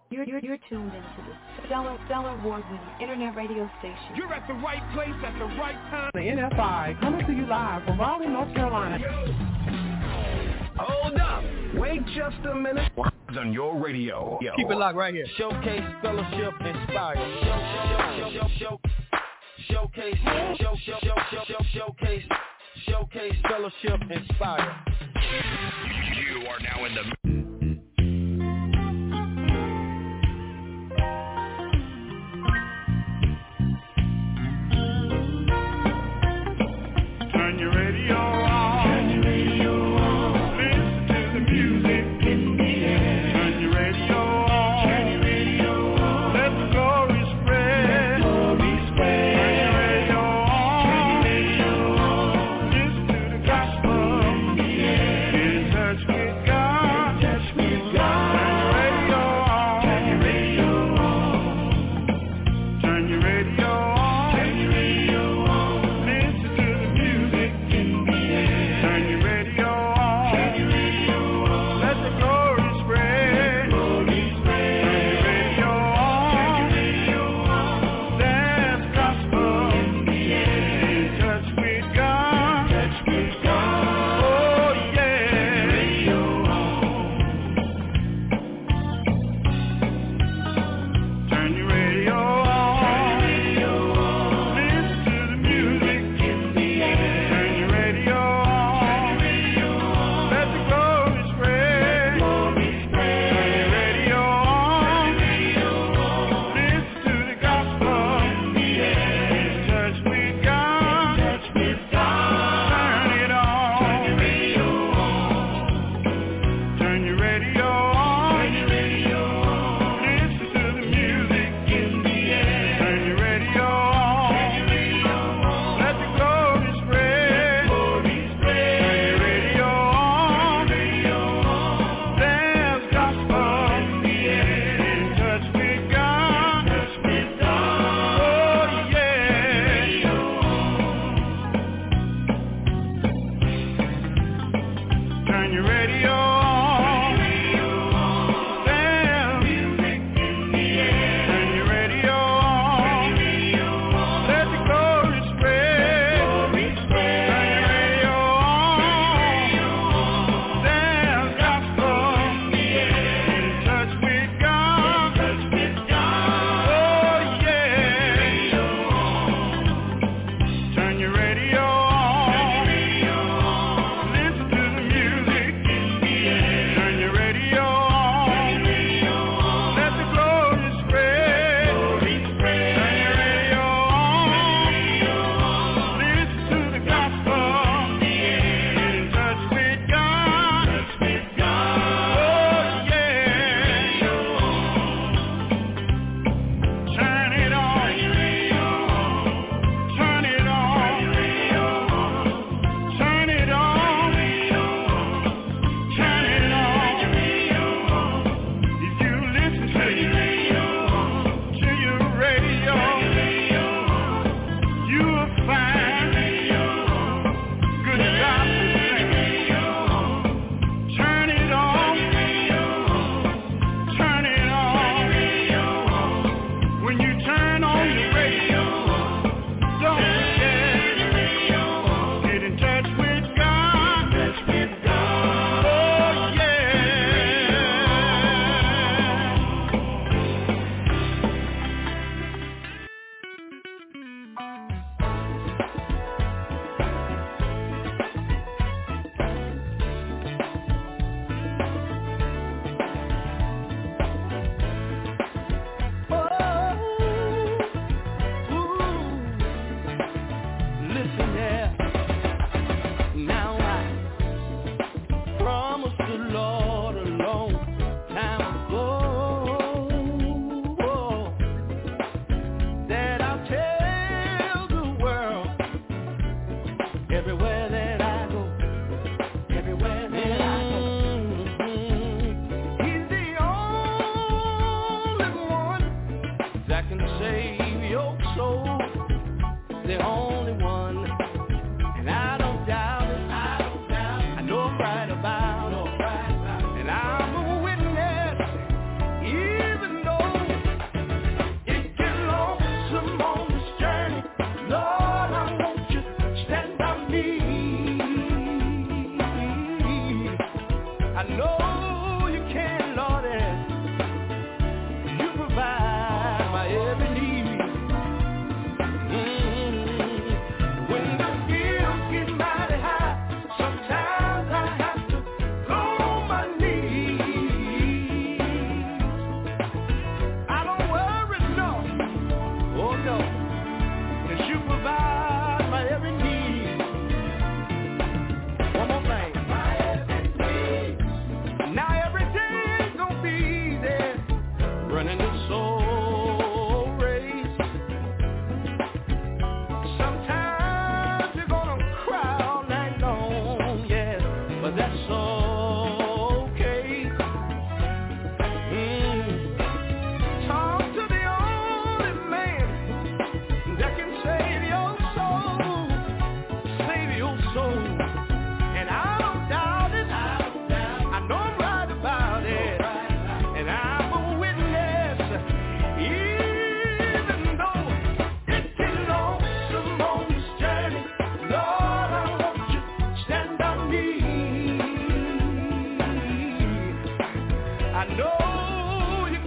You're tuned into the stellar award-winning internet radio station. You're at the right place at the right time. The NFI coming to you live from Raleigh, North Carolina. Hold up. Wait just a minute. On your radio. Keep it locked right here. Showcase, fellowship, inspire. Showcase, fellowship, inspire. You are now in the... Turn your radio on. Turn your radio on. Listen to the music in the air. Turn your radio on. Turn your radio on. Let the glory spread. Let the glory spread. Turn your radio on. Turn your radio on. Listen to the gospel in the air. Get in touch with God.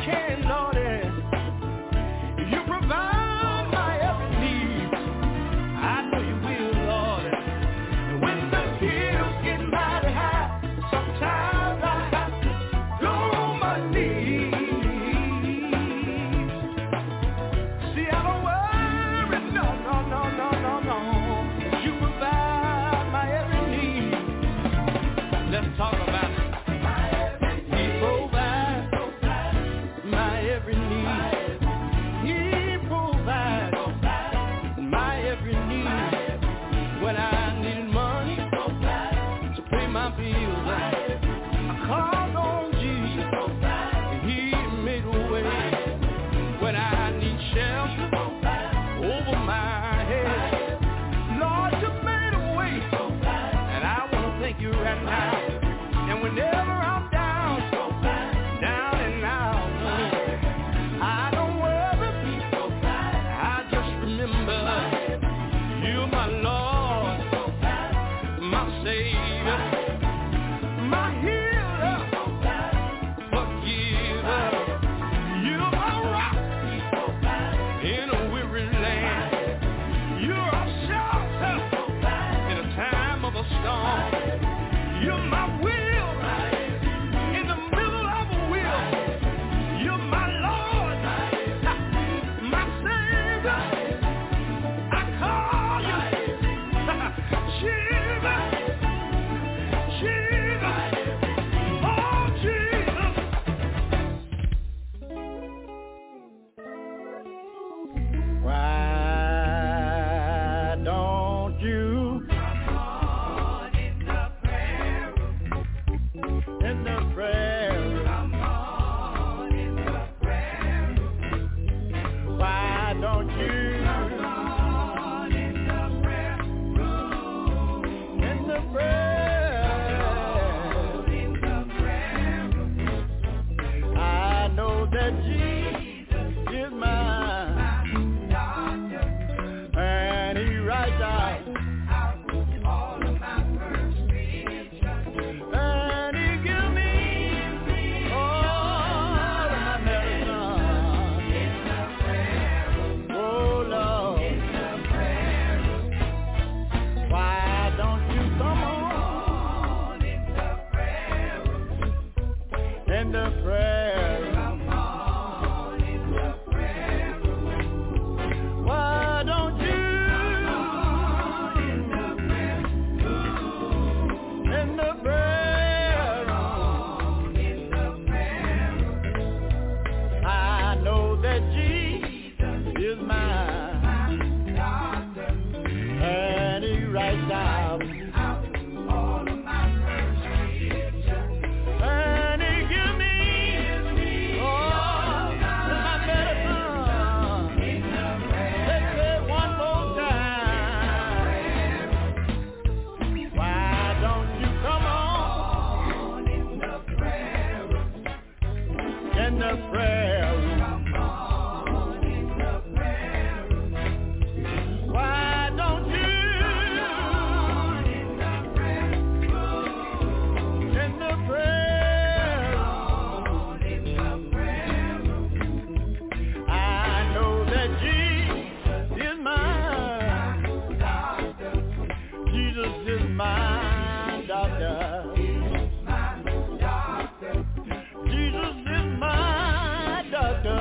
Jesus is my doctor.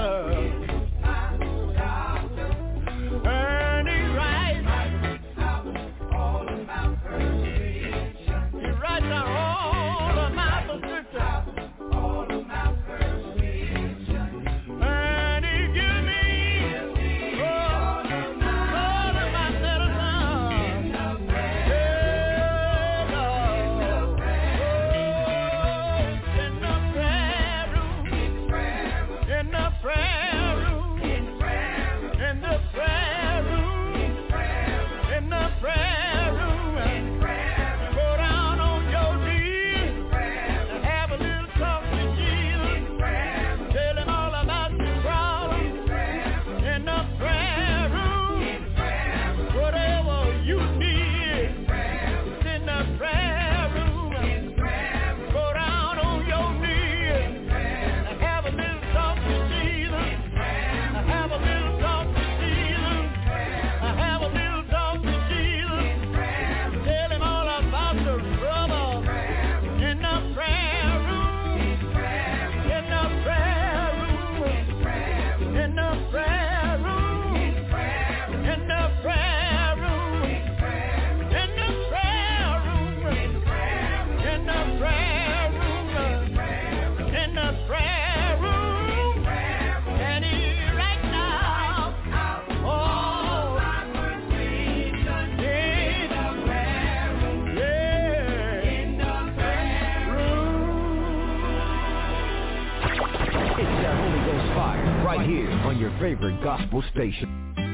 It's that Holy Ghost fire right here on your favorite gospel station.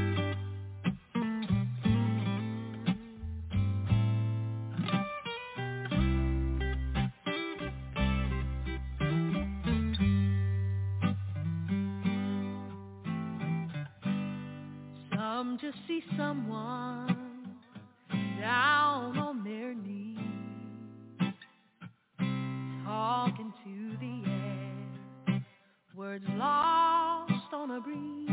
Some just see someone down on their knees, talking to the air, words lost on a breeze.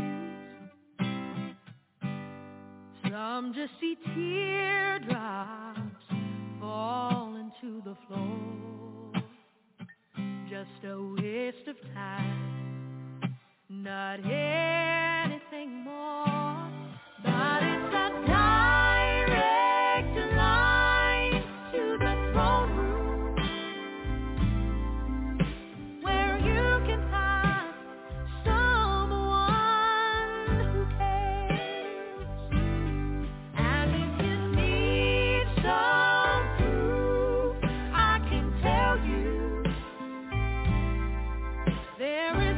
Some just see teardrops falling to the floor, just a waste of time, not anything more. But it's a direct line to the throne room, where you can find someone who cares. And if you need some proof, I can tell you there is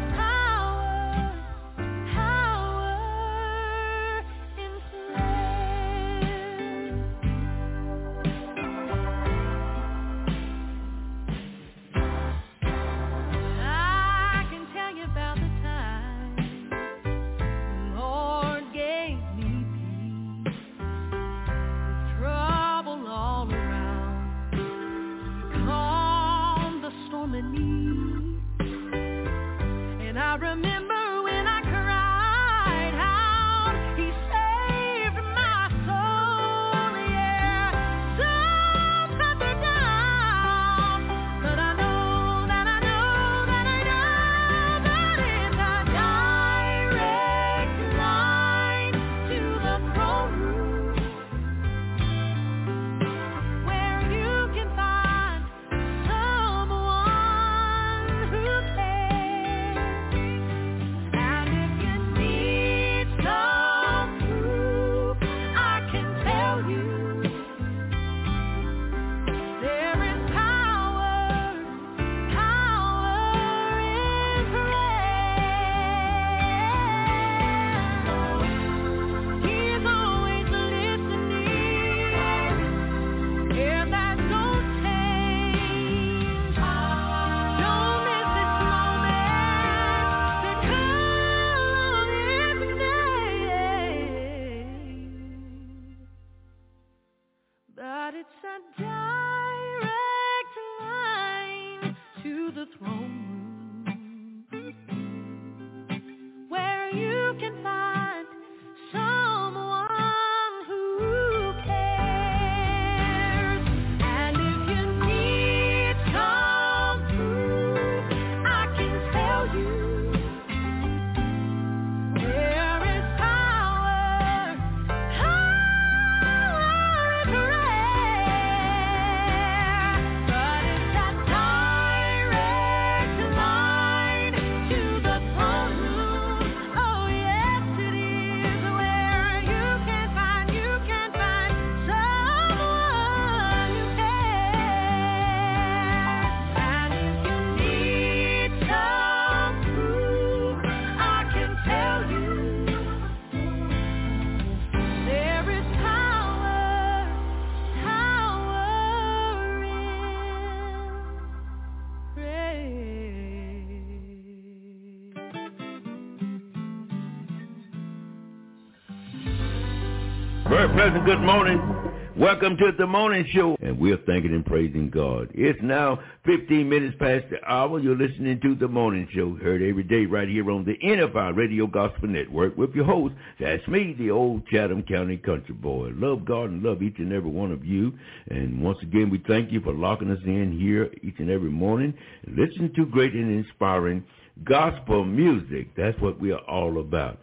Very pleasant good morning. Welcome to the morning show. And we're thanking and praising God. It's now 15 minutes past the hour. You're listening to the morning show, heard every day right here on the NFI Radio Gospel Network with your host. That's me, the old Chatham County country boy. Love God and love each and every one of you. And once again, we thank you for locking us in here each and every morning. And listen to great and inspiring gospel music. That's what we are all about.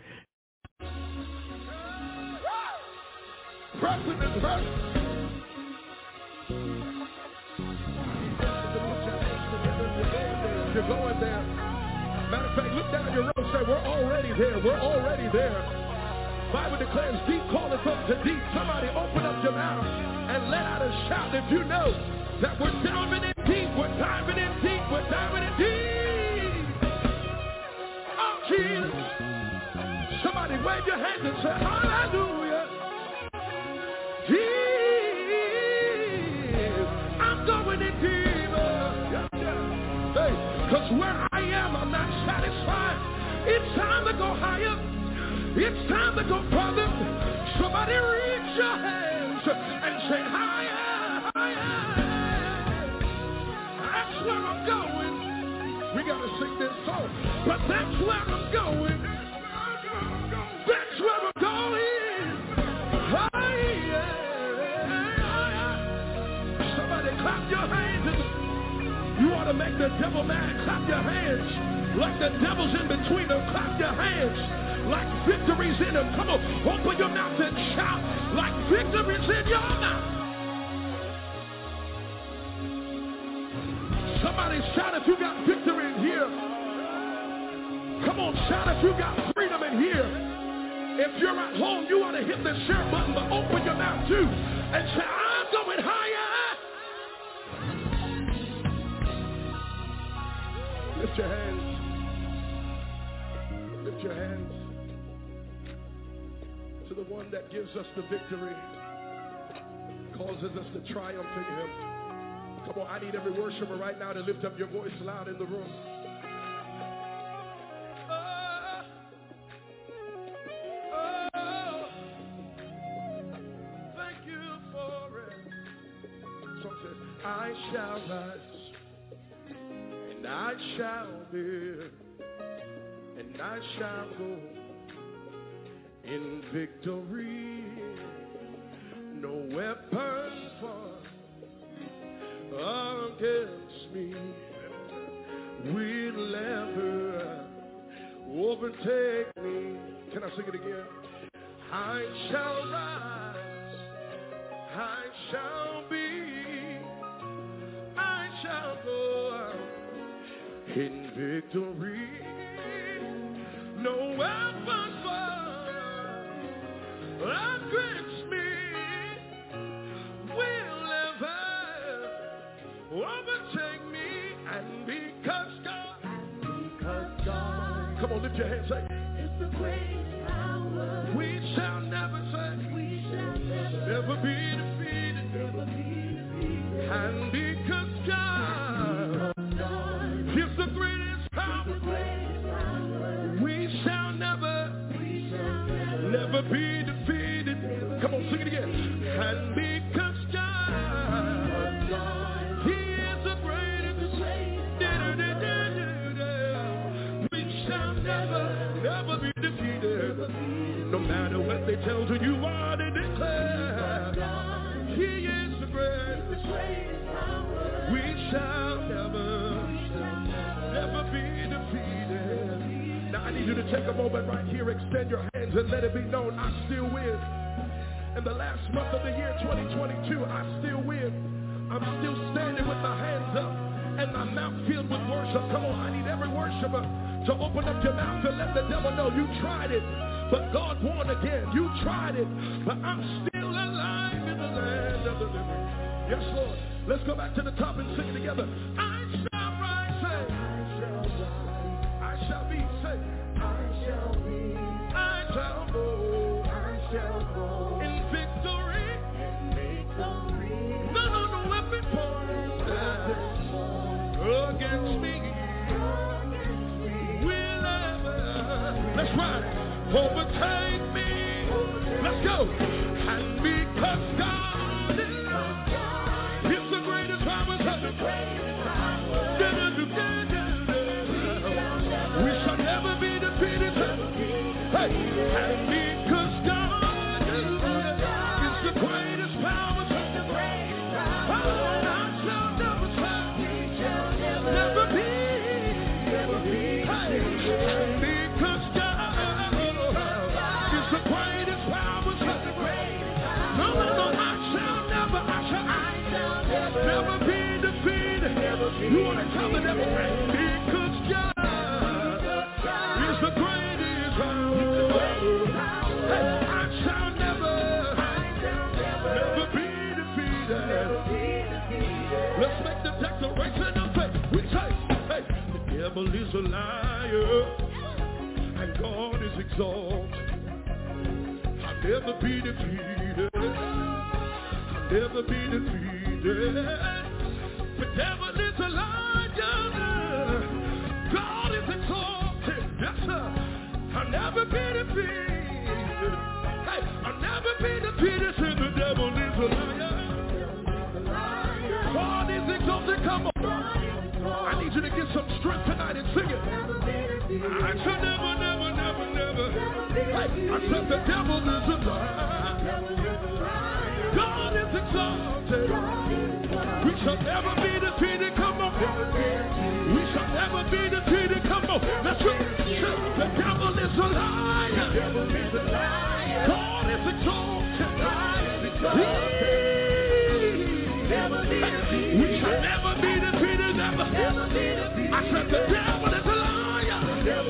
President, you're going there. Matter of fact, look down your road and say, we're already there. We're already there. Bible declares deep calleth up to deep. Somebody open up your mouth and let out a shout if you know that we're diving in deep. We're diving in deep. We're diving in deep. Jesus. Somebody wave your hands and say, hallelujah. I'm going in deeper. Hey, because where I am, I'm not satisfied. It's time to go higher. It's time to go further. Somebody reach your hands and say, higher, higher. That's where I'm going. We got to sing this song. But that's where I'm going. That's where I'm going. Higher. Somebody clap your hands. You ought to make the devil mad. Clap your hands. Like the devil's in between them. Clap your hands. Like victory's in them. Come on, open your mouth and shout like victory's in your mouth. Somebody shout if you got victory in here. Come on, shout if you got freedom in here. If you're at home, you ought to hit the share button, but open your mouth too and say, I'm going higher. Lift your hands. Lift your hands to the one that gives us the victory, causes us to triumph in him. Come on, I need every worshiper right now to lift up your voice loud in the room. Thank you for it. Song says, I shall rise, and I shall live, and I shall go in victory. No weapon formed against me will ever overtake me. Can I sing it again? I shall rise, I shall be, I shall go in victory. No weapon formed against me will ever overtake me. And because God, come on, lift your hands, say, it's the greatest power. We shall never say, never be defeated, and because God is the greatest power, we shall never be defeated. Come on, sing it again. And because God, he is the greatest, we shall never be defeated. No matter what they tell to you, are they declare, he is the greatest, we shall never be defeated. Now I need you to take a moment right here, extend your hands and let it be known, I still win. In the last month of the year 2022, I still win. I'm still standing with my hands up and my mouth filled with worship. Come on, I need every worshiper to open up your mouth and let the devil know you tried it, but God won again. You tried it, but I'm still alive in the land of the living. Yes, Lord. Let's go back to the top and sing it together. I shall rise, say, I shall be, say, I shall be, I shall go, in victory, no weapon formed against me will ever, let's ride, overtake me, let's go, and because God is the greatest power, we shall never be defeated, hey, and because God is the greatest power, I shall never be, hey, and because God is the greatest power, no, I shall never be defeated. You want to tell the devil, because God is the greatest power, hey, I shall never be defeated. Let's make the declaration of faith. We say, hey, the devil is a liar. God is exalted. I'll never be defeated. I'll never be defeated. The devil is a liar. God is exalted. Yes, sir. I'll never be defeated. Hey, I'll never be defeated. Say the devil is a liar. God is exalted. Come on. I need you to get some strength tonight and sing it. I said never, never, never, never. Hey, I said the devil is a liar. God is exalted. We shall never be defeated. Come on. We shall never be defeated. Come on. Let's go. The devil is a liar. God is exalted. We shall never be defeated. Never. I said the devil is a liar.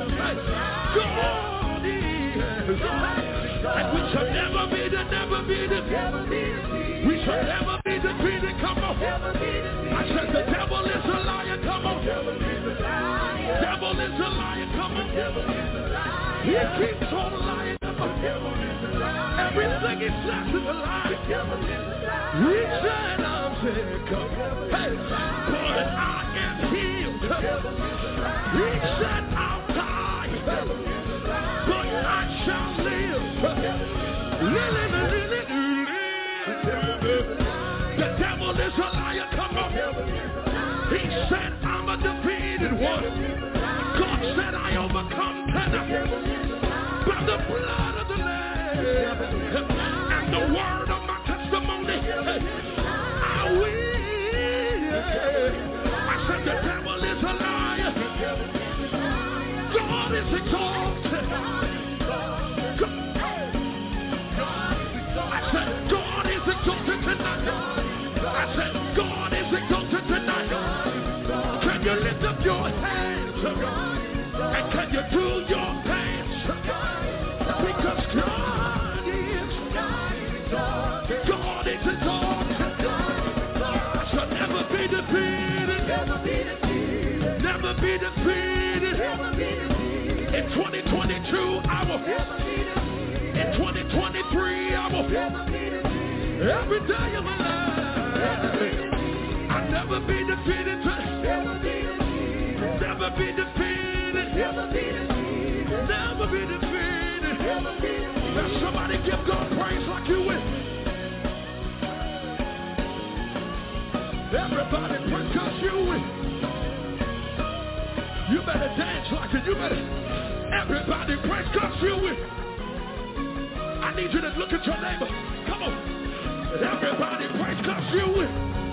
God is. And we shall never be defeated. We shall never be defeated. Come on. I said the devil is a liar. Come on. Devil is a liar. Come on. He keeps on lying. Come on. Everything he says is a lie. We said I'm sick. Hey, but I am healed. He said I'll die, but I shall live. The devil is a liar. Come on. He said I'm a defeated one. God said I overcome death by the blood of the Lamb and the word of my testimony. I will. I said the devil is a liar. God is exalted. I said God is exalted tonight. I said God is exalted tonight. Can you lift up your hands? And can you do your dance? Because God is exalted. I shall never be defeated. Never be defeated. In 2022, I will. In 2023, I will. Every day of my life, I'll never be defeated. Never be defeated. Never be defeated. Now somebody give God praise like you will. Everybody praise God you will. You better dance like it. You better. Everybody praise God you will. I need you to look at your neighbor. Come on. Everybody praise God you will.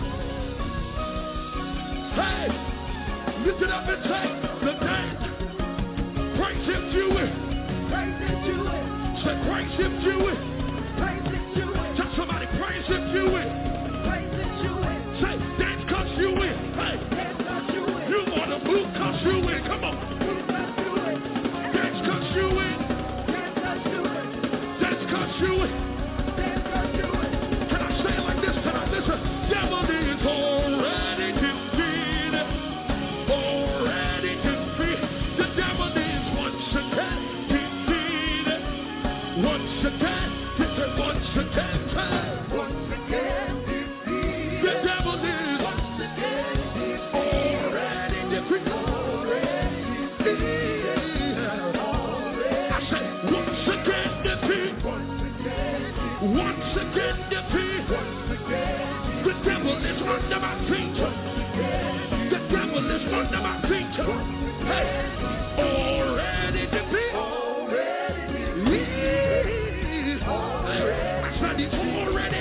Hey, lift it up and say the dance. Praise him to it. Say praise him to it. Tell somebody praise him to it. Say dance cause you win. Hey, you wanna move cause you win. Come on. Dance cause you win. Dance cause you win. Can I say it like this? Can I listen? Devil is already defeated. Already defeated. The devil is once again defeated. Once again. It's a once again time. Once again defeated. The devil is once again already defeated. I say once again defeated. Once again defeated. The devil is under my feet. The devil is under my feet. Hey, already defeated. I said he's already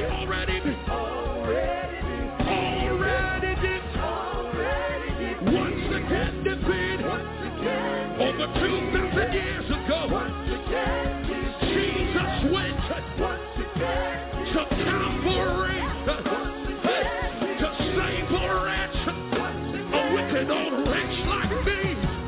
defeated. Once again defeated. Over 2,000 years ago, Jesus went to Calvary to save a wretch, a wicked old wretch like me.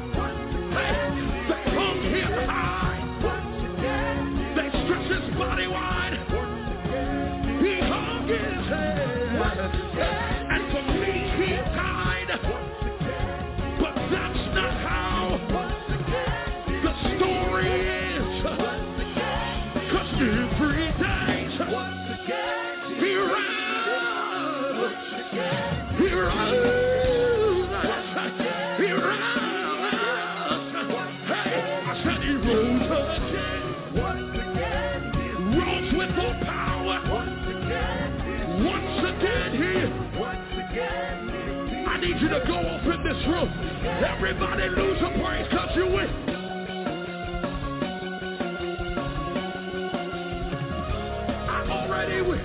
They hung him high. They stretched his body wide. He hung his head. And for me he died. But that's not how the story need you to go off in this room. Everybody lose a praise because you win. I already win.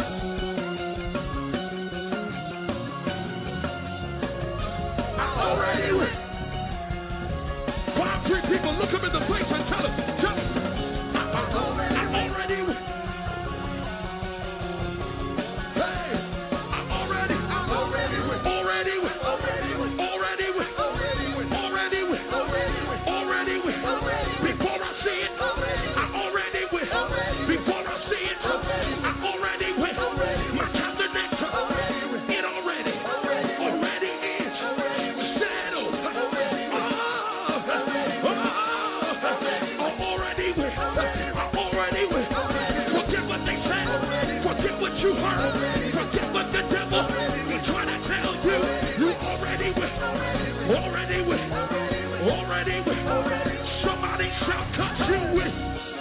I already win. 5, 3 people, look them in the face and tell them, I already win. Hey, I already win. Already win. Already win. Already win. Already win. Already win. Already win. Before I see it, I already win. Before I see it, I already win. My countenance, it already is settled. I already win. I already win. Forget what they said. Forget what you heard. Forget what the devil is trying to tell you. You already win. Already win. Already win. Somebody shout, 'cause you win.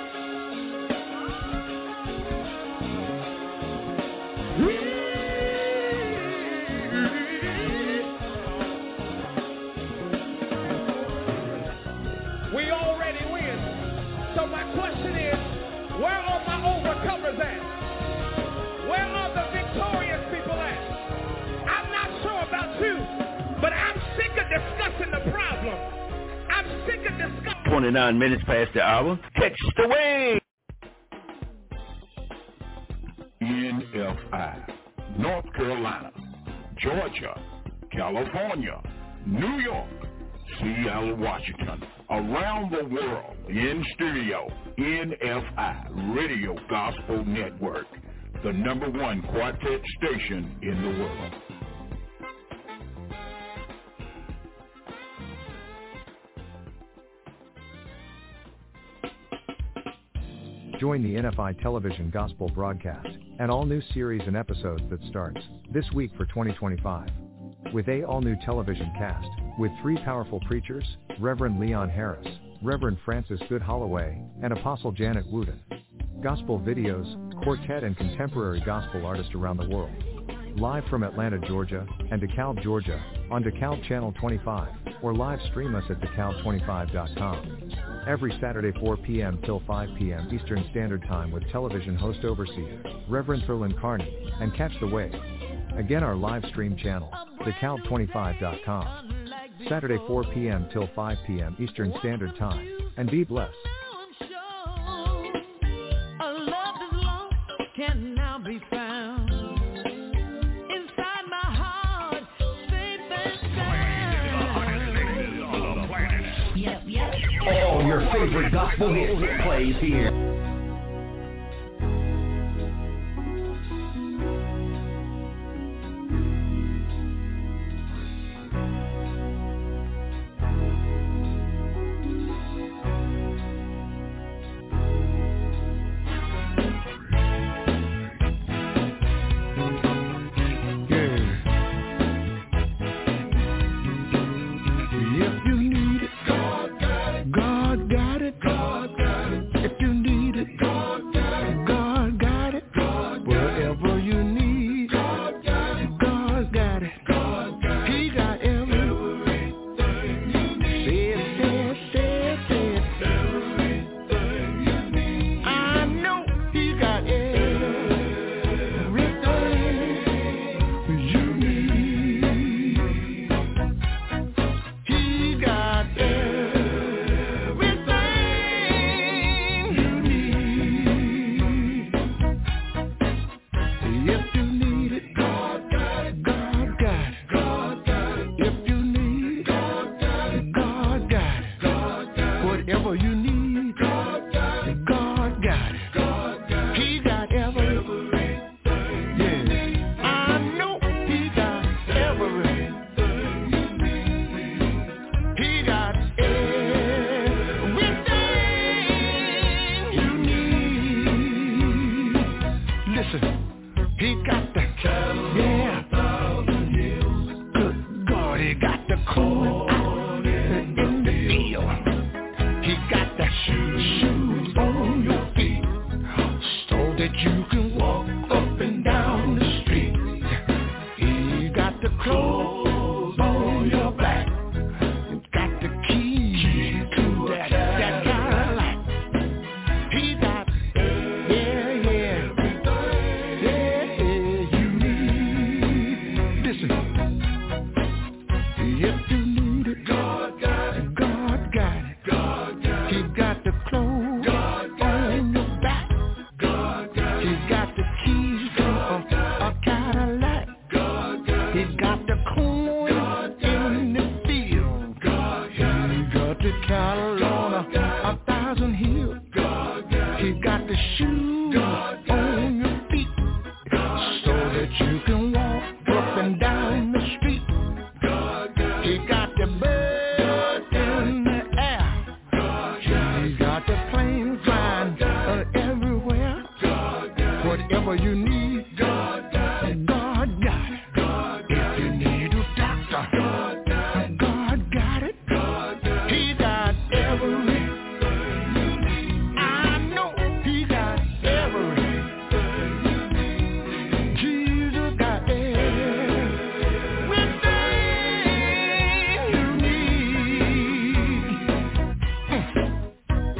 We already win. So my question is, where are my overcomers at? Where are the victorious people at? I'm not sure about you, but I'm sick of discussing the problem. I'm sick of discussing. 29 minutes past the hour. Text away. NFI, North Carolina, Georgia, California, New York, Seattle, Washington, around the world, in studio, NFI, Radio Gospel Network, the #1 quartet station in the world. Join the NFI television gospel broadcast, an all-new series and episodes that starts this week for 2025. With a all-new television cast, with 3 powerful preachers, Reverend Leon Harris, Reverend Francis Good Holloway, and Apostle Janet Wooten. Gospel videos, quartet and contemporary gospel artists around the world. Live from Atlanta, Georgia, and DeKalb, Georgia, on DeKalb Channel 25, or live stream us at DeKalb25.com. Every Saturday 4 p.m. till 5 p.m. Eastern Standard Time with television host overseer, Reverend Thurland Carney, and Catch the Wave. Again, our live stream channel, DeKalb25.com. Saturday 4 p.m. till 5 p.m. Eastern Standard Time, and be blessed. All your favorite gospel hits plays here. Clothes on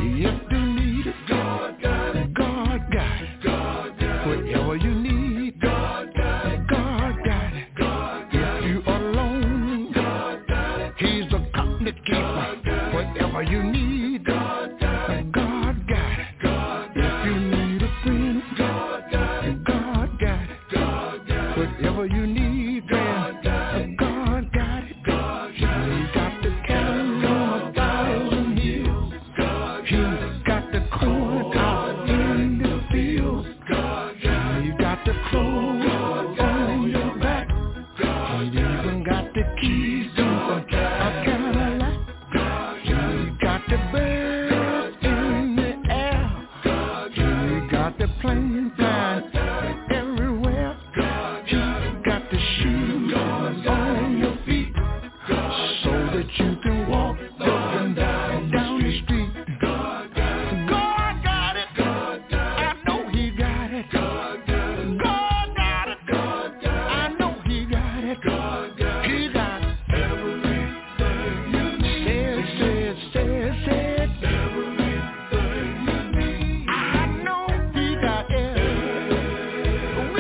If you need it, God got it. God got it. God got it. Whatever you need, God got it. God got it. God got it. If you are alone, God got it. He's the company keeper. Whatever you need, God got it. God got it. God got it. If you need a friend, God got it. God got it. God got it. Whatever you need, God got it. God got it. God got it. He got the cattle on 1,000 hills. God got it. He got the corn out in the fields. God got it. He got the clothes on your back. He even got the keys to a Cadillac. He got the birds in the air. He got the plane flying everywhere. He got the shoes on your feet so that you can walk up and down the street. God got it. I know he got it. God got it. I know he got it. He got everything you need. Said. Everything you need. I know he got everything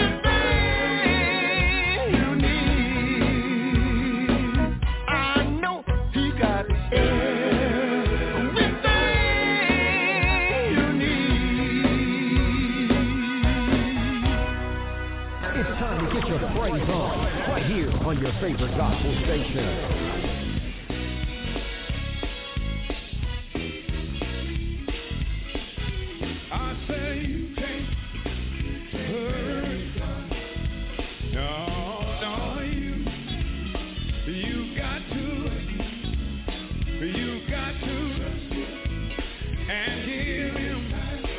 you need. I know he got everything you need. It's time to get your praise on, right here on your favorite gospel station. I say you can't hurry. No, you got to, and give him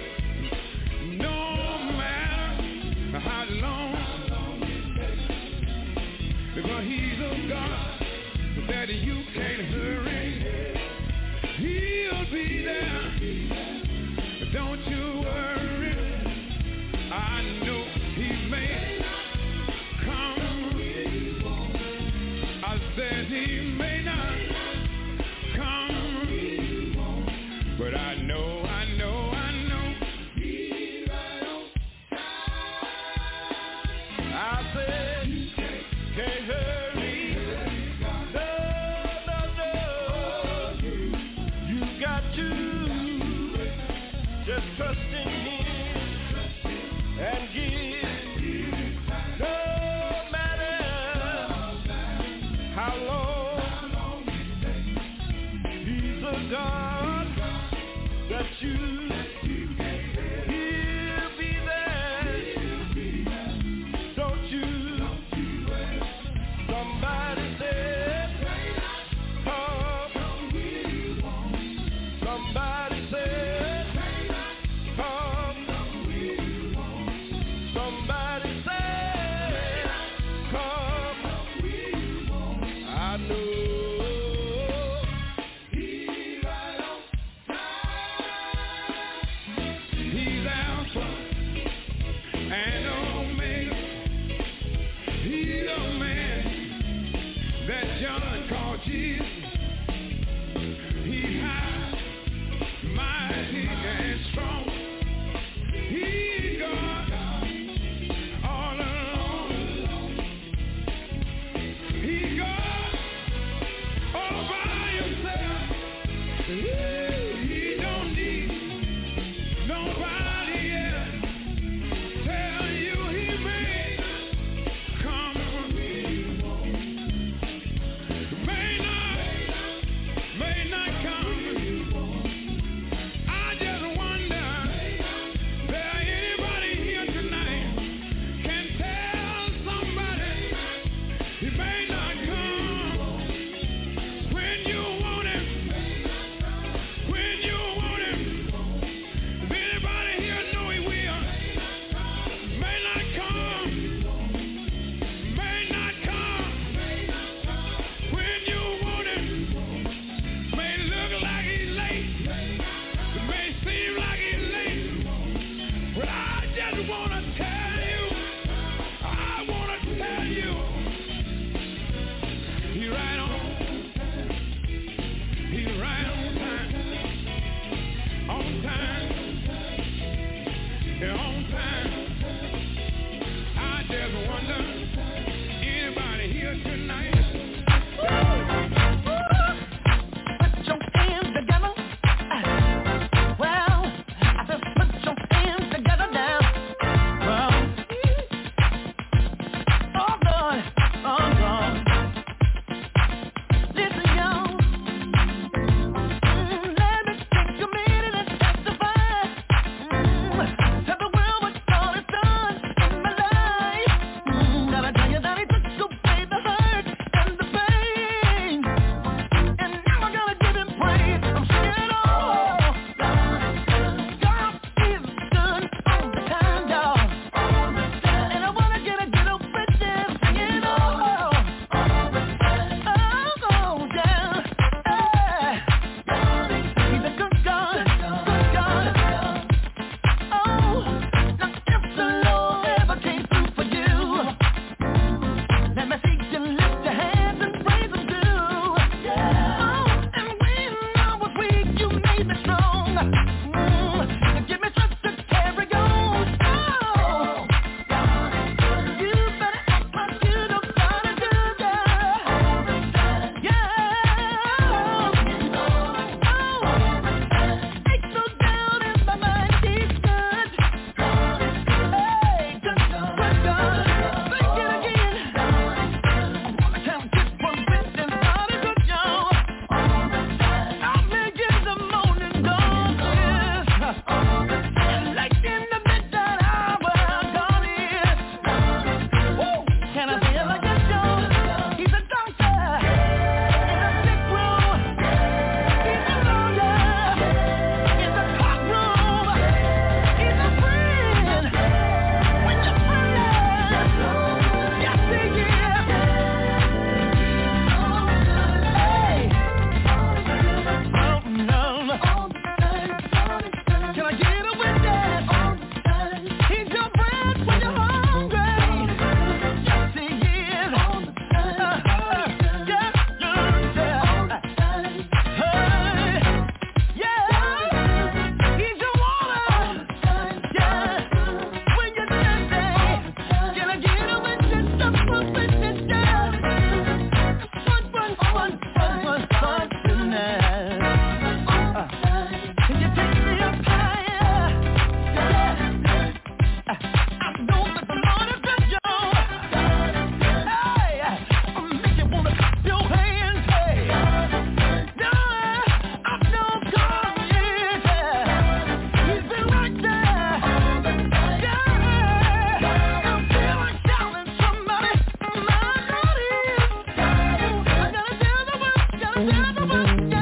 no matter how long, because he's a God that you can't hurry. He'll be there. Don't you worry. I know he may come. I said he may not come, but I know. I said can't hurry. No. You got to just trust in him and give. No matter how long, he's a God that you. He'll be there. Don't you? Somebody said, oh. Somebody said, oh. They're on time. I just wonder, anybody here tonight? Put your hands together. Well, I said put your hands together now. Well, oh Lord, oh Lord. Listen, y'all. Let me take a minute and testify to the world what God has done in my life. Gotta tell you that He took away the hurt and the pain, and now I gotta give Him praise. I'm singing it all. God is good all the time, y'all. And I wanna get a good old witness singing all. Oh, yeah. He's a good God, good God. Oh, now if the Lord ever came through for you, let me see you lift your hands and praise Him too. Oh, and when I was weak, you made me strong. You give me strength to carry on. Oh, you better act like you know how to do that. Yeah. Ain't no doubt in my mind He's good. Hey, good God. Sing it again. I wanna count this one witness. God is good, y'all. I'll make it the morning dawn. Yes. Like in the midnight hour, God is. Woo. Can I say it like this, y'all? He's a doctor in a sick room. He's a lawyer in the courtroom. He's a friend when you're praying. Yes, He is. Hey. No. Can I get a witness? He's your friend when you're hungry. Yes, He is. Yeah. He's your water. Yeah. When you're thirsty. Can I get a witness? Just one witness, yeah. One tonight. Can you take me up higher? Yeah. I know that the Lord is good, y'all. Hey, make you wanna clap your hands, hey. Yeah, I know God is. He's been right there. Yeah, I feel like telling somebody, my God is. I gotta tell the world, yeah.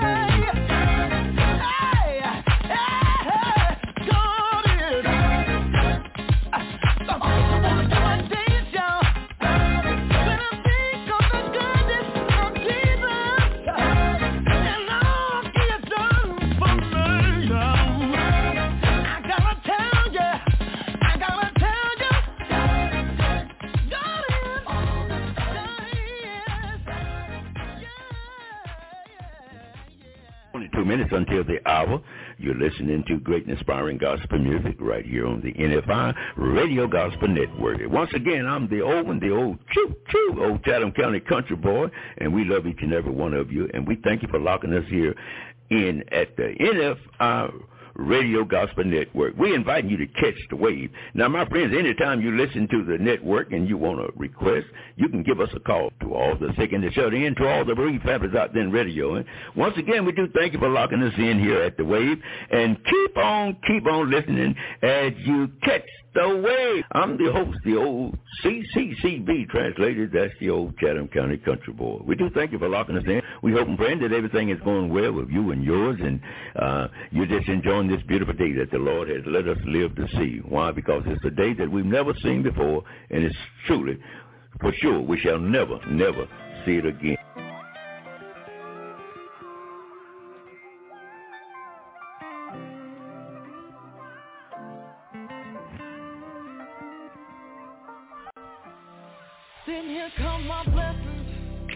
Minutes until the hour. You're listening to great and inspiring gospel music right here on the NFI Radio Gospel Network. Once again, I'm the old one, the old old Chatham County country boy, and we love each and every one of you, and we thank you for locking us here in at the NFI Radio Gospel Network. We invite you to catch the wave. Now, my friends, anytime you listen to the network and you want to request, you can give us a call to all the sick and the shut in, to all the bereaved families out there in radio. And once again, we do thank you for locking us in here at the wave, and keep on listening as you catch the wave. I'm the host, the old CCCB translated. That's the old Chatham County country boy. We do thank you for locking us in. We hope and pray that everything is going well with you and yours, and you're just enjoying this beautiful day that the Lord has let us live to see. Why? Because it's a day that we've never seen before, and it's truly, for sure, we shall never see it again. Then here come my blessings.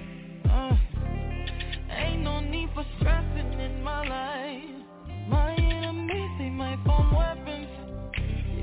Ain't no need for stressing in my life. My enemies, they might form weapons.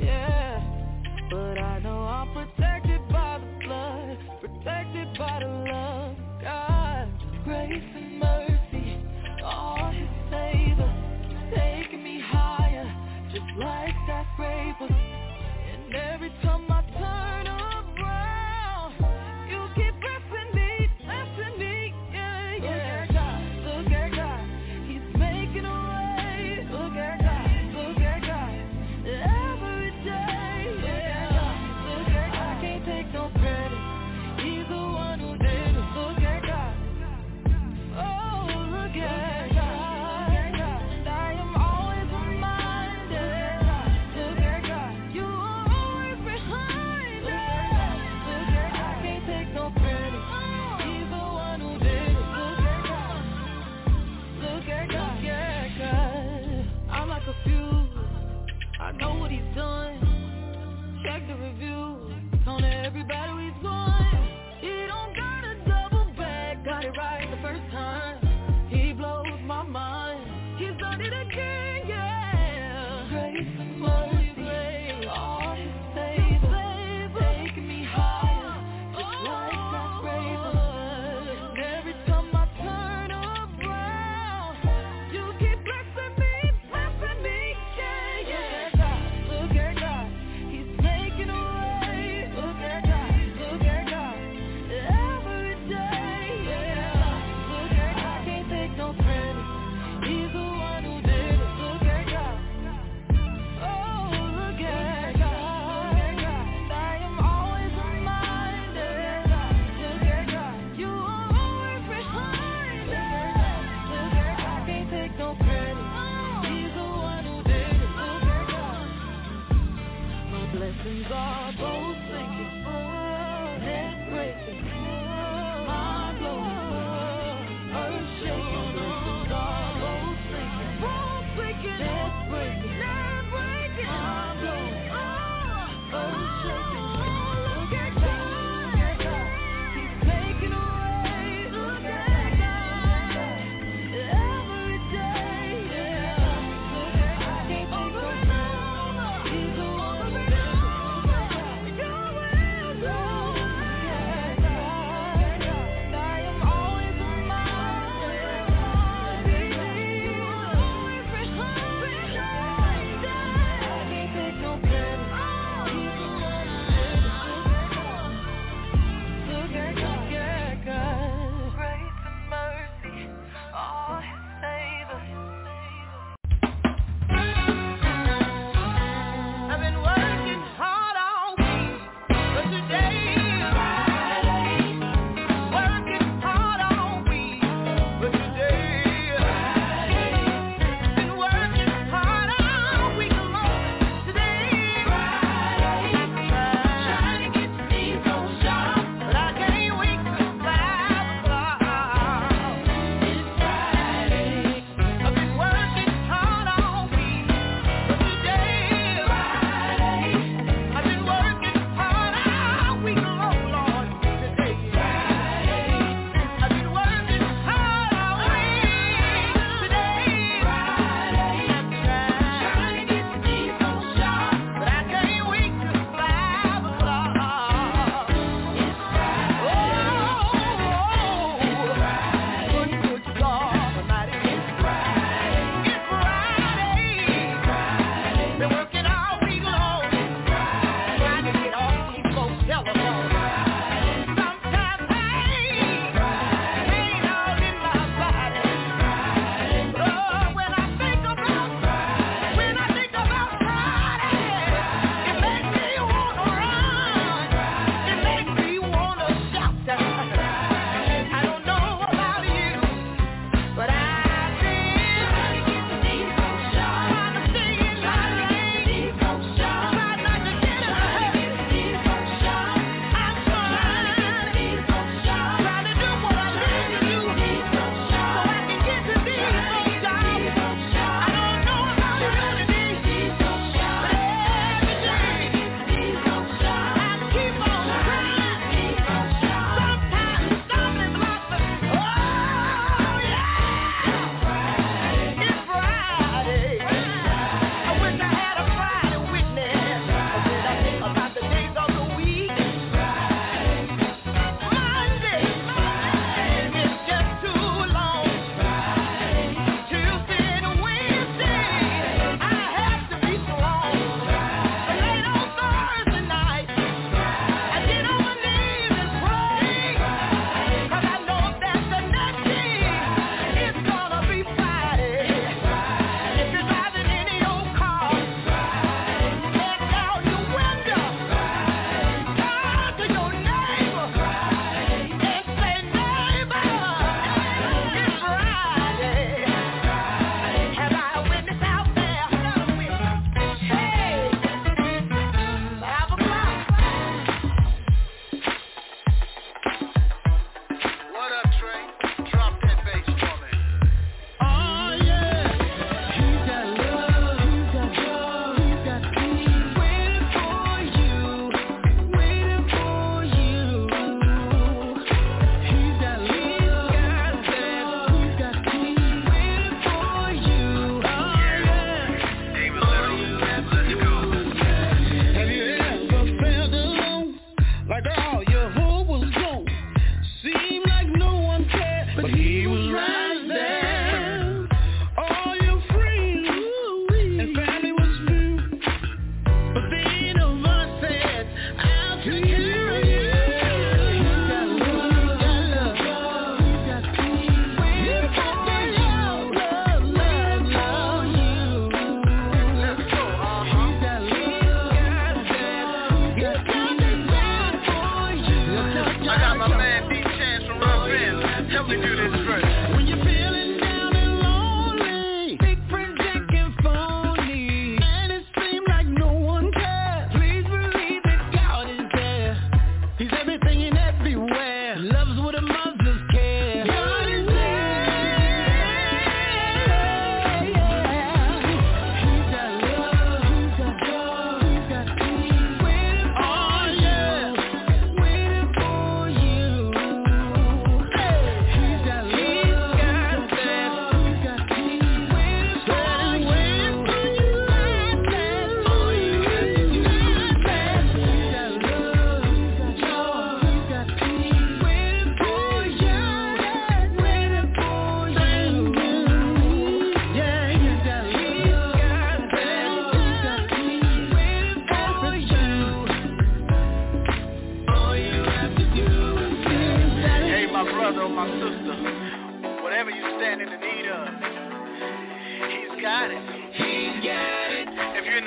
confused. I know what he's done. Check the reviews. Told everybody he's going. He don't gotta double back. Got it right the first time. He blows my mind. He's done it again, yeah. Grace, mercy, grace. All his favor. Taking me higher. Just like skyscrapers. And every time I turn around, you keep blessing me, yeah.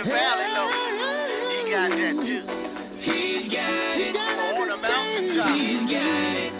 the valley low. He got that too. He got it. On the mountaintop. He got it.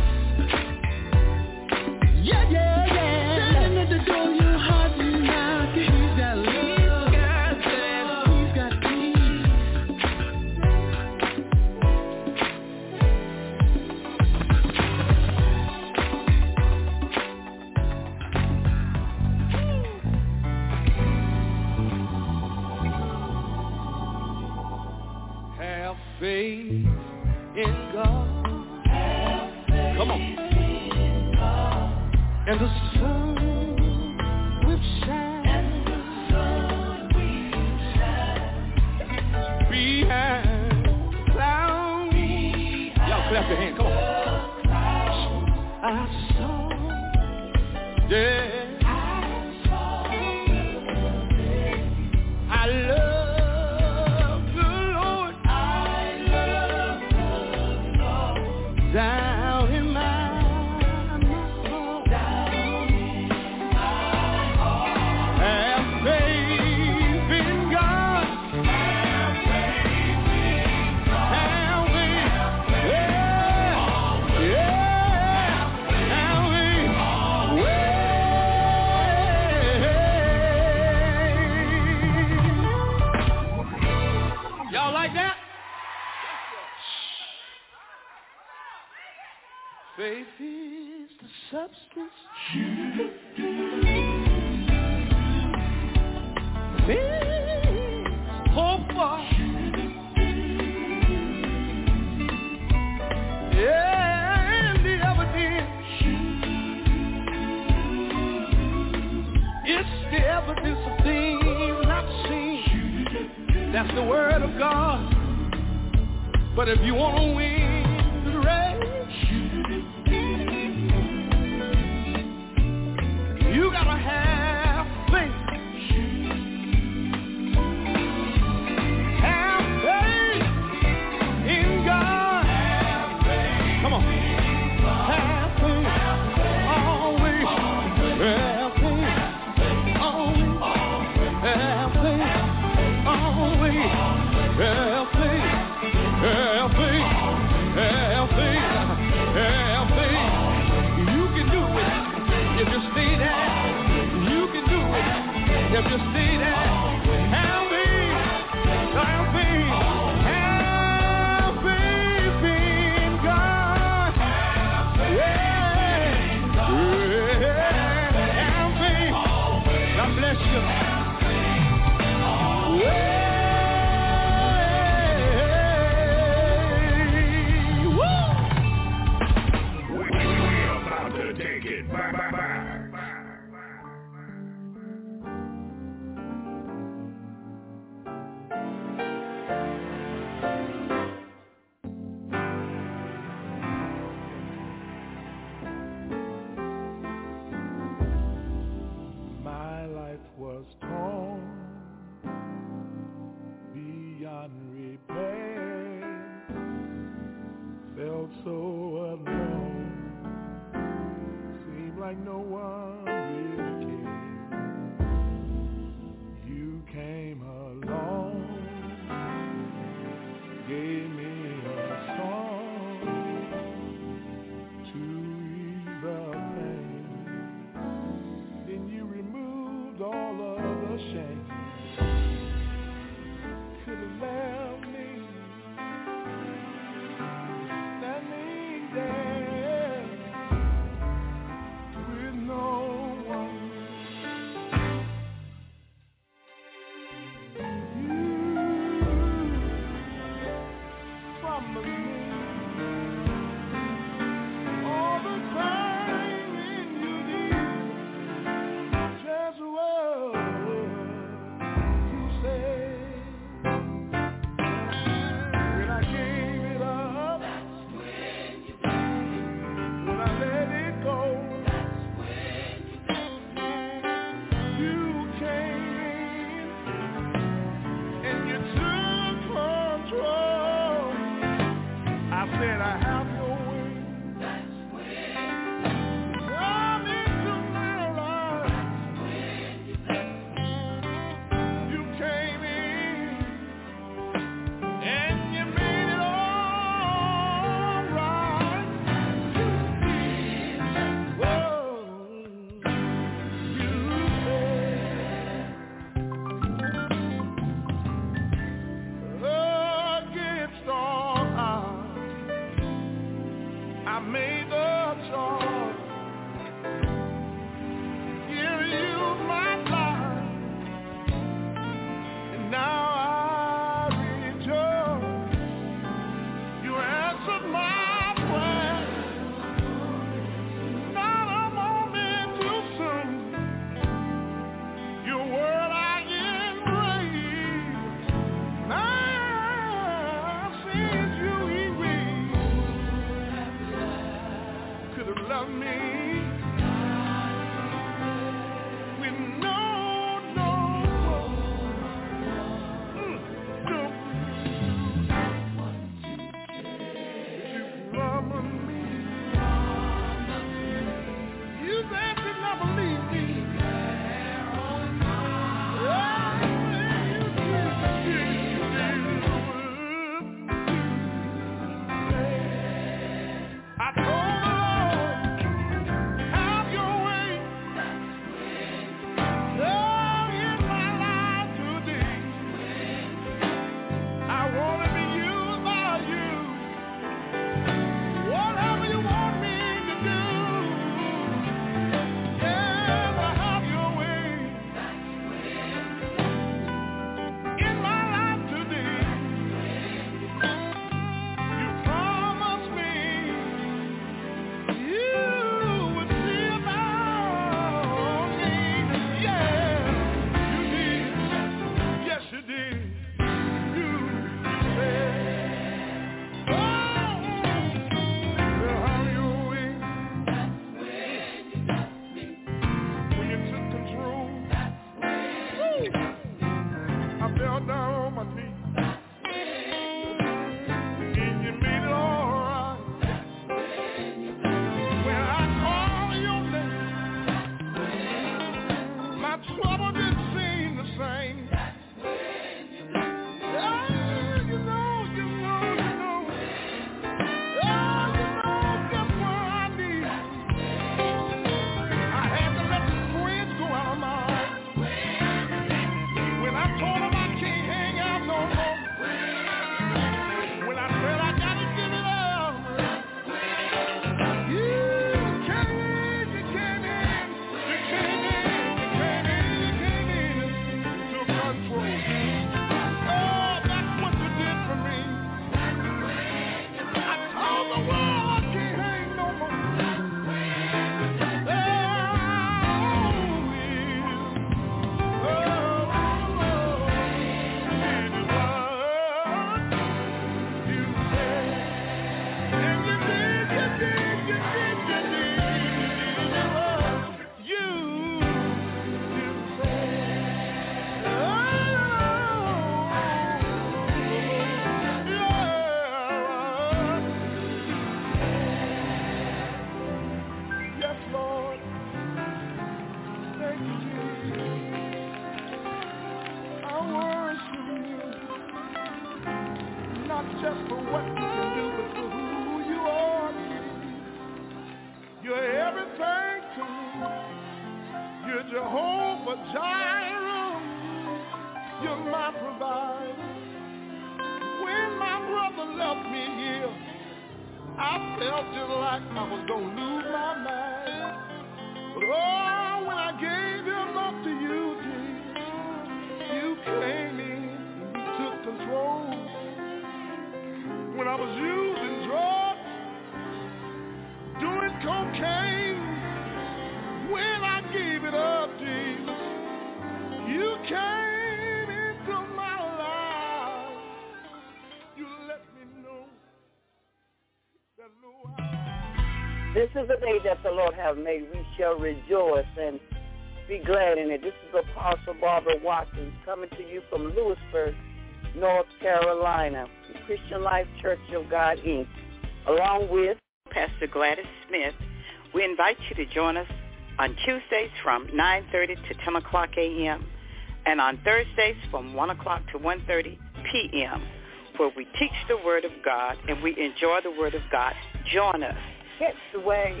This is the day that the Lord have made. We shall rejoice and be glad in it. This is Apostle Barbara Watkins coming to you from Lewisburg, North Carolina, the Christian Life Church of God, Inc., along with Pastor Gladys Smith. We invite you to join us on Tuesdays from 9:30 to 10 o'clock a.m. and on Thursdays from 1 o'clock to 1:30 p.m., where we teach the Word of God and we enjoy the Word of God. Join us. Catch the wave.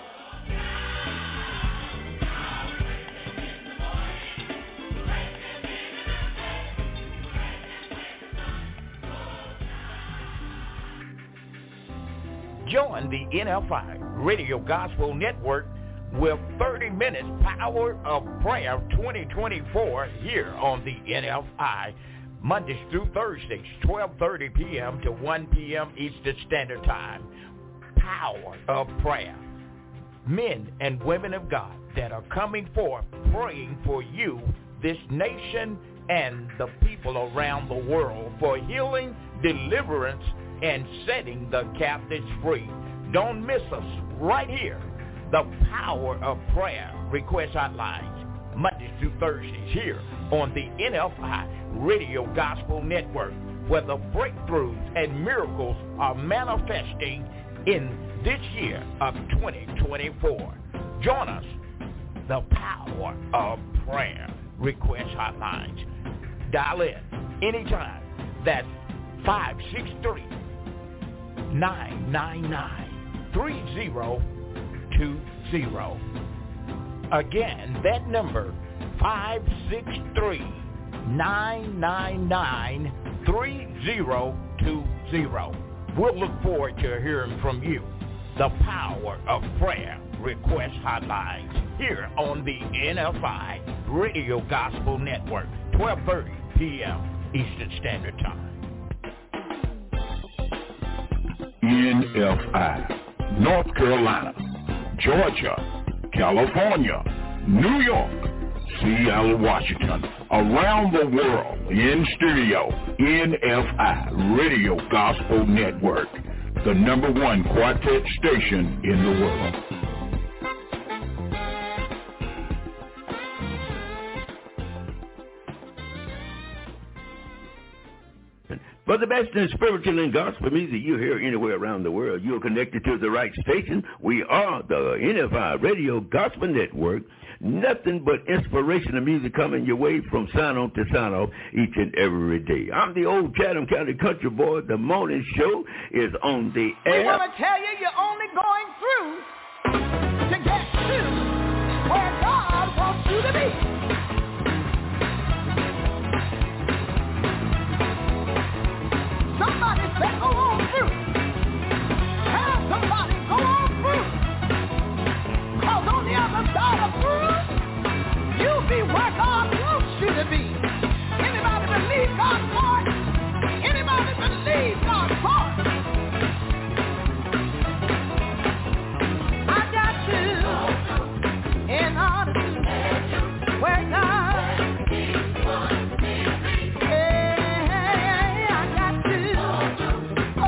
Join the NFI Radio Gospel Network with 30 minutes Power of Prayer 2024 here on the NFI, Mondays through Thursdays, 12:30 p.m. to 1 p.m. Eastern Standard Time. Power of Prayer. Men and women of God that are coming forth praying for you, this nation, and the people around the world for healing, deliverance, and setting the captives free. Don't miss us right here. The Power of Prayer Request Hotlines, Mondays through Thursdays here on the NFI Radio Gospel Network, where the breakthroughs and miracles are manifesting in this year of 2024. Join us, the Power of Prayer Request Hotlines. Dial in anytime. That's 563-999-3020. Again, that number, 563-999-3020. We'll look forward to hearing from you. The Power of Prayer Request Hotlines here on the NFI Radio Gospel Network, 12:30 p.m. Eastern Standard Time. NFI, North Carolina, Georgia, California, New York, Seattle, Washington, around the world, in studio, NFI Radio Gospel Network, the #1 quartet station in the world. For the best in spiritual and gospel music you hear anywhere around the world, you're connected to the right station. We are the NFI Radio Gospel Network. Nothing but inspirational music coming your way from sign on to sign off each and every day. I'm the old Chatham County country boy. The morning show is on the air. We want to tell you you're only going through to get to where God wants you to be. Somebody say, go on through. Tell somebody, go on through. Because on the other side of through, you'll be where God wants you to be. Anybody believe God's part? Anybody believe God's part? I got to, in order to where God. Oh,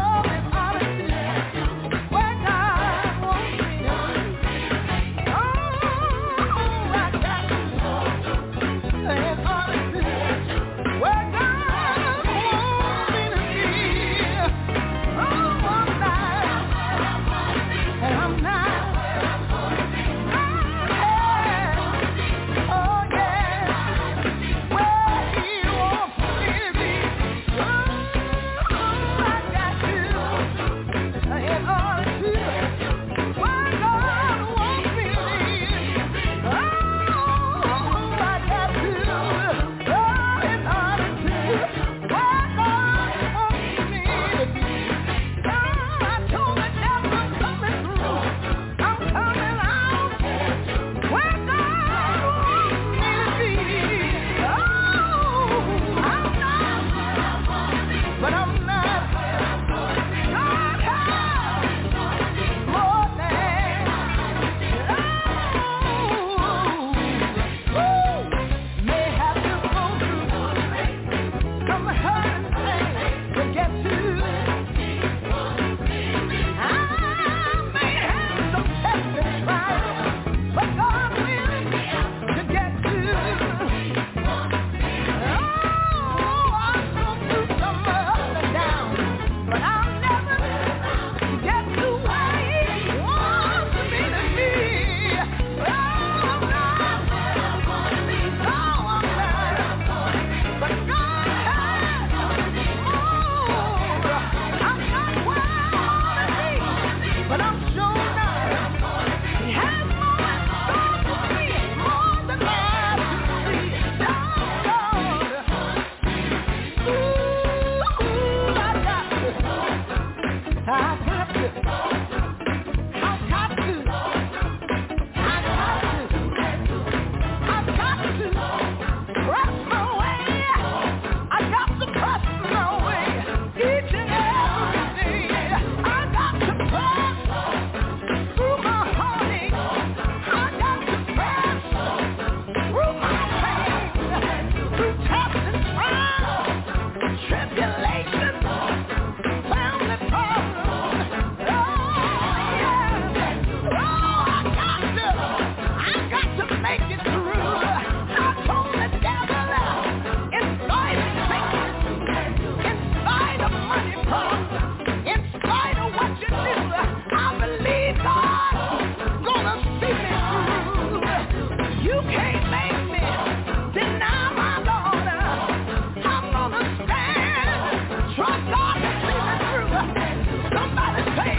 In spite of what you do, I believe God's gonna see me through. You can't make me deny my Lord. I'm gonna stand, trust God to see me through. Somebody say,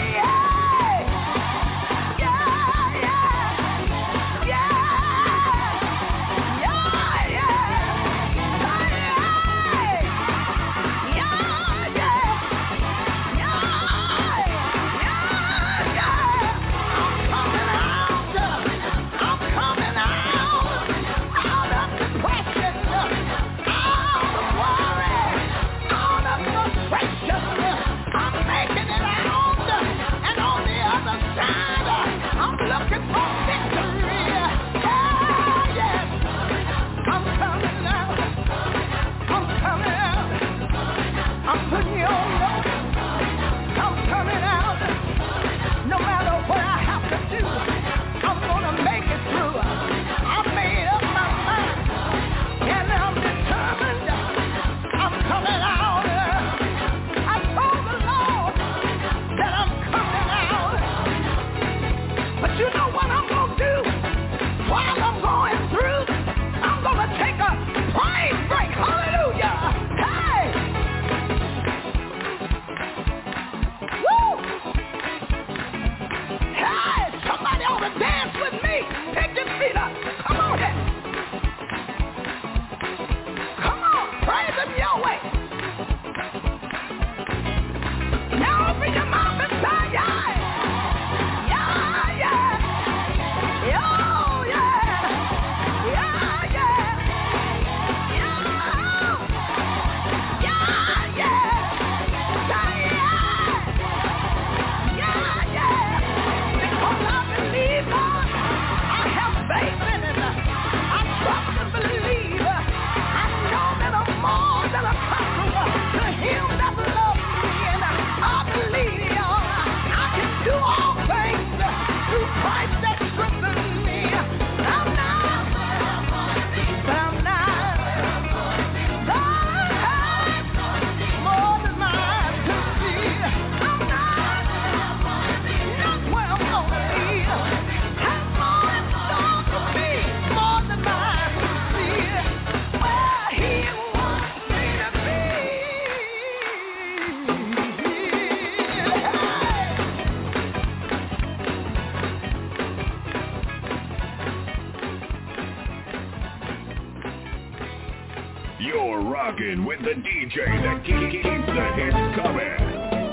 You're rocking with the DJ that keeps the hits coming.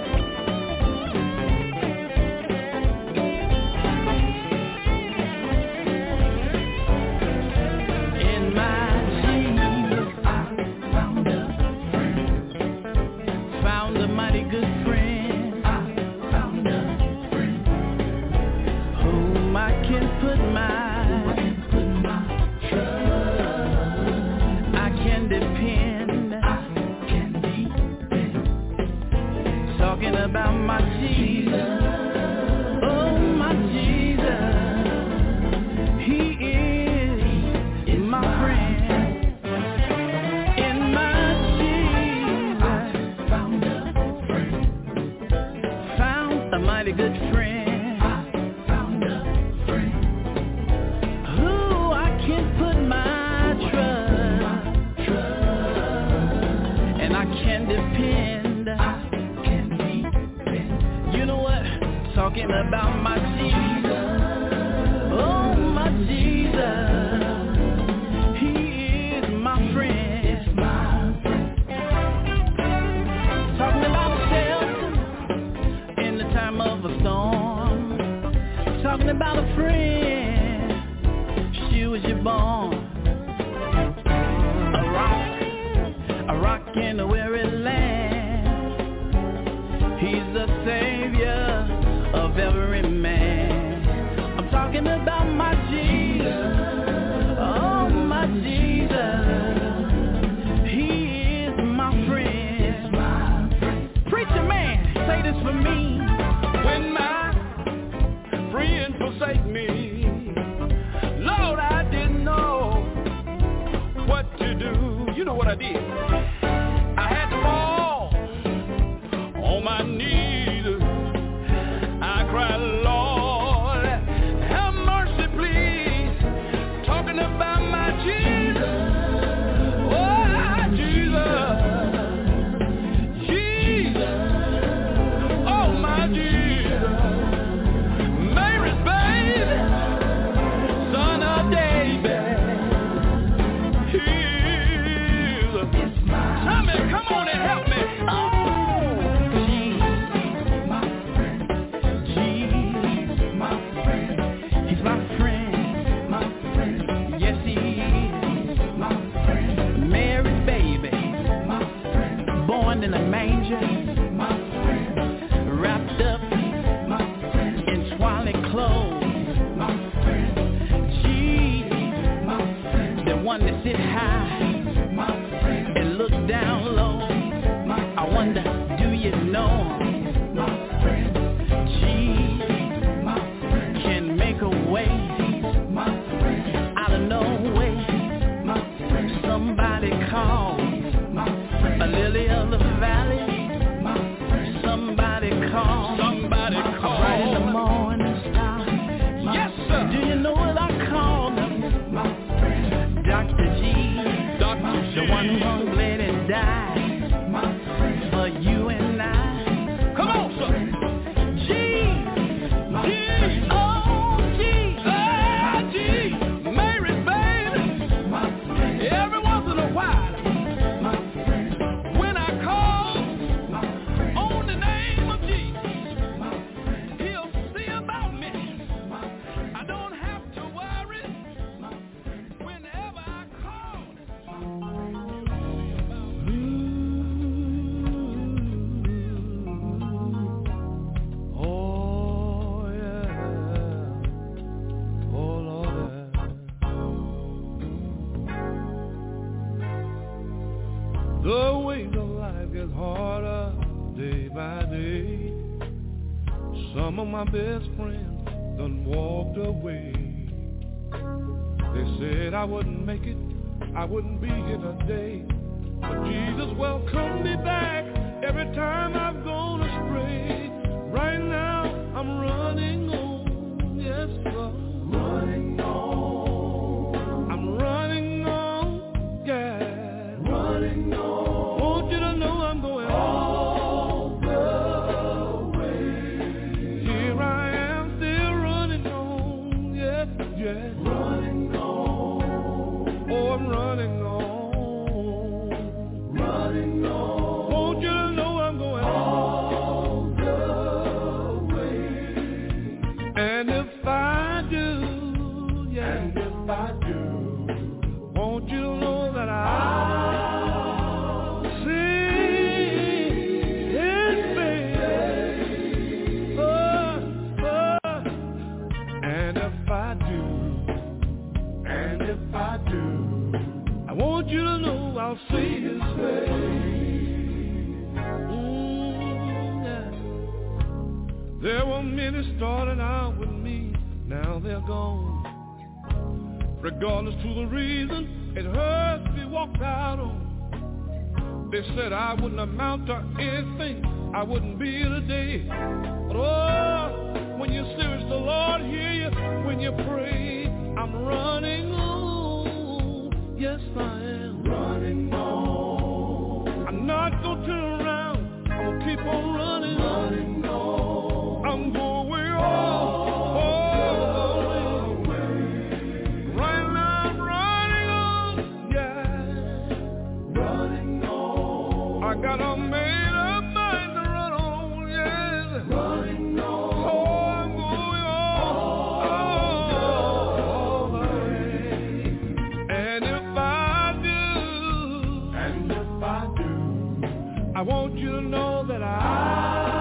About my Jesus, oh my Jesus, He is my friend. In my Jesus, found a friend, found a mighty good friend. I found a friend who I can put my trust, and I can depend. Talking about my Jesus, oh my Jesus, He is my friend. Talking about shelter in the time of a storm. Talking about a friend, she was your born. A rock in a weary land. He's the Savior of every man. I'm talking about my Jesus, oh my Jesus, He is my friend. Preacher man, say this for me. When my friends forsake me, Lord, I didn't know what to do. You know what I did? I had to fall on my knees. I cried, Lord, have mercy, please. Talking about my Jesus. Oh, Jesus. Jesus. Oh, my Jesus. Mary's baby. Son of David. Tommy, come on and help me. Oh, Jesus, my friend. Jesus, my friend. He's my friend. My friend. Yes, he is. My friend. Mary's baby. My friend. Born in a manger. My friend. Wrapped up. My friend. In swaddling clothes. My friend. Jesus, my friend. The one that sit high. My friend. And look down low. I wonder, do you know my friend? Jesus, my friend, can make a way, my friend, out of no way, my friend. Somebody call, my friend, a lily of the valley, my friend. Somebody call, right in the morning star. Yes, sir. Do you know what I call them? My friend, Dr. G, the one who hung, bled, and died. For you and I. Come on, sir. Jesus. Oh, Jesus. Mary's baby. Every once in a while, when I call on the name of Jesus, he'll see about me. I don't have to worry whenever I call. The weight of life gets harder day by day. Some of my best friends done walked away. They said I wouldn't make it, I wouldn't be here today. But Jesus welcomed me back every time I've gone astray. Right now I'm running on, yes sir. Running on. I'm running on, yeah. Running on. Want you to know I'm going all the way. Here I am still running on, yeah, yeah. Running on. Oh, I'm running on. Running on. Want you to know I'm going all the way. And if I do, yeah. And if I do, want you to know that I'll sing His praise. And if I do, and if I do, I want you to know I'll see His face. Yeah. There were many starting out with me, now they're gone. Regardless to the reason, it hurts to be walked out on. They said I wouldn't amount to anything, I wouldn't be here today. But oh, when you're serious, the Lord hear you when you pray. I'm running on, yes I am. Running on. I'm not gonna turn around, I'm gonna keep on running. Running on. I'm going on. I got a made up mind to run on, yes. Running on. So I'm going on. And if I do, I want you to know that I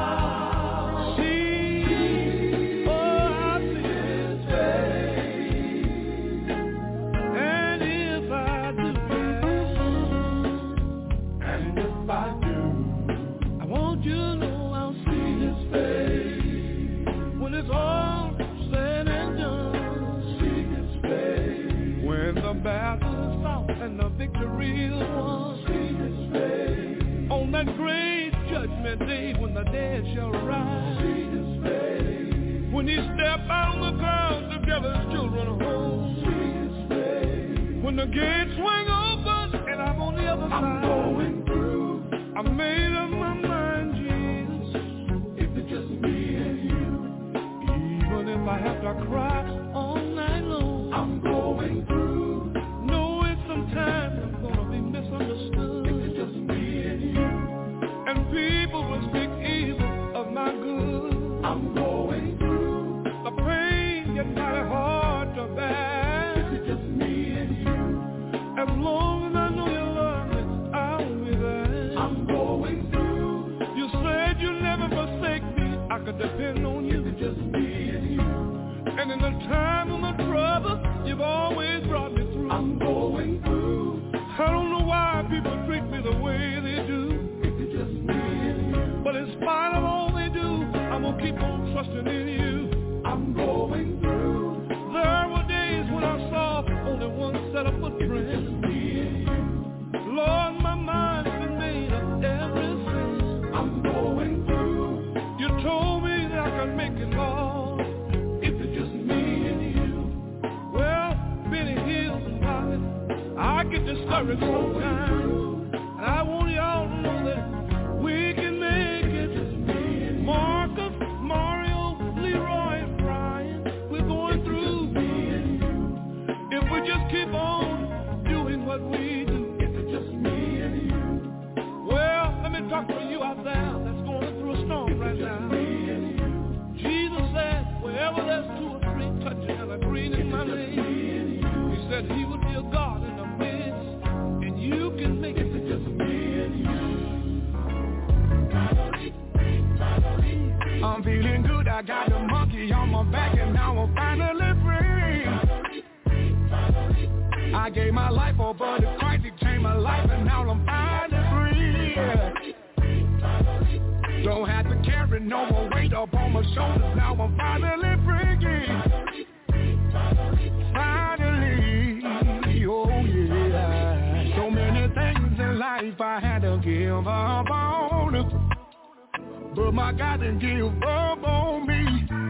me day when the dead shall rise. When he step out on the clouds to gather his children home. When the gates swing open and I'm on the other side. I'm going through. I made up my mind, Jesus. If it's just me and you. Even if I have to cry all night long. I'm going through. Knowing sometimes I'm gonna be misunderstood. If it's just me and you. And people will speak evil of my good. I'm going through. The pain gets mighty hard to bear. If it's just me and you. As long as I know you love me, I'll be there. I'm going through. You said you'd never forsake me. I could depend on you. If it's just me and you. And in the time of my trouble, you've always brought me through. I'm going through. I don't know why people treat me the way they do. If it's just me and you. But in spite of all they do, I'm gonna keep on trusting in you. I'm going through. There were days when I saw only one set of footprints. It's just me and you. Lord, my mind's been made up ever since. I'm going through. You told me that I could make it, Lord. If it's just me and you. Well, many hills and valleys, I get discouraged sometimes. And I want y'all to know that we can make it. Just me and Marcus, Mario, Leroy, and Brian, we're going through. Me and you. If we just keep on doing what we do. If it's just me and you. Well, let me talk to you out there that's going through a storm right now. Me and you. Jesus said, wherever there's two or three touching and agreeing in my name, he said he would be a God in the midst, and you can make it. If it's just me and you. I'm feeling good, I got the monkey on my back, and now I'm finally free. I gave my life over to Christ, he changed my life, and now I'm finally free. Don't have to carry no more weight up on my shoulders, now I'm finally free. Finally, oh yeah. So many things in life I had to give up on, but my God didn't give up on me.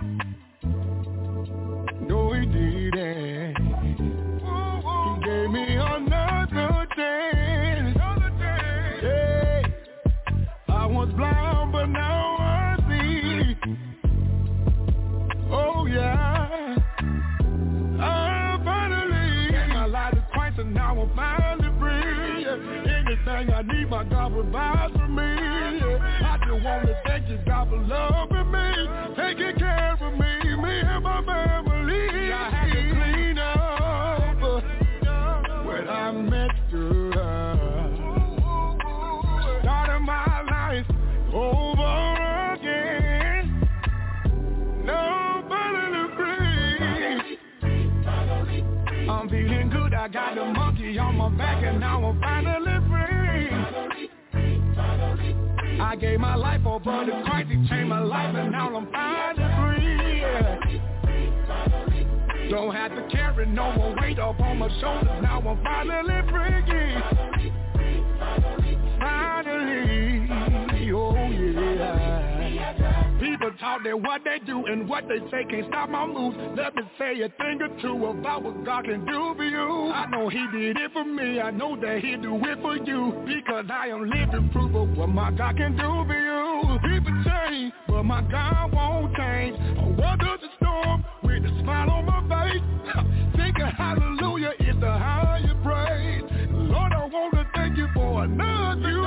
No, he didn't. He gave me another chance. Yeah. I was blind, but now I see. Oh yeah. I finally gave my life to Christ, and now I'm finally free. Anything I need, my God provides for me. I just want to thank you, God, for loving me, taking care of me and my family. I had to clean up when I messed up, starting my life over again. Now I'm finally free. I'm feeling good, I got the monkey on my back, and now I'm finally free. I gave my life over to Christ, he changed my life, and now I'm finally free. Don't have to carry no more weight up on my shoulders, now I'm finally free. Finally, oh yeah. People talk that what they do and what they say can't stop my moves. Let me say a thing or two about what God can do for you. I know he did it for me, I know that he'll do it for you, because I am living proof of what my God can do for you. People change, but my God won't change. I weather the storm with a smile on my face, thinking hallelujah is the higher praise. Lord, I want to thank you for another year.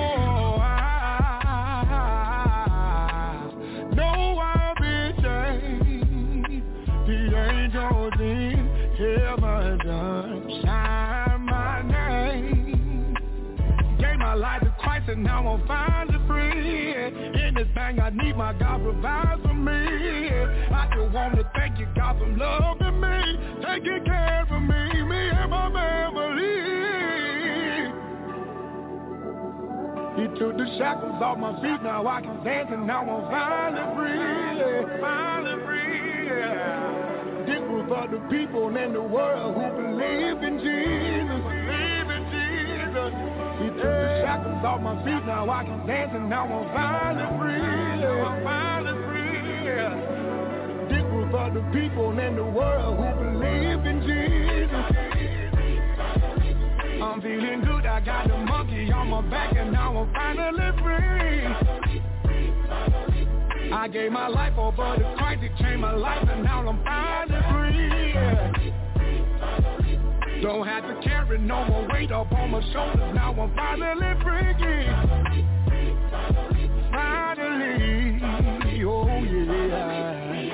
I've been changed. The angels in heaven done shine my name. Gave my life to Christ, and now I'm finally free. Anything I need, my God provides for me. I just want to thank you, God, for loving me, taking care of me and my family. He took the shackles off my feet, now I can dance, and now I'm finally free, finally free. This was for the people in the world who believe in Jesus, He took the shackles off my feet, now I can dance and now I'm finally free. I'm finally free. This was for the people in the world who believe in Jesus. I'm feeling good, I got the monkey on my back and now I'm finally free. I gave my life over to Christ, it changed my life and now I'm finally free. Don't have to carry no more weight up on my shoulders, now I'm finally free. Finally, oh yeah.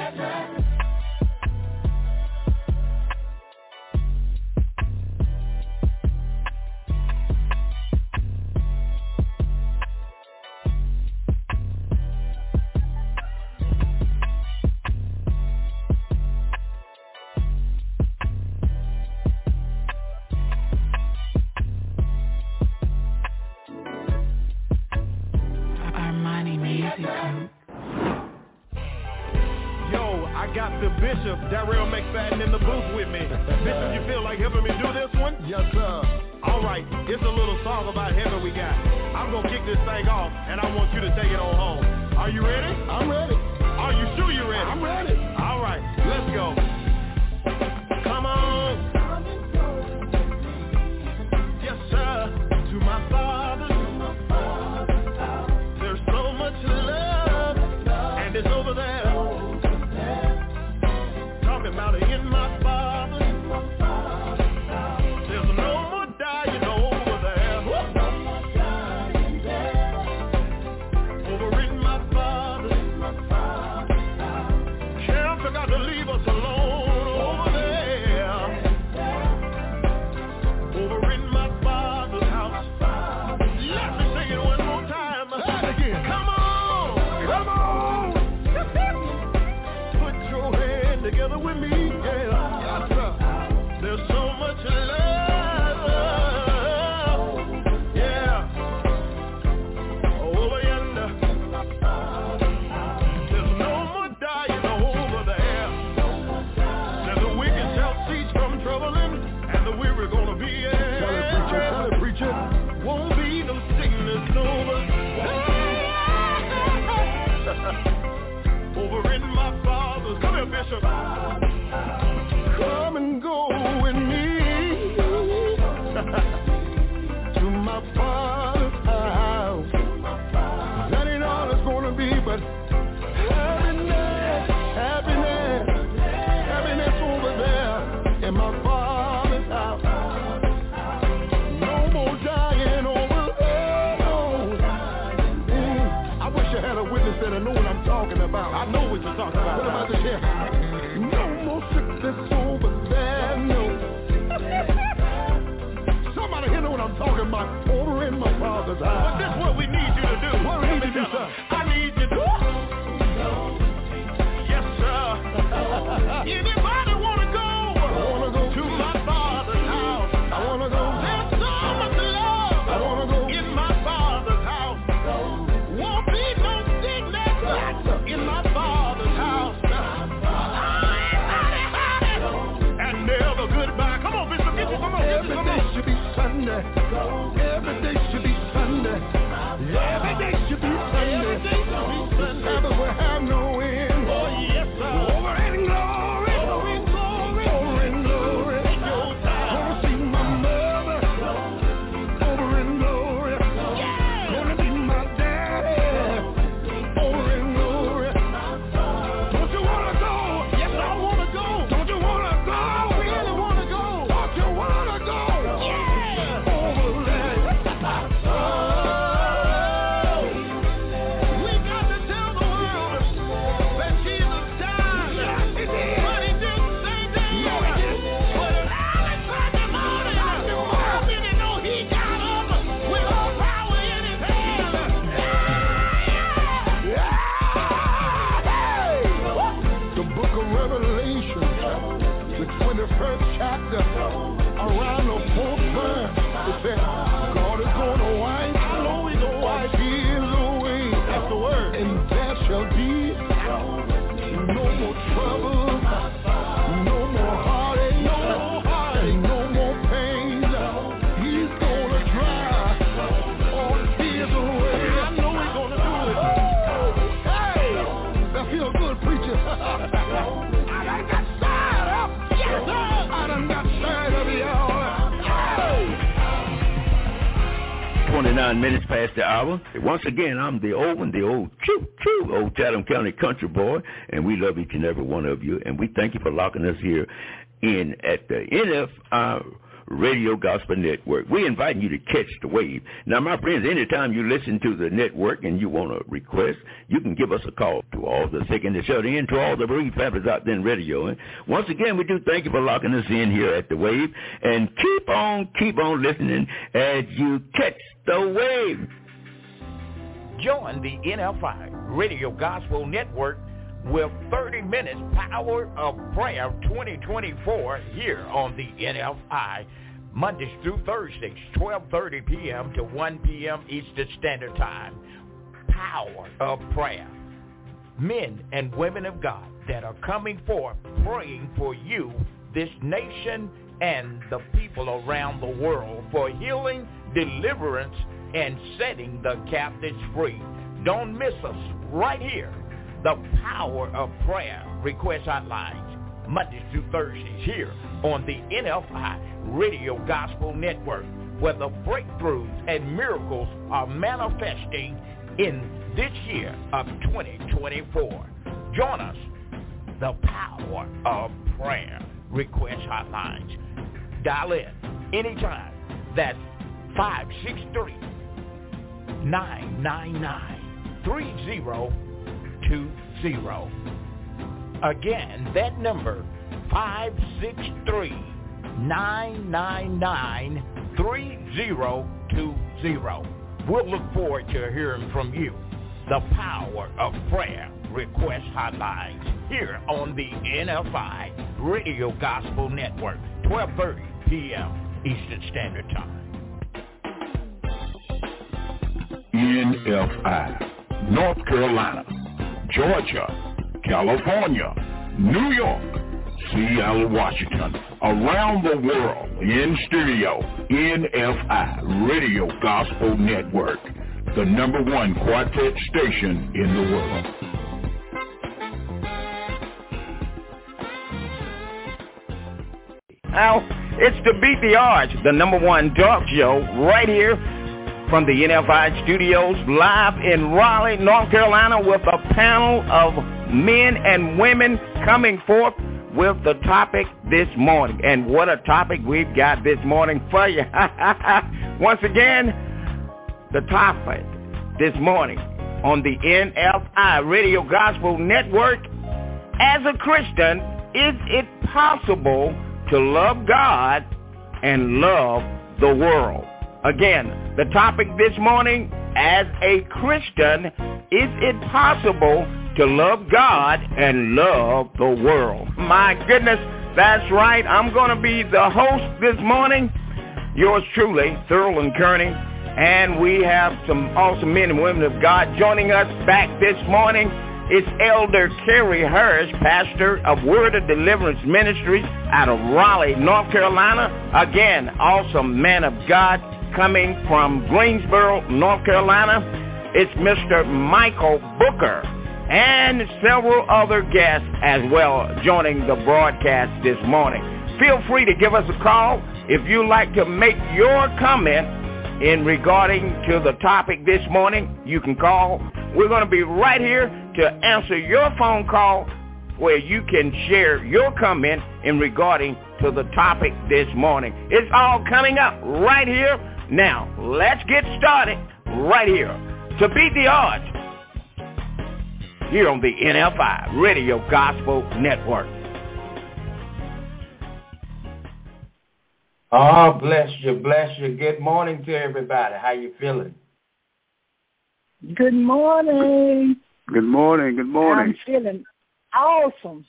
Bishop Darrell McFadden in the booth with me. Bishop, you feel like helping me do this one? Yes, sir. All right, it's a little song about heaven we got. I'm going to kick this thing off, and I want you to take it on home. Are you ready? I'm ready. Are you sure you're ready? I'm ready. All right, let's go. Come on. Yes, sir. To my Father. There's so much love, and it's over there. About it in my Father. There's no more dying over there. Over in my Father. Sheriff forgot to leave us alone over there. Over in my Father's house. Let me sing it one more time. Say it again. Come on. Come on. Put your hand together with me, yeah. Yes, sir. There's so much love, yeah. Over yonder, there's no more dying over there. Now the wicked shall cease from troubling, and the weary gonna be in. Tell it, preacher. Won't be no sickness over. Over in my Father's. Come here, Bishop. Come and go with me to my Father's house. That ain't all it's gonna be, but happiness, happiness, happiness over there in my Father's house. No more dying over there. I wish I had a witness that I know what I'm talking about. I know what you're talking about. What about this here? No more sickness over there, no. Somebody here know what I'm talking about. Over in my Father's house. But this is what we need you to do. What we need to do, sir? I need you to. Yes, sir. Anybody want to go? I want to go to my Father's house. I want to go. There's so much love. I want to go in my Father's house. Won't be no sickness in my Father's house. And never goodbye. Come on, Bishop. Get you. Come on. Every day should be Sunday. Every day should be Sunday. Every day should be Sunday. Every day should be Sunday. Sabbath will have no end. Oh, yes, sir. Over in glory. Over in glory. Over in glory. Take your time. Gonna see my mother. Over in glory. Yeah. Gonna be my daddy. Over in glory. 29 minutes past the hour. Once again, I'm the old true old Chatham County country boy, and we love each and every one of you, and we thank you for locking us here in at the NFI Radio Gospel Network. We're inviting you to catch the wave. Now, my friends, anytime you listen to the network and you want to request, you can give us a call to all the sick and the shut in, to all the bereaved families out there in radio. And once again, we do thank you for locking us in here at the wave. And keep on listening as you catch the wave. Join the NFI Radio Gospel Network with 30 minutes Power of Prayer 2024 here on the NFI, Mondays through Thursdays, 12:30 p.m. to 1 p.m. Eastern Standard Time. Power of Prayer. Men and women of God that are coming forth praying for you, this nation, and the people around the world for healing, deliverance, and setting the captives free. Don't miss us right here. The Power of Prayer request hotlines, Mondays through Thursdays here on the NFI Radio Gospel Network, where the breakthroughs and miracles are manifesting in this year of 2024. Join us, the Power of Prayer request hotlines. Dial in anytime. That's 563-999-3020. Again, that number, 563-999-3020. We'll look forward to hearing from you. The Power of Prayer request hotlines here on the NFI Radio Gospel Network, 12:30 p.m. Eastern Standard Time. NFI, North Carolina, Georgia, California, New York, Seattle, Washington, around the world, in stereo, NFI Radio Gospel Network, the #1 quartet station in the world. Now, it's to Beat the Odds, the #1 talk show right here from the NFI studios, live in Raleigh, North Carolina, with a panel of men and women coming forth with the topic this morning. And what a topic we've got this morning for you. Once again, the topic this morning on the NFI Radio Gospel Network: as a Christian, is it possible to love God and love the world? Again, the topic this morning: as a Christian, is it possible to love God and love the world? My goodness, that's right. I'm going to be the host this morning. Yours truly, Thurl Kearney. And we have some awesome men and women of God joining us back this morning. It's Elder Kerry Harris, pastor of Word of Deliverance Ministries out of Raleigh, North Carolina. Again, awesome man of God coming from Greensboro, North Carolina. It's Mr. Michael Booker and several other guests as well joining the broadcast this morning. Feel free to give us a call if you'd like to make your comment in regarding to the topic this morning. You can call. We're going to be right here to answer your phone call where you can share your comment in regarding to the topic this morning. It's all coming up right here. Now, let's get started right here to Beat the Odds here on the NFI Radio Gospel Network. Oh, bless you, bless you. Good morning to everybody. How you feeling? Good morning. Good morning. Good morning. I'm feeling awesome.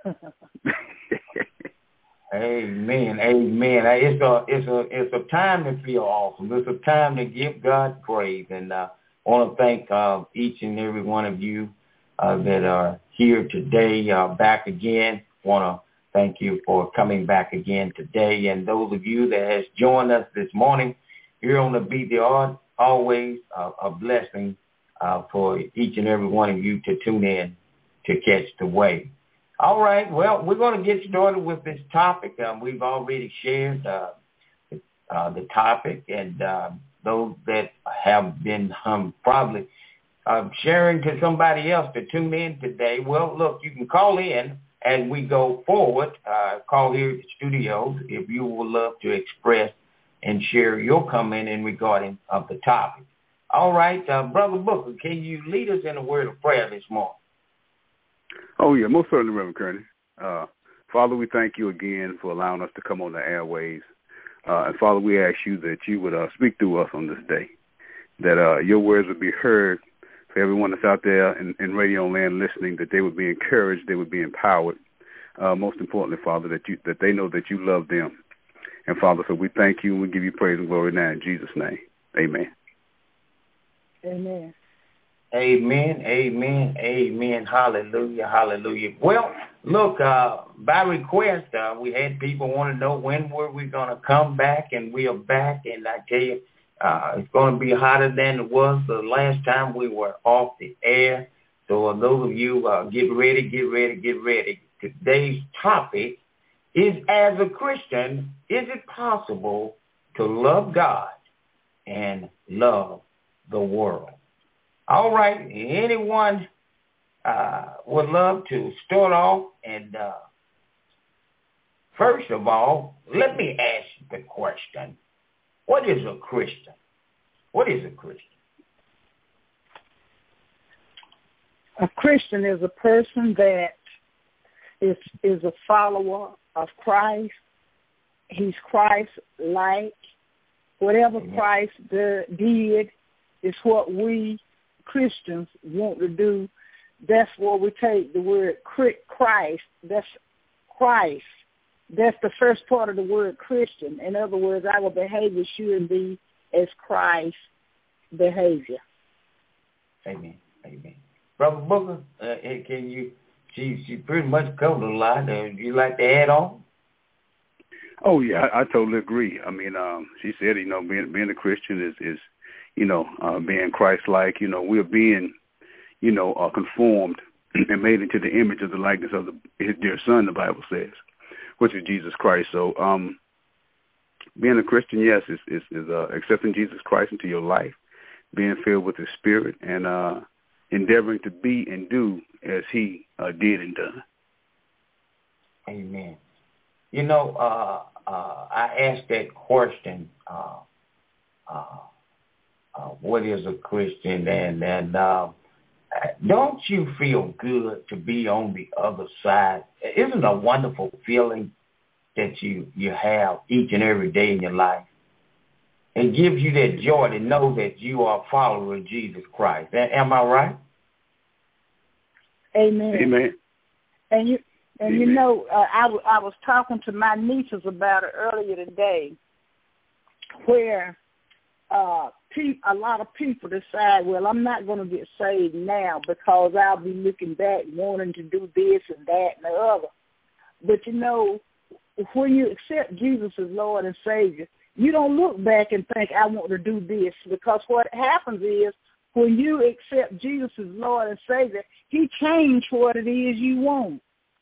Amen. Amen. It's a time to feel awesome. It's a time to give God praise. And I want to thank each and every one of you that are here today, back again. Want to thank you for coming back again today. And those of you that has joined us this morning here on the Beat the Odds, always a blessing for each and every one of you to tune in to catch the wave. All right, well, we're going to get started with this topic. We've already shared the topic, those that have been probably sharing to somebody else to tune in today. Well, look, you can call in as we go forward. Call here at the studios if you would love to express and share your comment in regarding of the topic. All right, Brother Booker, can you lead us in a word of prayer this morning? Oh, yeah, most certainly, Reverend Kearney. Father, we thank you again for allowing us to come on the airways. And, Father, we ask you that you would speak through us on this day, that your words would be heard for everyone that's out there in radio land listening, that they would be encouraged, they would be empowered. Most importantly, Father, that they know that you love them. And, Father, so we thank you and we give you praise and glory now in Jesus' name. Amen. Amen. Amen, amen, amen. Hallelujah, hallelujah. Well, look, by request, we had people want to know when were we going to come back, and we are back. And I tell you, it's going to be hotter than it was the last time we were off the air. So those of you, get ready, get ready, get ready. Today's topic is, as a Christian, is it possible to love God and love the world? All right, anyone would love to start off? And first of all, let me ask the question, what is a Christian? What is a Christian? A Christian is a person that is a follower of Christ. He's Christ-like. Whatever Christ did is what we Christians want to do. That's where we take the word Christ. That's Christ. That's the first part of the word Christian. In other words, our behavior should be as Christ's behavior. Amen. Amen. Brother Booker, can you? She pretty much covered a lot. Would you like to add on? Oh yeah, I totally agree. I mean, she said, being a Christian is being Christ-like. We're being, conformed and made into the image of the likeness of his dear Son, the Bible says, which is Jesus Christ. So, being a Christian, yes, is accepting Jesus Christ into your life, being filled with His Spirit, and endeavoring to be and do as He did and done. Amen. I asked that question. What is a Christian? And don't you feel good to be on the other side? Isn't it a wonderful feeling that you have each and every day in your life? It gives you that joy to know that you are a follower of Jesus Christ. Am I right? Amen. Amen. And I was talking to my nieces about it earlier today, where a lot of people decide, well, I'm not going to get saved now because I'll be looking back wanting to do this and that and the other. But, when you accept Jesus as Lord and Savior, you don't look back and think, I want to do this, because what happens is when you accept Jesus as Lord and Savior, He changed what it is you want.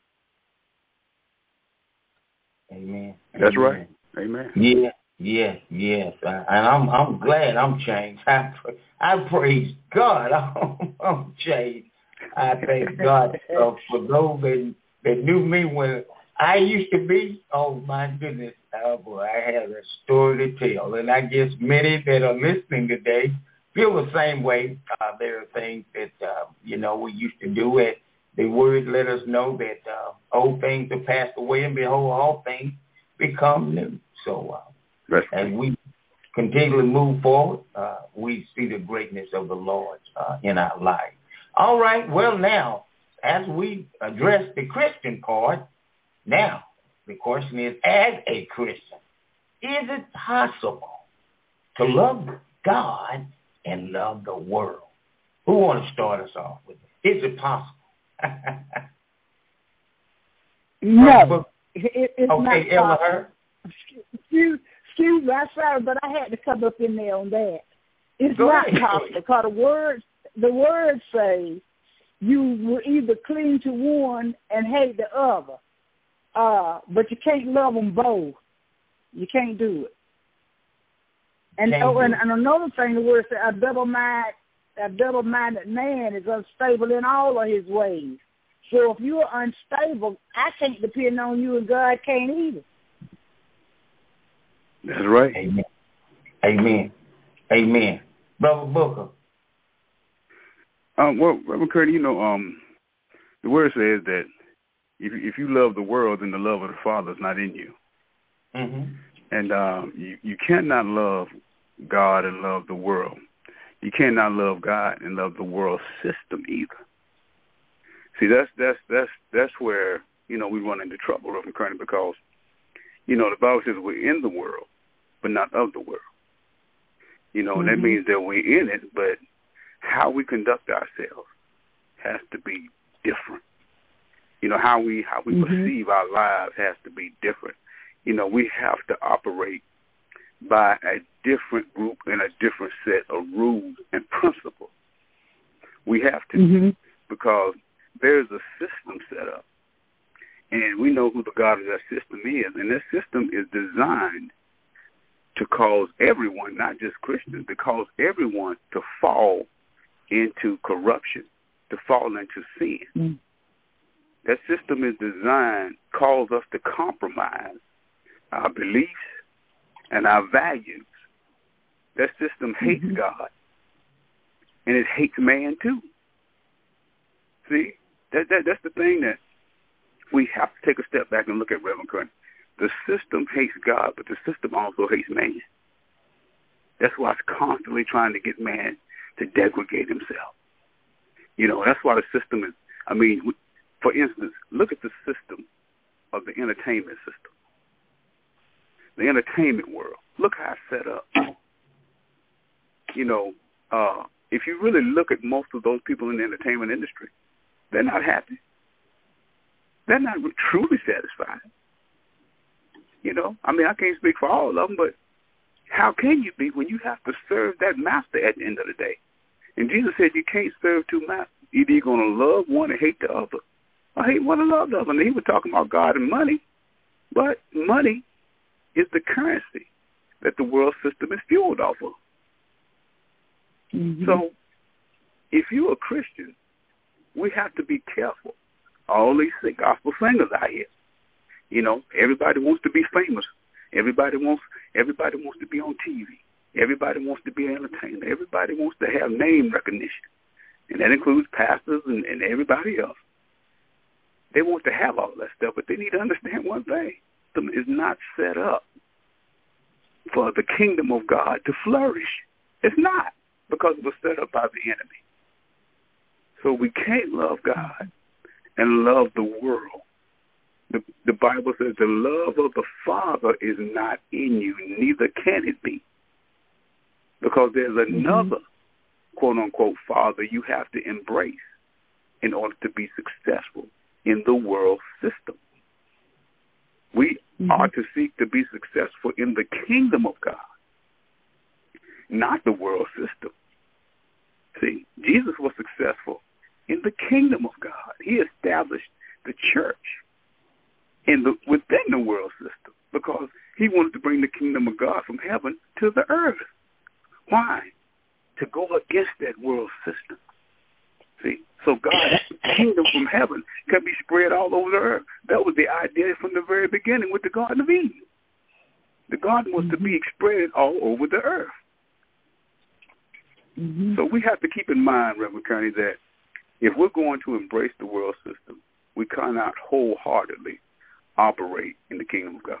Amen. That's right. Amen. Yeah. Yes. And I'm glad I'm changed. I praise God. I'm changed. I thank God for those that knew me when I used to be. Oh, my goodness. Oh, boy, I had a story to tell. And I guess many that are listening today feel the same way. There are things that, we used to do. The word let us know that old things have passed away, and behold, all things become new. So as we continually move forward, we see the greatness of the Lord in our life. All right, well, now, as we address the Christian part, now the question is, as a Christian, is it possible to love God and love the world? Who want to start us off with it? Is it possible? No, it's not possible. Excuse me, I'm sorry, but I had to come up in there on that. It's not possible, because the words say you will either cling to one and hate the other, but you can't love them both. You can't do it. And another thing, the word says, a double-minded man is unstable in all of his ways. So if you're unstable, I can't depend on you, and God can't either. That's right. Amen. Amen. Amen. Brother Booker. Well, Reverend Curtis, you know, the word says that if you love the world, then the love of the Father is not in you. Mm-hmm. And you cannot love God and love the world. You cannot love God and love the world system either. See, that's where, you know, we run into trouble, Reverend Curtis, because, you know, the Bible says we're in the world, but not of the world. You know, and that means that we're in it, but how we conduct ourselves has to be different. You know, how we perceive our lives has to be different. You know, we have to operate by a different group and a different set of rules and principles. We have to, because there's a system set up, and we know who the God of that system is, and that system is designed to cause everyone, not just Christians, to cause everyone to fall into corruption, to fall into sin. That system is designed, calls us to compromise our beliefs and our values. That system hates God, and it hates man too. See, that's the thing that we have to take a step back and look at, Reverend Curtis. The system hates God, but the system also hates man. That's why it's constantly trying to get man to degrade himself. You know, that's why the system is, I mean, for instance, look at the system of the entertainment system. The entertainment world. Look how it's set up. You know, if you really look at most of those people in the entertainment industry, they're not happy. They're not truly satisfied. You know, I mean, I can't speak for all of them, but how can you be when you have to serve that master at the end of the day? And Jesus said you can't serve two masters. Either you're going to love one and hate the other, or hate one and love the other. And he was talking about God and money, but money is the currency that the world system is fueled off of. So if you're a Christian, we have to be careful. All these gospel singers out here, you know, everybody wants to be famous. Everybody wants to be on TV. Everybody wants to be an entertainer. Everybody wants to have name recognition. And that includes pastors and everybody else. They want to have all that stuff, but they need to understand one thing. It is not set up for the kingdom of God to flourish. It's not, because it was set up by the enemy. So we can't love God and love the world. The Bible says the love of the Father is not in you, neither can it be. Because there's another, quote-unquote, Father you have to embrace in order to be successful in the world system. We are to seek to be successful in the kingdom of God, not the world system. See, Jesus was successful in the kingdom of God. He established the church within the world system because he wanted to bring the kingdom of God from heaven to the earth. Why? To go against that world system. See, so God's kingdom from heaven can be spread all over the earth. That was the idea from the very beginning with the Garden of Eden. The garden was to be spread all over the earth. So we have to keep in mind, Reverend Kearney, that if we're going to embrace the world system, we cannot wholeheartedly operate in the kingdom of God.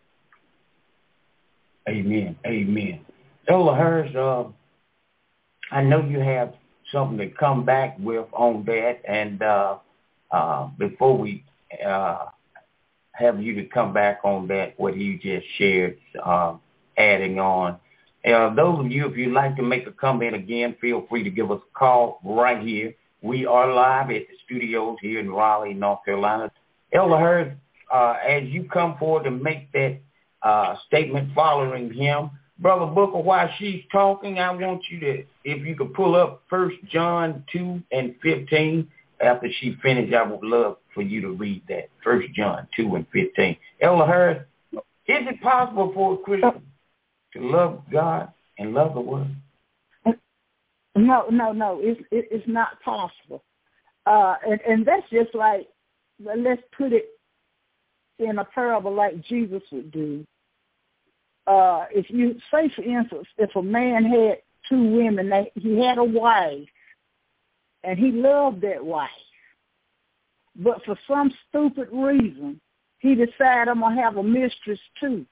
Amen. Amen. Elder Harris, I know you have something to come back with on that, and before we have you to come back on that, what you just shared, adding on, those of you, if you'd like to make a comment again, feel free to give us a call right here. We are live at the studios here in Raleigh, North Carolina. Elder Harris, as you come forward to make that statement following him, Brother Booker, while she's talking, I want you to, if you could pull up 1 John 2:15. After she finishes, I would love for you to read that, 1 John 2:15. Elder Harris, is it possible for a Christian to love God and love the world? No. It's not possible. And that's just like, let's put it in a parable like Jesus would do. If you say, for instance, if a man had two women, he had a wife, and he loved that wife, but for some stupid reason, he decided, I'm going to have a mistress too.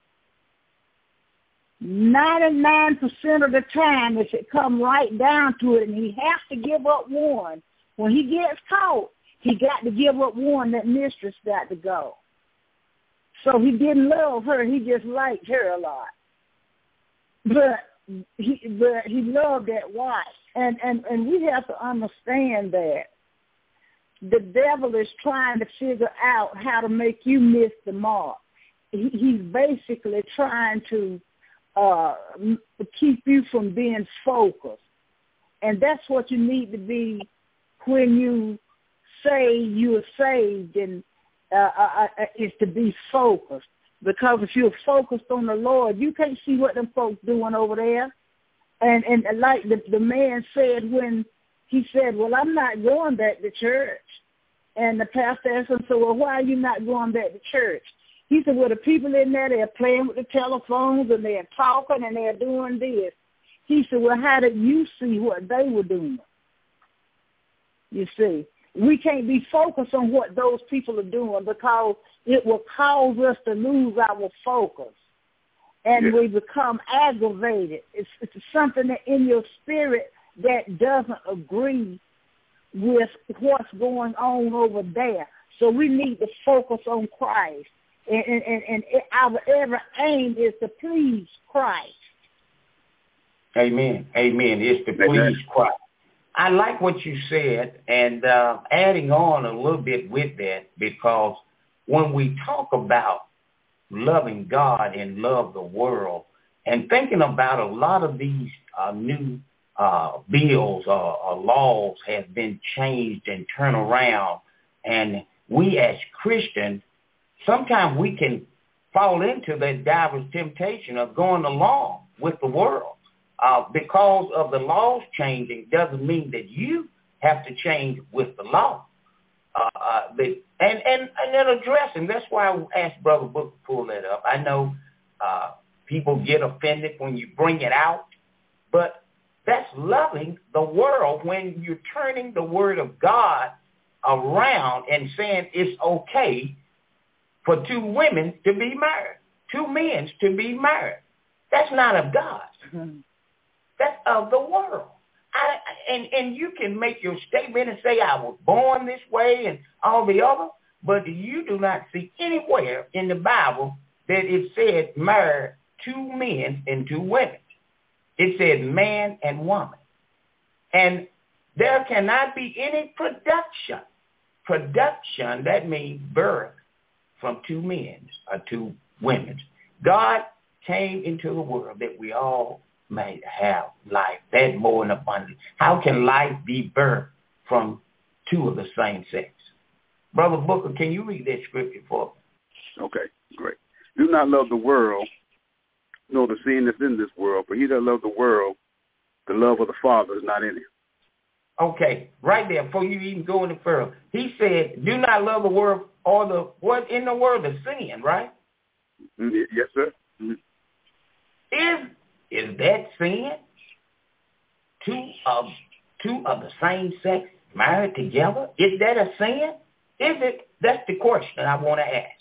99% of the time, if it come right down to it, and he has to give up one, when he gets caught, he got to give up one. That mistress got to go. So he didn't love her; he just liked her a lot. But he loved that wife, and we have to understand that the devil is trying to figure out how to make you miss the mark. He's basically trying to keep you from being focused. And that's what you need to be when you say you're saved, and is to be focused. Because if you're focused on the Lord, you can't see what them folks doing over there. And like the man said when he said, well, I'm not going back to church. And the pastor asked him, so, well, why are you not going back to church? He said, well, the people in there, they're playing with the telephones and they're talking and they're doing this. He said, well, how did you see what they were doing? You see, we can't be focused on what those people are doing because it will cause us to lose our focus. And we become aggravated. It's something that in your spirit that doesn't agree with what's going on over there. So we need to focus on Christ. And our every aim is to please Christ. Amen. It's to please Christ. I like what you said, and adding on a little bit with that, because when we talk about loving God and love the world, and thinking about a lot of these new bills or laws have been changed and turned around, and we as Christians, sometimes we can fall into that diverse temptation of going along with the world. Because of the laws changing doesn't mean that you have to change with the law. And then addressing, that's why I asked Brother Booker to pull that up. I know people get offended when you bring it out, but that's loving the world when you're turning the word of God around and saying it's okay for two women to be married, two men to be married. That's not of God. Mm-hmm. That's of the world. And you can make your statement and say, I was born this way and all the other, but you do not see anywhere in the Bible that it said marry two men and two women. It said man and woman. And there cannot be any production. Production, that means birth from two men or two women. God came into the world that we all may have life, that more in abundance. How can life be birthed from two of the same sex? Brother Booker, can you read that scripture for me? Okay, great. Do not love the world, nor the sin that's in this world. For he that loves the world, the love of the Father is not in him. Okay, right there, before you even go any further. He said, do not love the world or the, what in the world, the sin, right? Yes, sir. Mm-hmm. Is that sin? Two of the same sex married together? Is that a sin? Is it? That's the question I want to ask.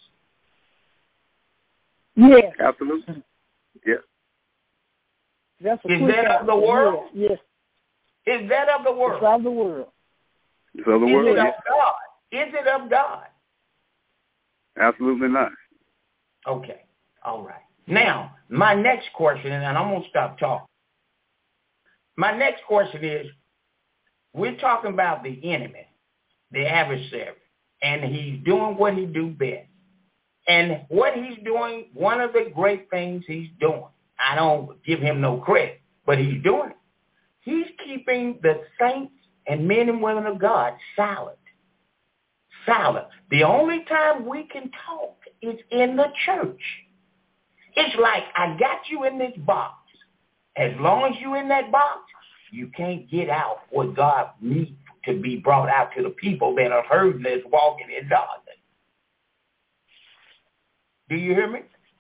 Yes. Absolutely. Yes. That's is that of the world? Yes. Is that of the world? It's of the world. It's of the world. Is it of God? Is it of God? Absolutely not. Okay. All right. Now, my next question, and I'm going to stop talking. My next question is, we're talking about the enemy, the adversary, and he's doing what he do best. And what he's doing, one of the great things he's doing, I don't give him no credit, but he's doing it. He's keeping the saints and men and women of God silent. Silent. The only time we can talk is in the church. It's like I got you in this box, As long as you're in that box, you can't get out what God needs to be brought out to the people that are hurting, walking in darkness. Do you hear me?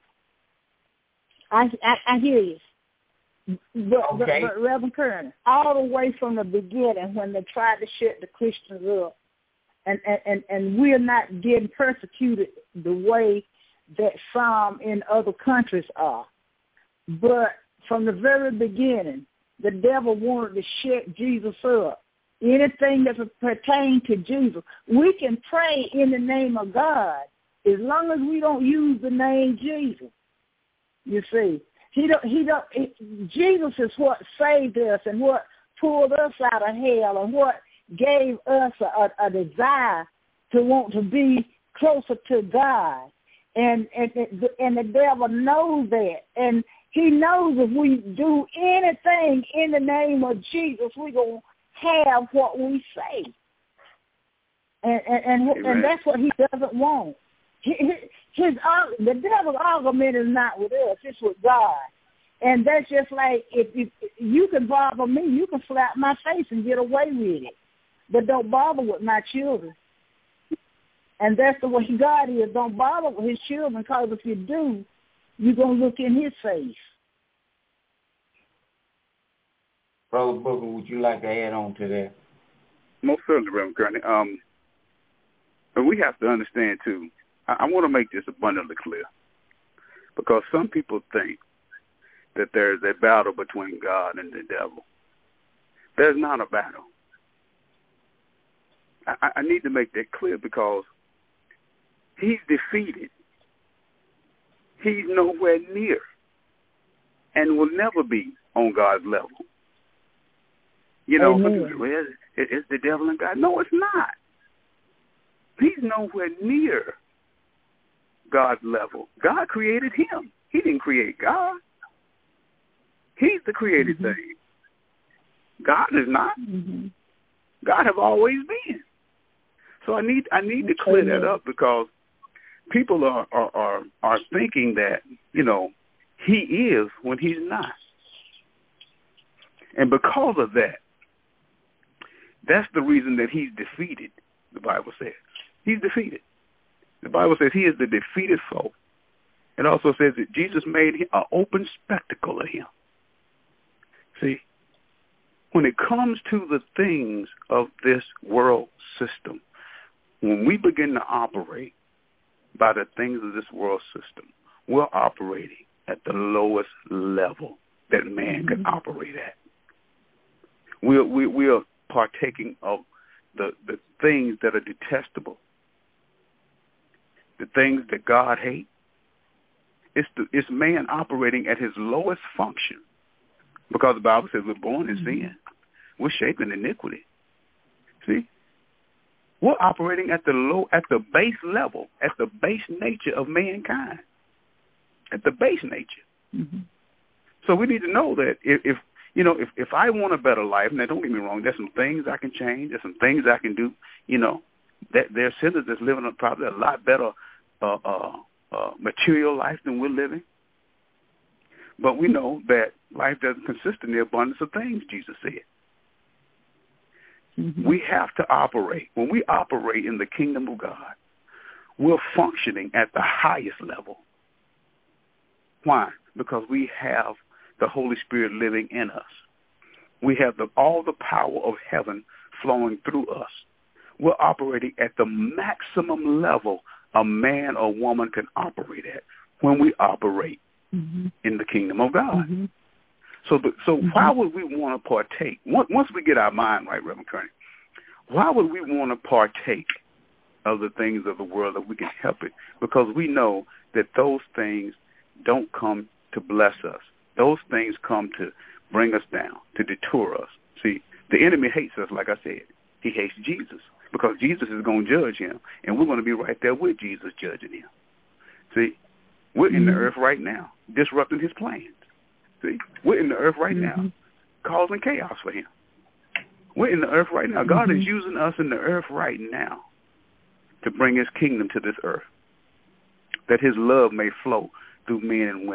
I hear you. But Okay. Reverend Kern, all the way from the beginning when they tried to shut the Christians up, and we're not getting persecuted the way that some in other countries are. But from the very beginning, the devil wanted to shut Jesus up. Anything that pertains to Jesus, we can pray in the name of God as long as we don't use the name Jesus. You see, Jesus is what saved us and what pulled us out of hell and what gave us a desire to want to be closer to God. And the devil knows that. And he knows if we do anything in the name of Jesus, we're going to have what we say. And that's what he doesn't want. The devil's argument is not with us, it's with God. And that's just like, if you can bother me, you can slap my face and get away with it. But don't bother with my children. And that's the way God is. Don't bother with his children, because if you do, you're going to look in his face. Brother Booker, would you like to add on to that? Most certainly, Reverend Kearney. But we have to understand, too, I want to make this abundantly clear, because some people think that there's a battle between God and the devil. There's not a battle. I need to make that clear, because he's defeated. He's nowhere near and will never be on God's level. You know, it's the devil and God. No, it's not. He's nowhere near God's level. God created him. He didn't create God. He's the created thing. God is not. God have always been. So I need to clear that up, because people are thinking that, you know, he is when he's not. And because of that, that's the reason that he's defeated, the Bible says. He's defeated. The Bible says he is the defeated foe. It also says that Jesus made an open spectacle of him. See, when it comes to the things of this world system, when we begin to operate by the things of this world system, we're operating at the lowest level that man can operate at. We are partaking of the things that are detestable, the things that God hates. It's man operating at his lowest function, because the Bible says we're born in sin. We're shaped in iniquity. See? We're operating at the base level, at the base nature of mankind, at the base nature. So we need to know that if I want a better life, now don't get me wrong, there's some things I can change, there's some things I can do, you know, that there are sinners that's living probably a lot better material life than we're living. But we know that life doesn't consist in the abundance of things, Jesus said. We have to operate. When we operate in the kingdom of God, we're functioning at the highest level. Why? Because we have the Holy Spirit living in us. We have all the power of heaven flowing through us. We're operating at the maximum level a man or woman can operate at when we operate in the kingdom of God. So why would we want to partake? Once we get our mind right, Reverend Kearney, why would we want to partake of the things of the world if we can help it? Because we know that those things don't come to bless us. Those things come to bring us down, to detour us. See, the enemy hates us, like I said. He hates Jesus, because Jesus is going to judge him, and we're going to be right there with Jesus judging him. See, we're in the earth right now, disrupting his plans. See, we're in the earth right now, causing chaos for him. We're in the earth right now. God is using us in the earth right now to bring his kingdom to this earth, that his love may flow through men and women,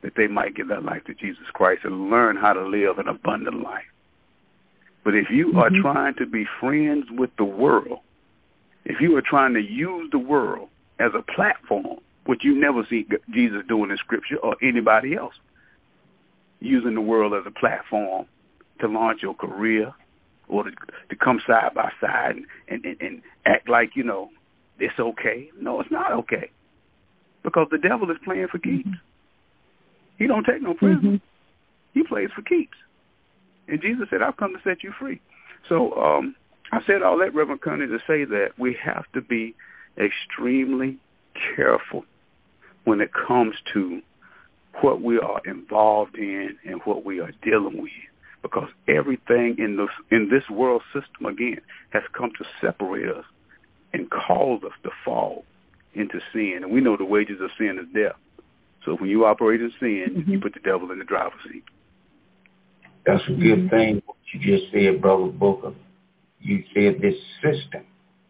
that they might give their life to Jesus Christ and learn how to live an abundant life. But if you are trying to be friends with the world, if you are trying to use the world as a platform, which you never see Jesus doing in Scripture or anybody else, using the world as a platform to launch your career or to come side by side and act like, you know, it's okay. No, it's not okay. Because the devil is playing for keeps. He don't take no prisoners. He plays for keeps. And Jesus said, I've come to set you free. So I said all that, Reverend Connie, to say that we have to be extremely careful when it comes to what we are involved in and what we are dealing with. Because everything in this world system, again, has come to separate us and cause us to fall into sin. And we know the wages of sin is death. So when you operate in sin, you put the devil in the driver's seat. That's a good thing what you just said, Brother Booker. You said this system.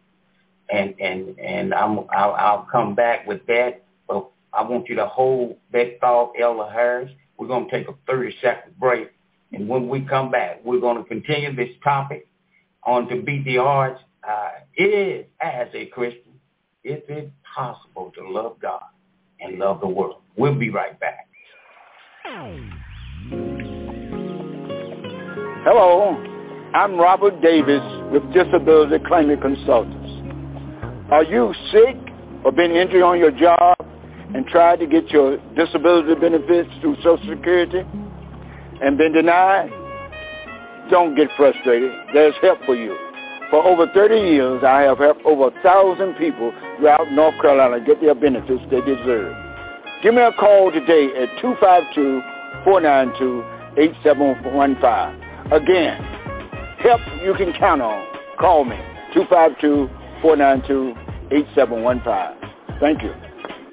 And I'll come back with that, but I want you to hold that thought, Elder Harris. We're going to take a 30-second break. And when we come back, we're going to continue this topic on To Beat the Odds. Is, as a Christian, is it possible to love God and love the world? We'll be right back. Hello, I'm Robert Davis with Disability Claiming Consultants. Are you sick or been injured on your job and tried to get your disability benefits through Social Security and been denied? Don't get frustrated. There's help for you. For over 30 years, I have helped over 1,000 people throughout North Carolina get their benefits they deserve. Give me a call today at 252-492-8715. Again, help you can count on. Call me, 252-492-8715. Thank you.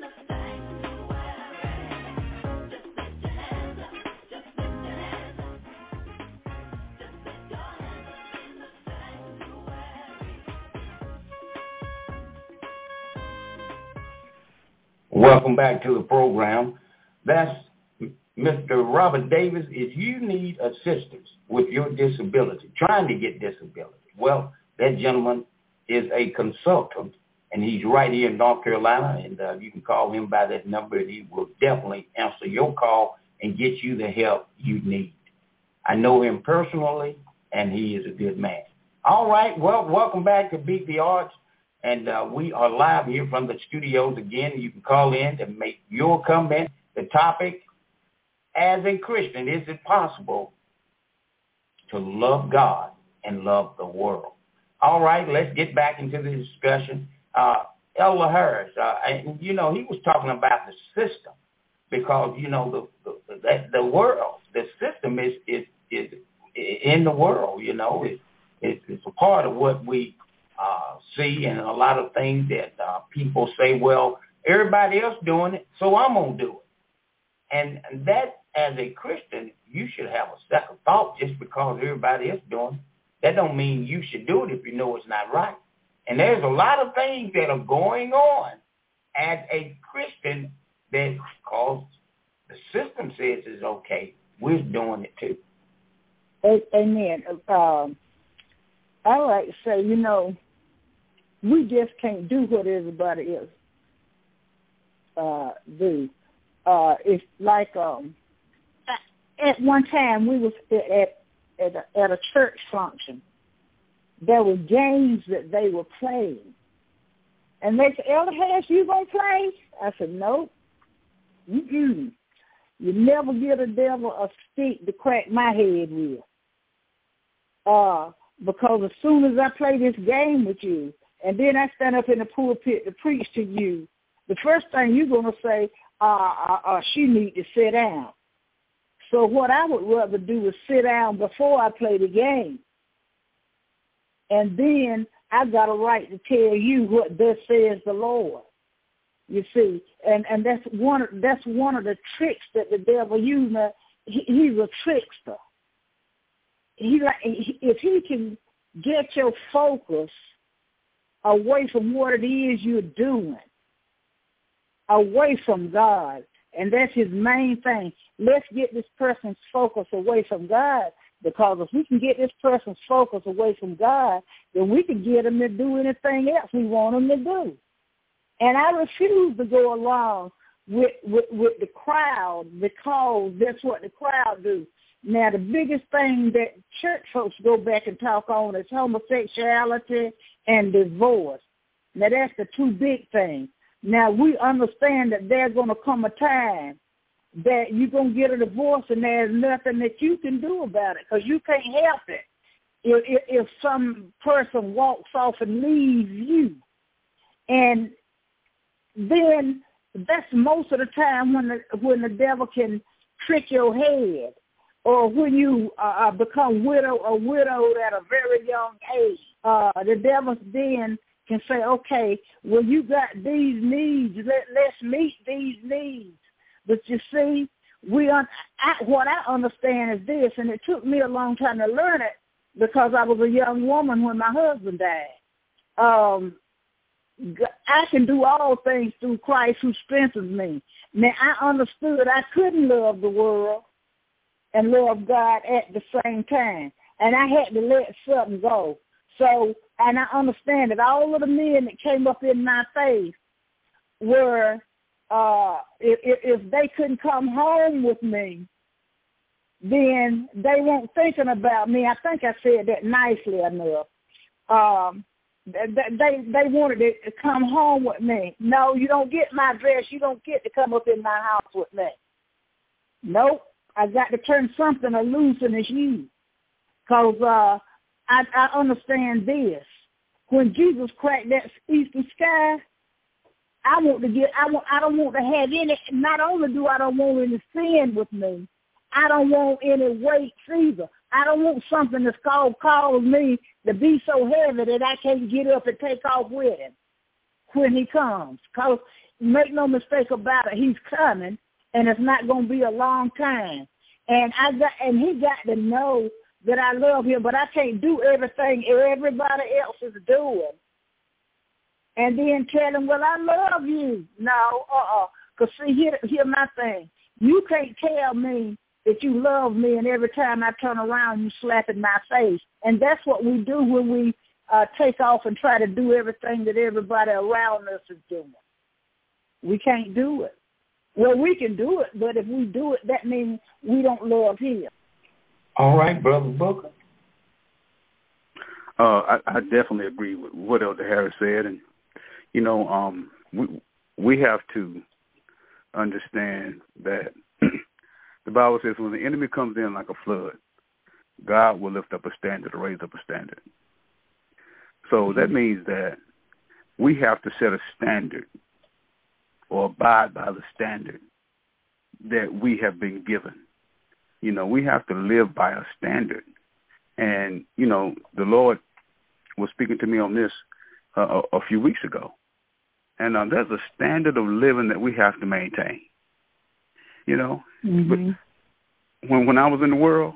Welcome back to the program. That's Mr. Robert Davis. If you need assistance with your disability, trying to get disability, well, that gentleman is a consultant, and he's right here in North Carolina, and you can call him by that number, and he will definitely answer your call and get you the help you need. I know him personally, and he is a good man. All right, well, welcome back to Beat the Odds. And we are live here from the studios again. You can call in to make your comment. The topic, as a Christian, is it possible to love God and love the world? All right, let's get back into the discussion. Elder Harris, and, you know, he was talking about the system because, you know, the world, the system is in the world, you know. It's a part of what we see, and a lot of things that people say, well, everybody else doing it, so I'm going to do it. And that, as a Christian, you should have a second thought. Just because everybody else doing it, that don't mean you should do it if you know it's not right. And there's a lot of things that are going on as a Christian that, because the system says it's okay, we're doing it too. Amen. I like to say, you know, we just can't do what everybody else do. It's like at one time we was at a church function. There were games that they were playing, and they said, "Elder Harris, you gonna play?" I said, "Nope. You never get a devil a stick to crack my head with. Because as soon as I play this game with you, and then I stand up in the pulpit to preach to you, the first thing you're going to say, she need to sit down. So what I would rather do is sit down before I play the game. And then I got a right to tell you what thus says the Lord. You see, and that's one of the tricks that the devil uses. He's a trickster. If he can get your focus away from what it is you're doing, away from God, And that's his main thing. Let's get this person's focus away from God, because if we can get this person's focus away from God, then we can get them to do anything else we want them to do. And I refuse to go along with the crowd, because that's what the crowd do. Now, the biggest thing that church folks go back and talk on is homosexuality and divorce. Now, that's the two big things. Now, we understand that there's going to come a time that you're going to get a divorce and there's nothing that you can do about it, because you can't help it. If some person walks off and leaves you, and then that's most of the time when the devil can trick your head, or when you become widowed at a very young age. The devil then can say, okay, well, you got these needs. Let's meet these needs. But you see, what I understand is this, and it took me a long time to learn it, because I was a young woman when my husband died. I can do all things through Christ who strengthens me. Now, I understood I couldn't love the world and love God at the same time, and I had to let something go. So, and I understand that all of the men that came up in my faith were, if they couldn't come home with me, then they weren't thinking about me. I think I said that nicely enough. They wanted to come home with me. No, you don't get my address. You don't get to come up in my house with me. Nope. I got to turn something loose in this you. Because I understand this. When Jesus cracked that eastern sky, I don't want to have any, not only do I don't want any sin with me, I don't want any weights either. I don't want something that's cause me to be so heavy that I can't get up and take off with him when he comes. Because make no mistake about it, he's coming, and it's not going to be a long time. And he got to know that I love him, but I can't do everything everybody else is doing. And then tell him, well, I love you. No, Because see, here my thing. You can't tell me that you love me, and every time I turn around, you slap in my face. And that's what we do when we take off and try to do everything that everybody around us is doing. We can't do it. Well, we can do it, but if we do it, that means we don't love him. All right, Brother Booker. I definitely agree with what Elder Harris said. And, you know, we have to understand that the Bible says when the enemy comes in like a flood, God will lift up a standard or raise up a standard. So that means that we have to set a standard or abide by the standard that we have been given. You know, we have to live by a standard. And, you know, the Lord was speaking to me on this a few weeks ago. And there's a standard of living that we have to maintain. You know, but when I was in the world,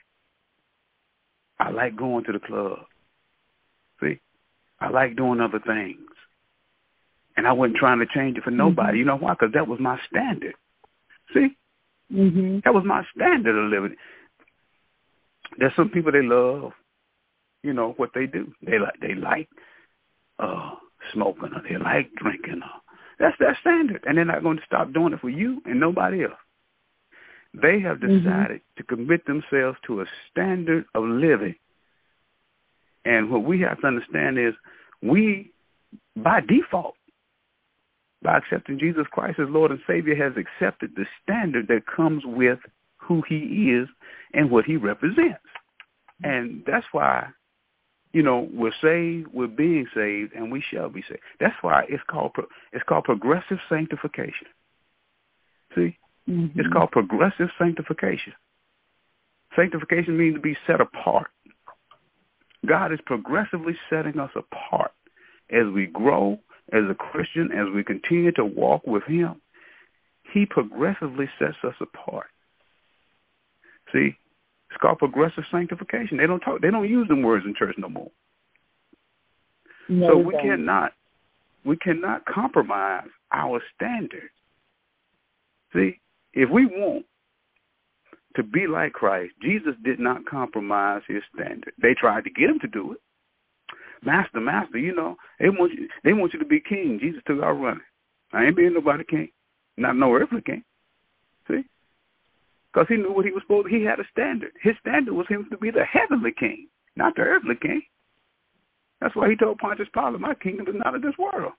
I like going to the club. See, I like doing other things. And I wasn't trying to change it for nobody. You know why? Because that was my standard. See? That was my standard of living. There's some people they love, you know, what they do. They like smoking, or they like drinking. That's their standard. And they're not going to stop doing it for you and nobody else. They have decided to commit themselves to a standard of living. And what we have to understand is we, by default, by accepting Jesus Christ as Lord and Savior, has accepted the standard that comes with who he is and what he represents. And that's why, you know, we're saved, we're being saved, and we shall be saved. That's why it's called progressive sanctification. See? It's called progressive sanctification. Sanctification means to be set apart. God is progressively setting us apart as we grow as a Christian, as we continue to walk with him. He progressively sets us apart. See, it's called progressive sanctification. They don't use them words in church no more. No, so we cannot compromise our standard See, if we want to be like Christ, Jesus did not compromise his standard. They tried to get him to do it. Master, you know, they want you to be king. Jesus took out running. I ain't being nobody king, not no earthly king. See? Because he knew what he was supposed to. He had a standard. His standard was him to be the heavenly king, not the earthly king. That's why he told Pontius Pilate, my kingdom is not of this world.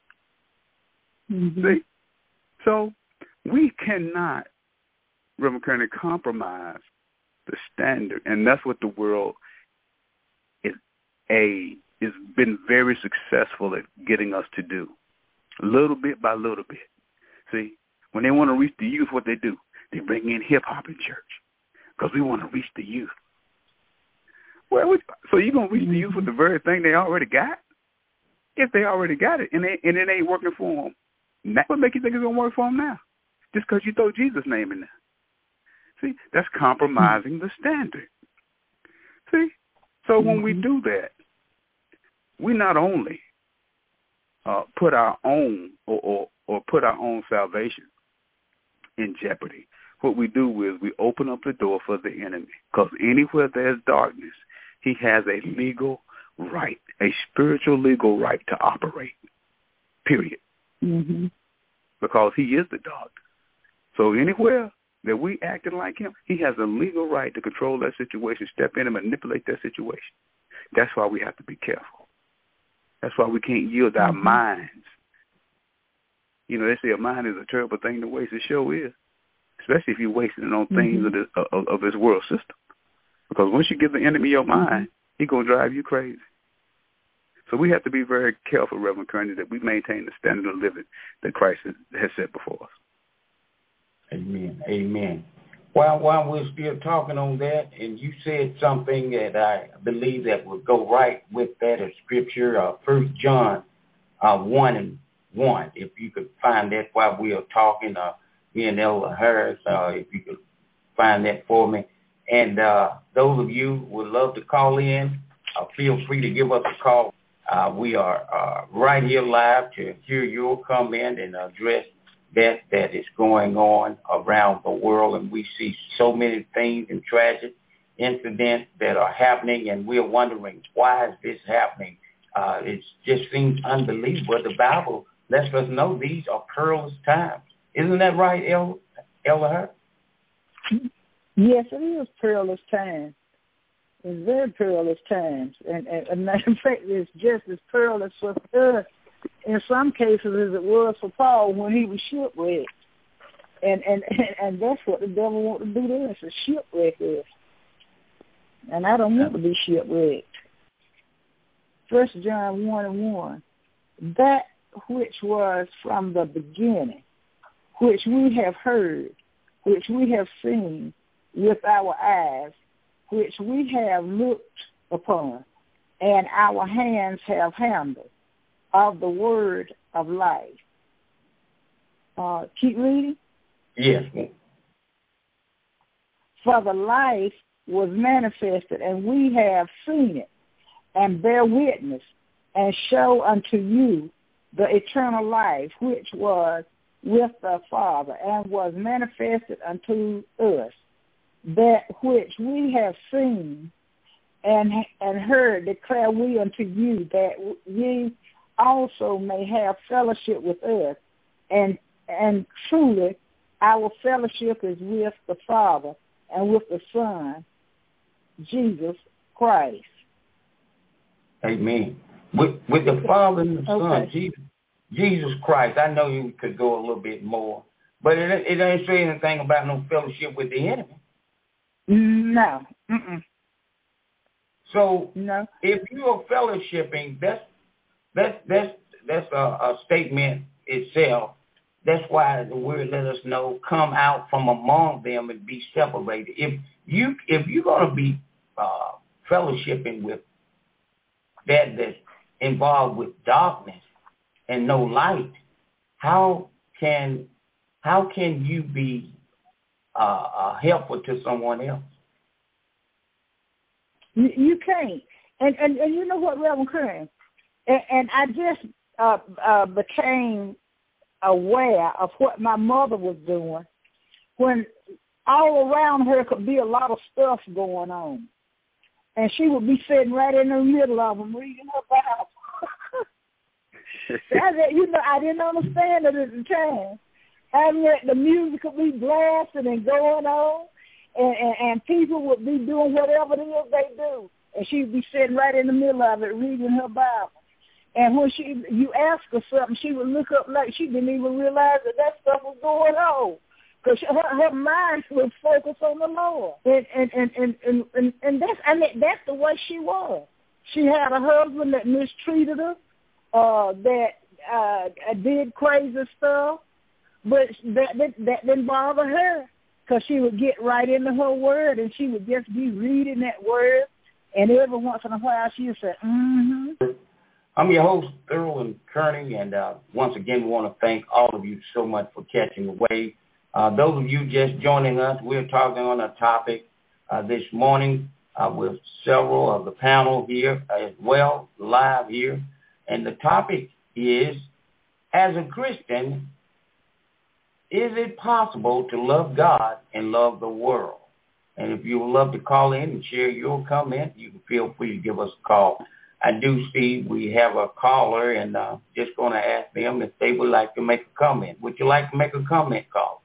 See? So we cannot, Reverend Kearney, compromise the standard. And that's what the world has been very successful at getting us to do, little bit by little bit. See, when they want to reach the youth, what they do, they bring in hip-hop in church because we want to reach the youth. Well, so you're going to reach the youth with the very thing they already got? If they already got it and it ain't working for them, that would make you think it's going to work for them now, just because you throw Jesus' name in there. See, that's compromising the standard. See? So when we do that, we not only put our own or put our own salvation in jeopardy. What we do is we open up the door for the enemy, because anywhere there's darkness, he has a legal right, a spiritual legal right to operate, period. Because he is the darkness. So anywhere that we acting like him, he has a legal right to control that situation, step in and manipulate that situation. That's why we have to be careful. That's why we can't yield our minds. You know, they say a mind is a terrible thing to waste. It sure is, especially if you're wasting it on things of this world system. Because once you give the enemy your mind, he's going to drive you crazy. So we have to be very careful, Reverend Kearney, that we maintain the standard of living that Christ has set before us. Amen. Amen. While we're still talking on that, and you said something that I believe that would go right with that of Scripture, 1 John 1:1. If you could find that while we are talking, me and Elder Harris, if you could find that for me. And those of you who would love to call in, feel free to give us a call. We are right here live to hear your comment and address that is going on around the world. And we see so many things and tragic incidents that are happening, and we're wondering, why is this happening? It just seems unbelievable. The Bible lets us know these are perilous times. Isn't that right, Elder Hart? Yes, it is perilous times. It's very perilous times. And a matter of fact, it's just as perilous for us in some cases as it was for Paul when he was shipwrecked. And that's what the devil wants to do to us, is shipwreck us. And I don't want to be shipwrecked. 1 John 1:1, that which was from the beginning, which we have heard, which we have seen with our eyes, which we have looked upon, and our hands have handled, of the word of life. Keep reading? Yes. For the life was manifested, and we have seen it, and bear witness, and show unto you the eternal life, which was with the Father, and was manifested unto us. That which we have seen and heard declare we unto you, that ye also may have fellowship with us. And truly our fellowship is with the Father and with the Son, Jesus Christ. Amen. With the Father and the Son, Jesus Christ. I know you could go a little bit more, but it ain't say anything about no fellowship with the enemy. No. So no. If you are fellowshipping, that's a statement itself. That's why the word let us know, come out from among them and be separated. If you're going to be fellowshipping with that's involved with darkness and no light, how can you be helpful to someone else? You can't. And you know what, Reverend Kearney? And I just became aware of what my mother was doing when all around her could be a lot of stuff going on. And she would be sitting right in the middle of them reading her Bible. I didn't understand it at the time. And the music would be blasting and going on, and people would be doing whatever it is they do. And she would be sitting right in the middle of it reading her Bible. And when you ask her something, she would look up like she didn't even realize that stuff was going on. Because her mind was focused on the Lord. And that's the way she was. She had a husband that mistreated her, that did crazy stuff, but that didn't bother her because she would get right into her word and she would just be reading that word, and every once in a while she would say, mm-hmm. I'm your host, Earl and Kearney, and once again we want to thank all of you so much for catching the wave. Those of you just joining us, we're talking on a topic this morning with several of the panel here as well, live here. And the topic is, as a Christian, is it possible to love God and love the world? And if you would love to call in and share your comment, you can feel free to give us a call. I do see we have a caller, and just going to ask them if they would like to make a comment. Would you like to make a comment, caller?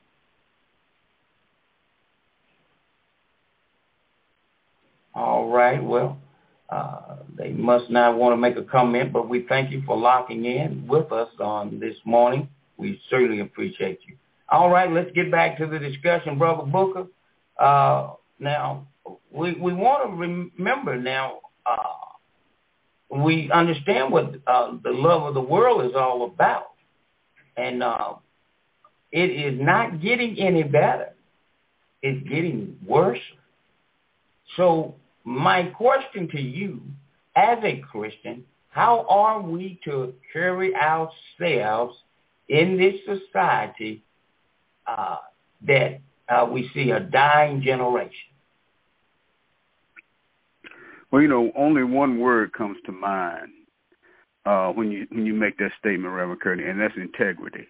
All right, well, they must not want to make a comment, but we thank you for locking in with us on this morning. We certainly appreciate you. All right, let's get back to the discussion, Brother Booker. Now, we want to remember now, we understand what the love of the world is all about, and it is not getting any better. It's getting worse. So my question to you, as a Christian, how are we to carry ourselves in this society that we see a dying generation? Well, only one word comes to mind when you make that statement, Reverend Kearney, and that's integrity.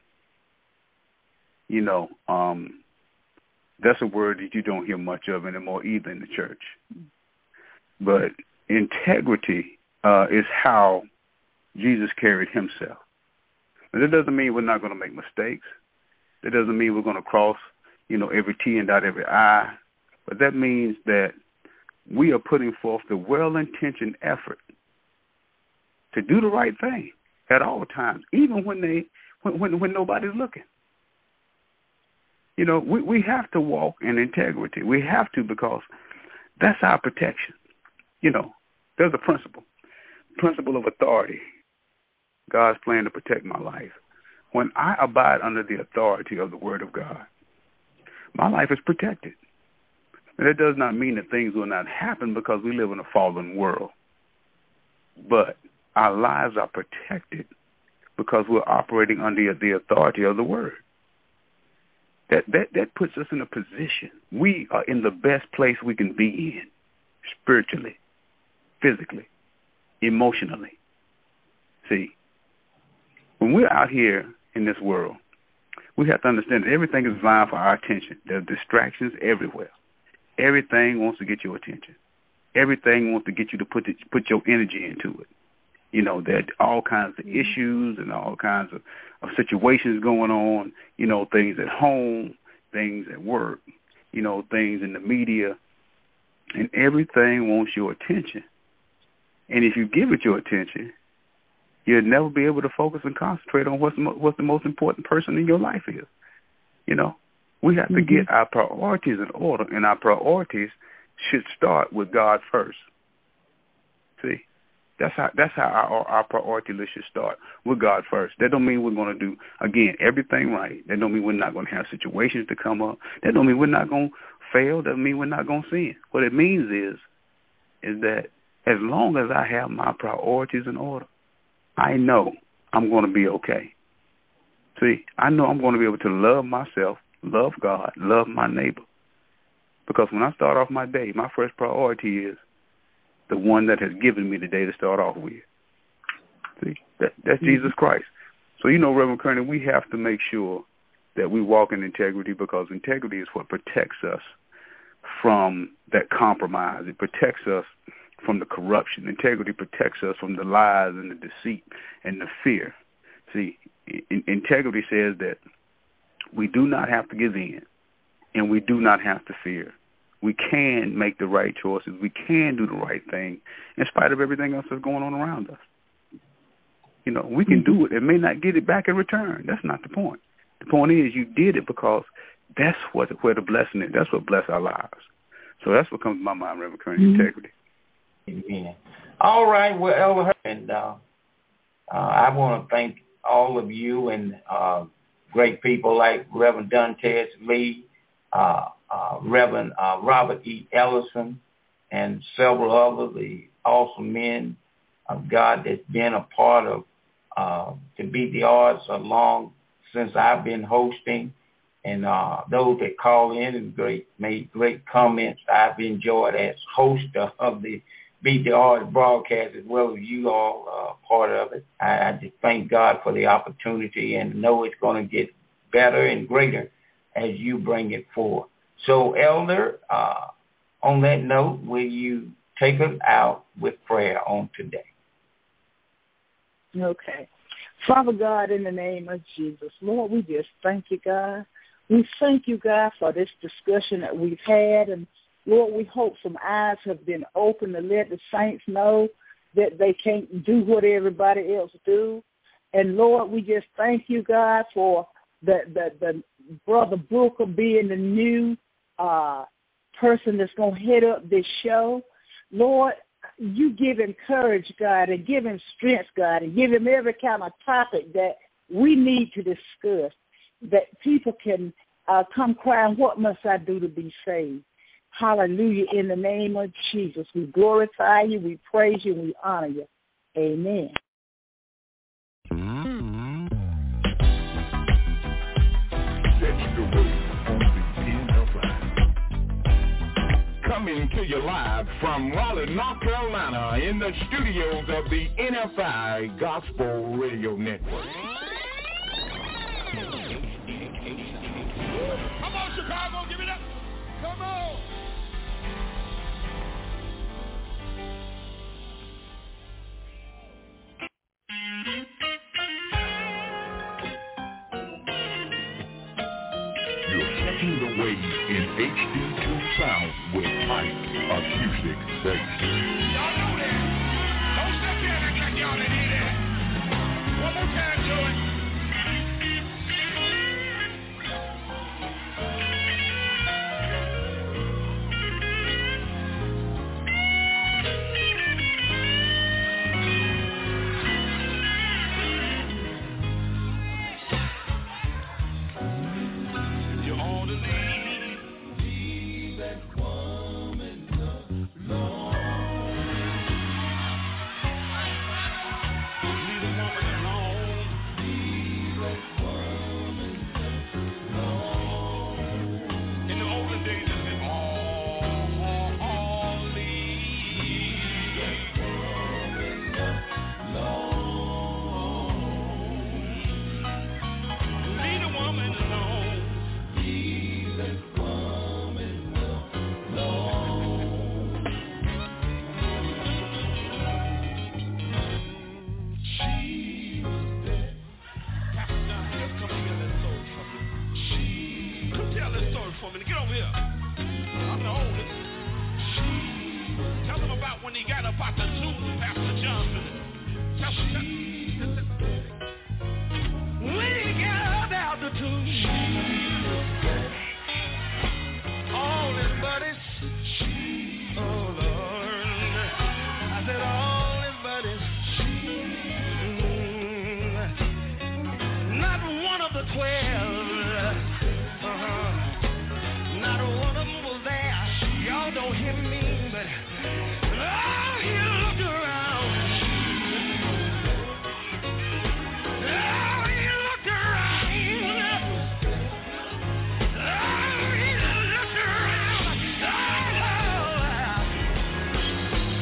That's a word that you don't hear much of anymore either in the church. But integrity is how Jesus carried himself. But that doesn't mean we're not going to make mistakes. That doesn't mean we're going to cross, every T and dot every I. But that means that we are putting forth the well-intentioned effort to do the right thing at all times, even when nobody's looking. We have to walk in integrity. We have to, because that's our protection. There's a principle of authority. God's plan to protect my life. When I abide under the authority of the Word of God, my life is protected. And that does not mean that things will not happen because we live in a fallen world. But our lives are protected because we're operating under the authority of the Word. That puts us in a position. We are in the best place we can be in, spiritually, physically, emotionally. See, when we're out here in this world, we have to understand that everything is vying for our attention. There are distractions everywhere. Everything wants to get your attention. Everything wants to get you to put your energy into it. There are all kinds of issues and all kinds of situations going on, things at home, things at work, things in the media, and everything wants your attention. And if you give it your attention, you'll never be able to focus and concentrate on what the most important person in your life is. We have to get our priorities in order, and our priorities should start with God first. See? That's how our priority list should start, with God first. That don't mean we're going to do, again, everything right. That don't mean we're not going to have situations to come up. That don't mean we're not going to fail. That don't mean we're not going to sin. What it means is that as long as I have my priorities in order, I know I'm going to be okay. See, I know I'm going to be able to love myself, love God, love my neighbor. Because when I start off my day, my first priority is the one that has given me the day to start off with. See, that's Jesus Christ. So, Reverend Kearney, we have to make sure that we walk in integrity, because integrity is what protects us from that compromise. It protects us from the corruption. Integrity protects us from the lies and the deceit and the fear. See, integrity says that we do not have to give in, and we do not have to fear. We can make the right choices. We can do the right thing in spite of everything else that's going on around us. We can do it and may not get it back in return. That's not the point. The point is you did it because that's where the blessing is. That's what bless our lives. So that's what comes to my mind, Reverend Kearney, integrity. Amen. All right, well, Elder, and I want to thank all of you and great people like Reverend Dantes Lee, Reverend Robert E. Ellison, and several others, the awesome men of God that's been a part of To Beat the Odds long since I've been hosting, and those that call in and made great comments. I've enjoyed as host of the Beat the Odds broadcast, as well as you all part of it. I just thank God for the opportunity and know it's going to get better and greater as you bring it forward. So, Elder, on that note, will you take us out with prayer on today? Okay. Father God, in the name of Jesus, Lord, we just thank you, God. We thank you, God, for this discussion that we've had. And, Lord, we hope some eyes have been opened to let the saints know that they can't do what everybody else do. And, Lord, we just thank you, God, for the Brother Booker being the new person that's going to head up this show. Lord, you give him courage, God, and give him strength, God, and give him every kind of topic that we need to discuss, that people can come crying, what must I do to be saved? Hallelujah. In the name of Jesus, we glorify you, we praise you, we honor you. Amen. Coming to you live from Raleigh, North Carolina, in the studios of the NFI Gospel Radio Network. Come on, Chicago, give it up. Come on. You're catching the wave in HD2 sound with Mike Acoustic Bass. Y'all know that. Don't step here and act like y'all didn't hear that. One more time, Joey.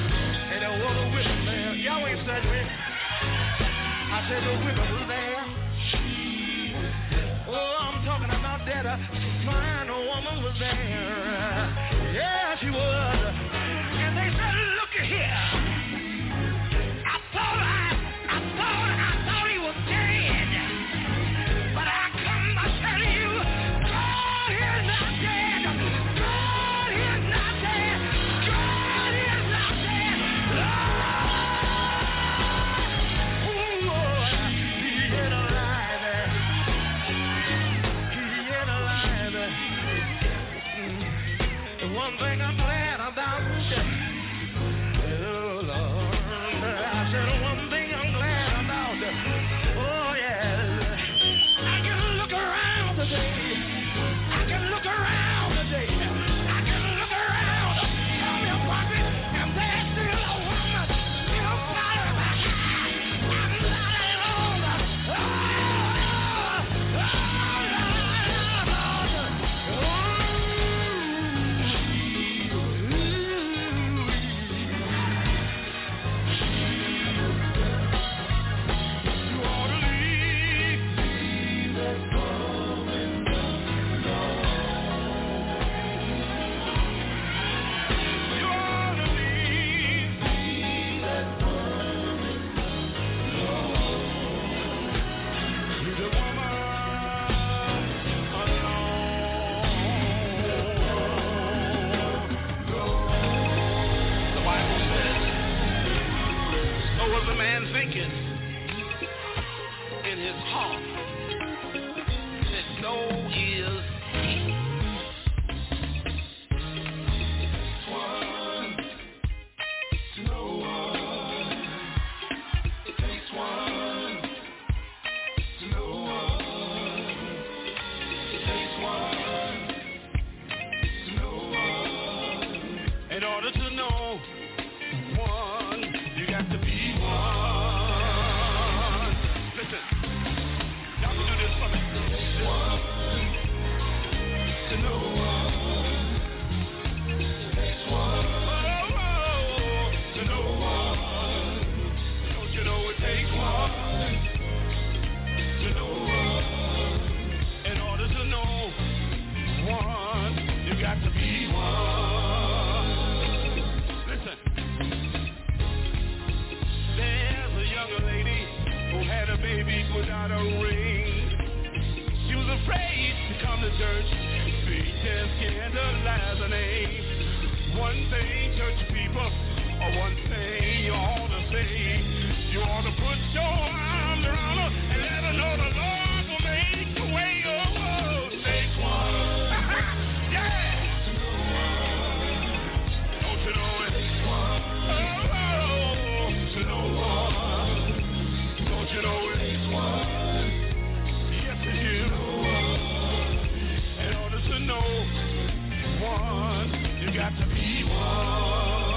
I said the women were there. his heart. Said, so is he. One to know one. It takes one to know one. It takes one to know one. In order to know one, you got to be one. Listen, y'all can do this for me. One to know one. It takes one to know one. Don't you know it takes one to know one? In order to know one, you got to be one. Listen. There's a young lady who had a baby without a ring. She was afraid to come to church. She just scandalized her name. One thing, church people, or one thing you ought to say. You ought to put your arms around her and let her know the Lord will make the way. Oh, take one. Yeah. Don't you know it? To know one. Don't you know it? Yes, you do. In order to know one, you got to be one.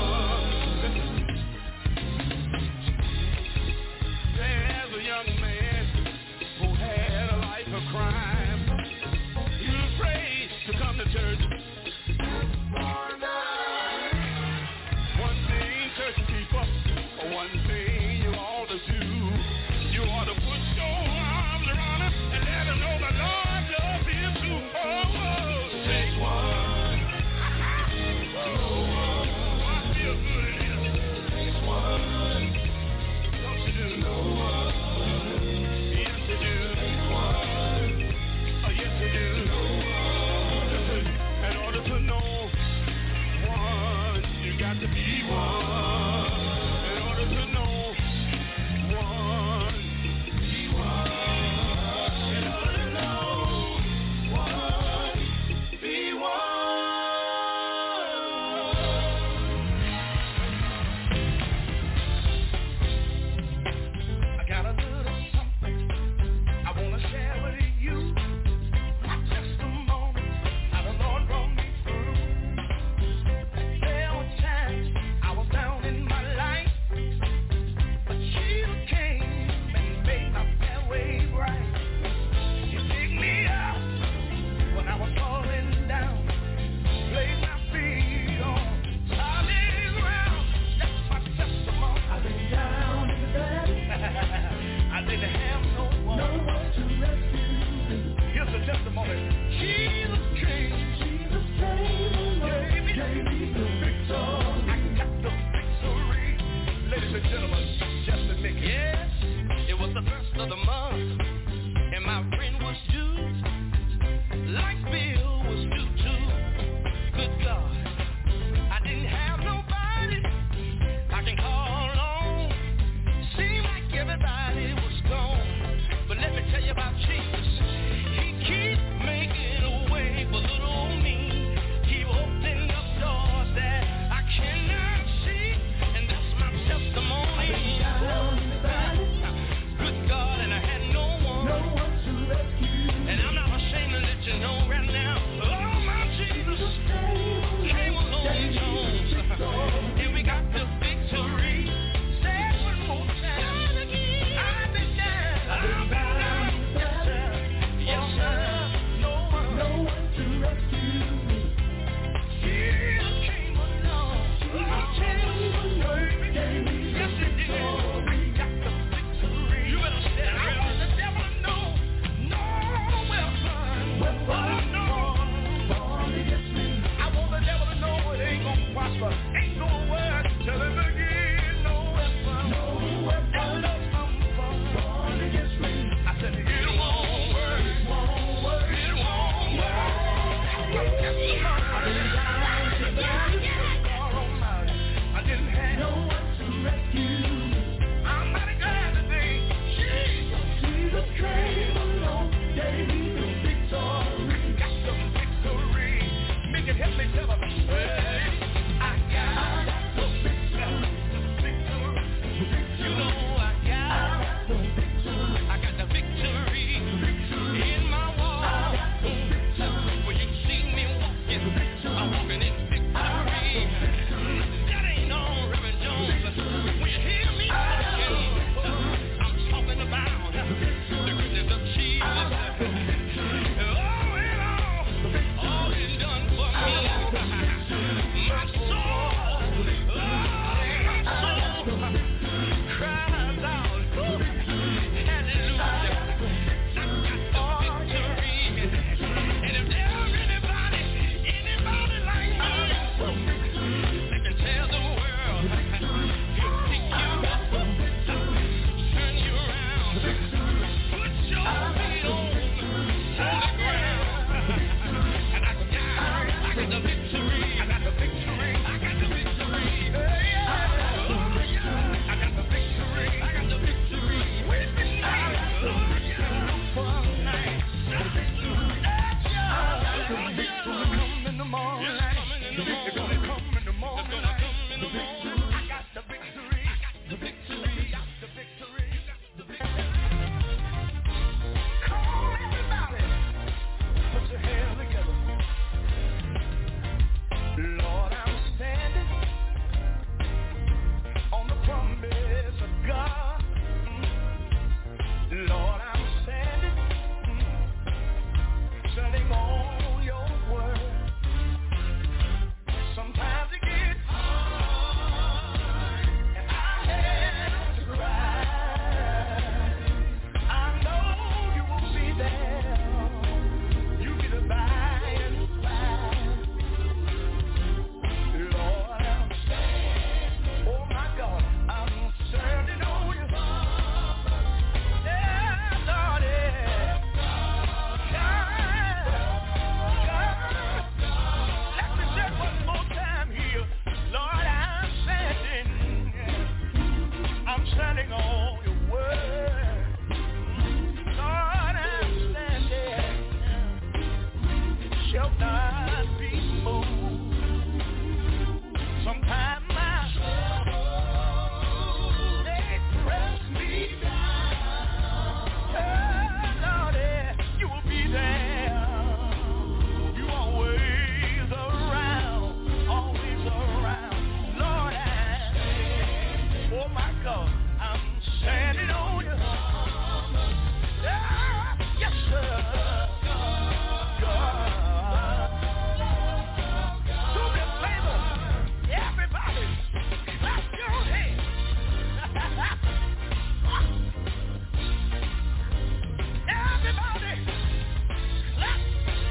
shall not be moved. Sometimes my troubles, they press me down. Oh, Lord, you will be there. You always around, always around. Lord, oh my God, I'm standing on you. Yes, sir. Do me a favor, everybody, clap your hands. Everybody, clap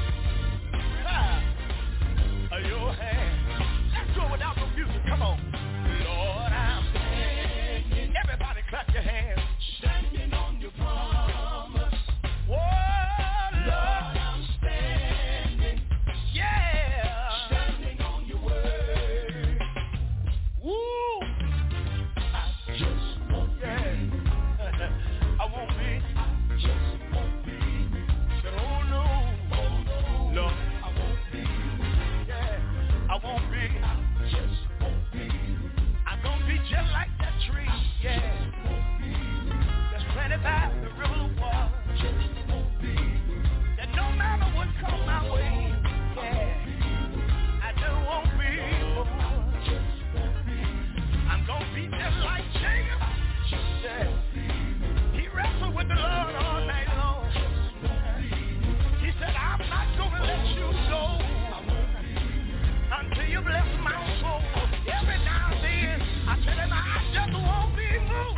your hands. Let's go without no music. Come on. Lord, I'm standing. Everybody, clap your hands. Standing on your promise. Whoa, Lord, I'm standing. Yeah. Standing on your word. Woo. I just won't be. I won't be. I just won't be. Said, oh no. Oh no. Lord, I won't be. Yeah. I won't be. I just won't be. I'm gonna be just like that tree. Yeah. That's planted by the river of water. That no matter what comes my way, yeah, I just won't be moved. I'm gonna be just like Jacob. Yeah. He wrestled with the Lord all night long. He said, I'm not gonna let you go until you bless my soul. Every now and then, I tell him I just won't be moved.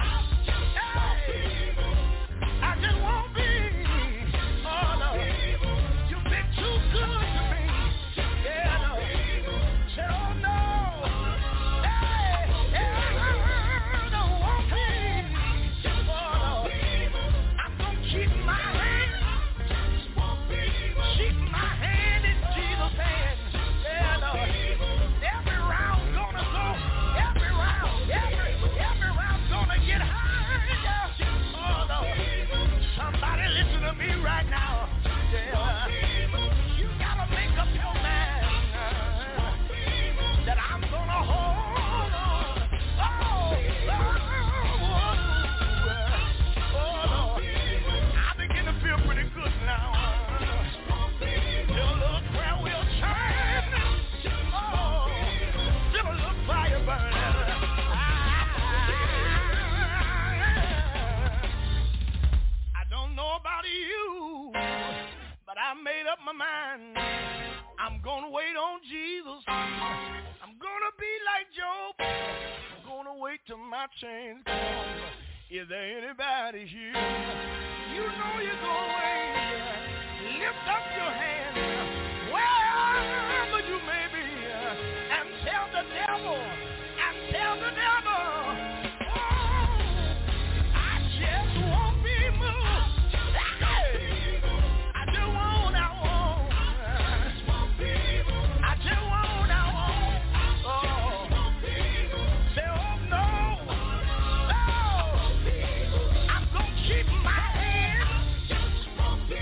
I just won't be. Oh, no. You've been too good to me. Yeah, no. Say, oh, no. Hey, I don't want me. Oh, no. I'm going to keep my hand. Keep my hand in Jesus' hand. Yeah, no. Every round gonna go. Every round gonna get higher. Oh, no. Somebody listen to me right now. Yeah. You gotta make up your mind that I'm gonna hold on. Oh, Lord. I begin to feel pretty good now. Feel a little prayer wheel turn. Oh, feel a little fire burning. I don't know about you, but I made up my mind. I'm gonna wait on Jesus. I'm gonna be like Job. I'm gonna wait till my change comes. Is there anybody here? You know you're gonna wait. Lift up your hand wherever you may be and tell the devil, oh, I just won't be moved. Hey, I just won't. Oh, say, oh no, I'm gonna keep my hand.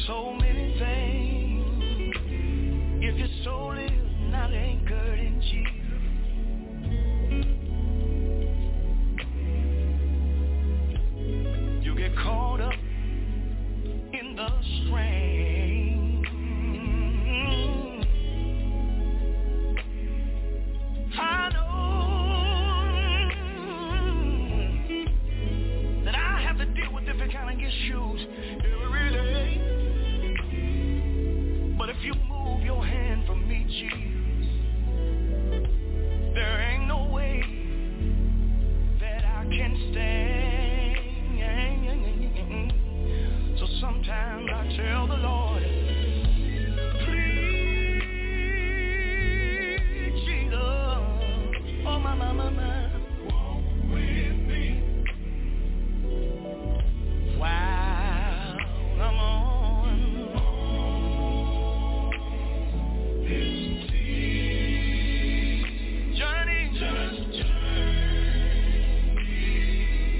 so many things. If your soul is not anchored in Jesus, you get caught up in the strain. I know that I have to deal with different kind of issues every day. But if you move your hand from me, Jesus, there ain't no way that I can stand. So sometimes I tell the Lord, please, Jesus, oh my, walk with me while I'm on this journey. Just journey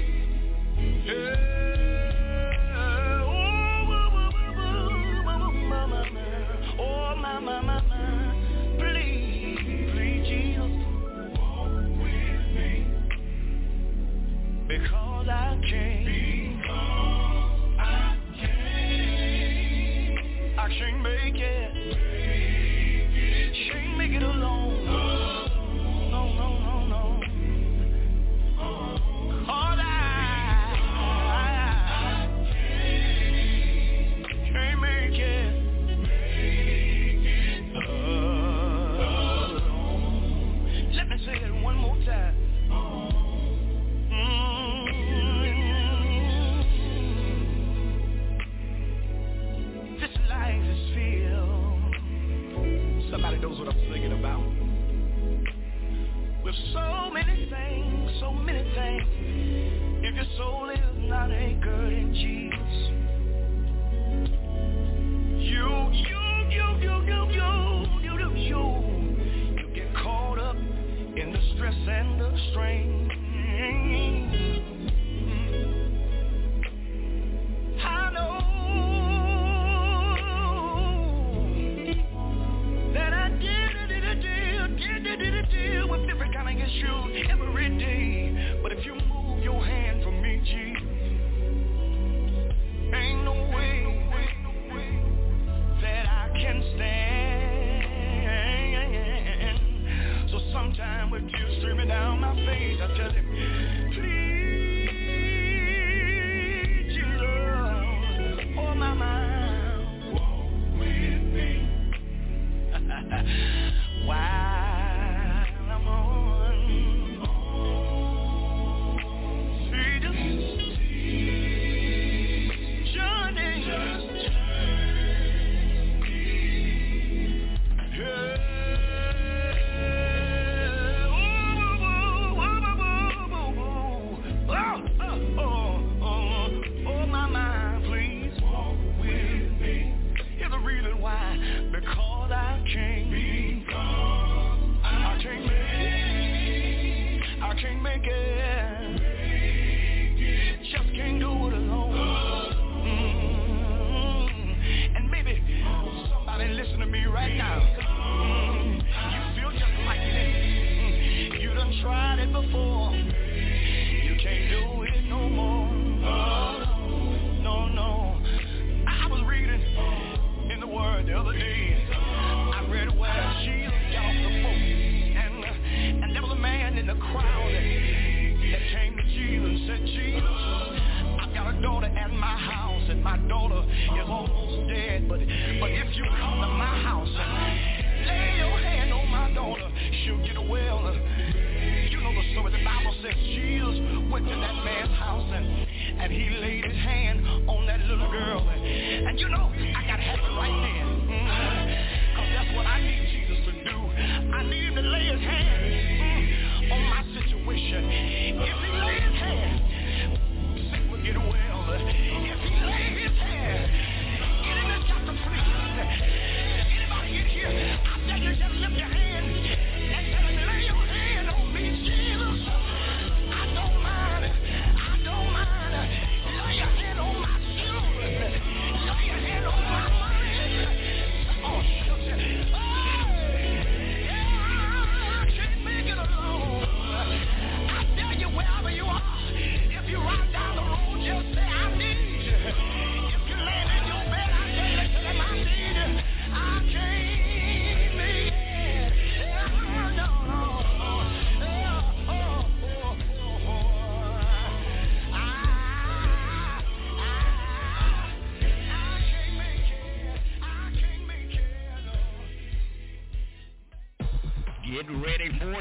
Get ready for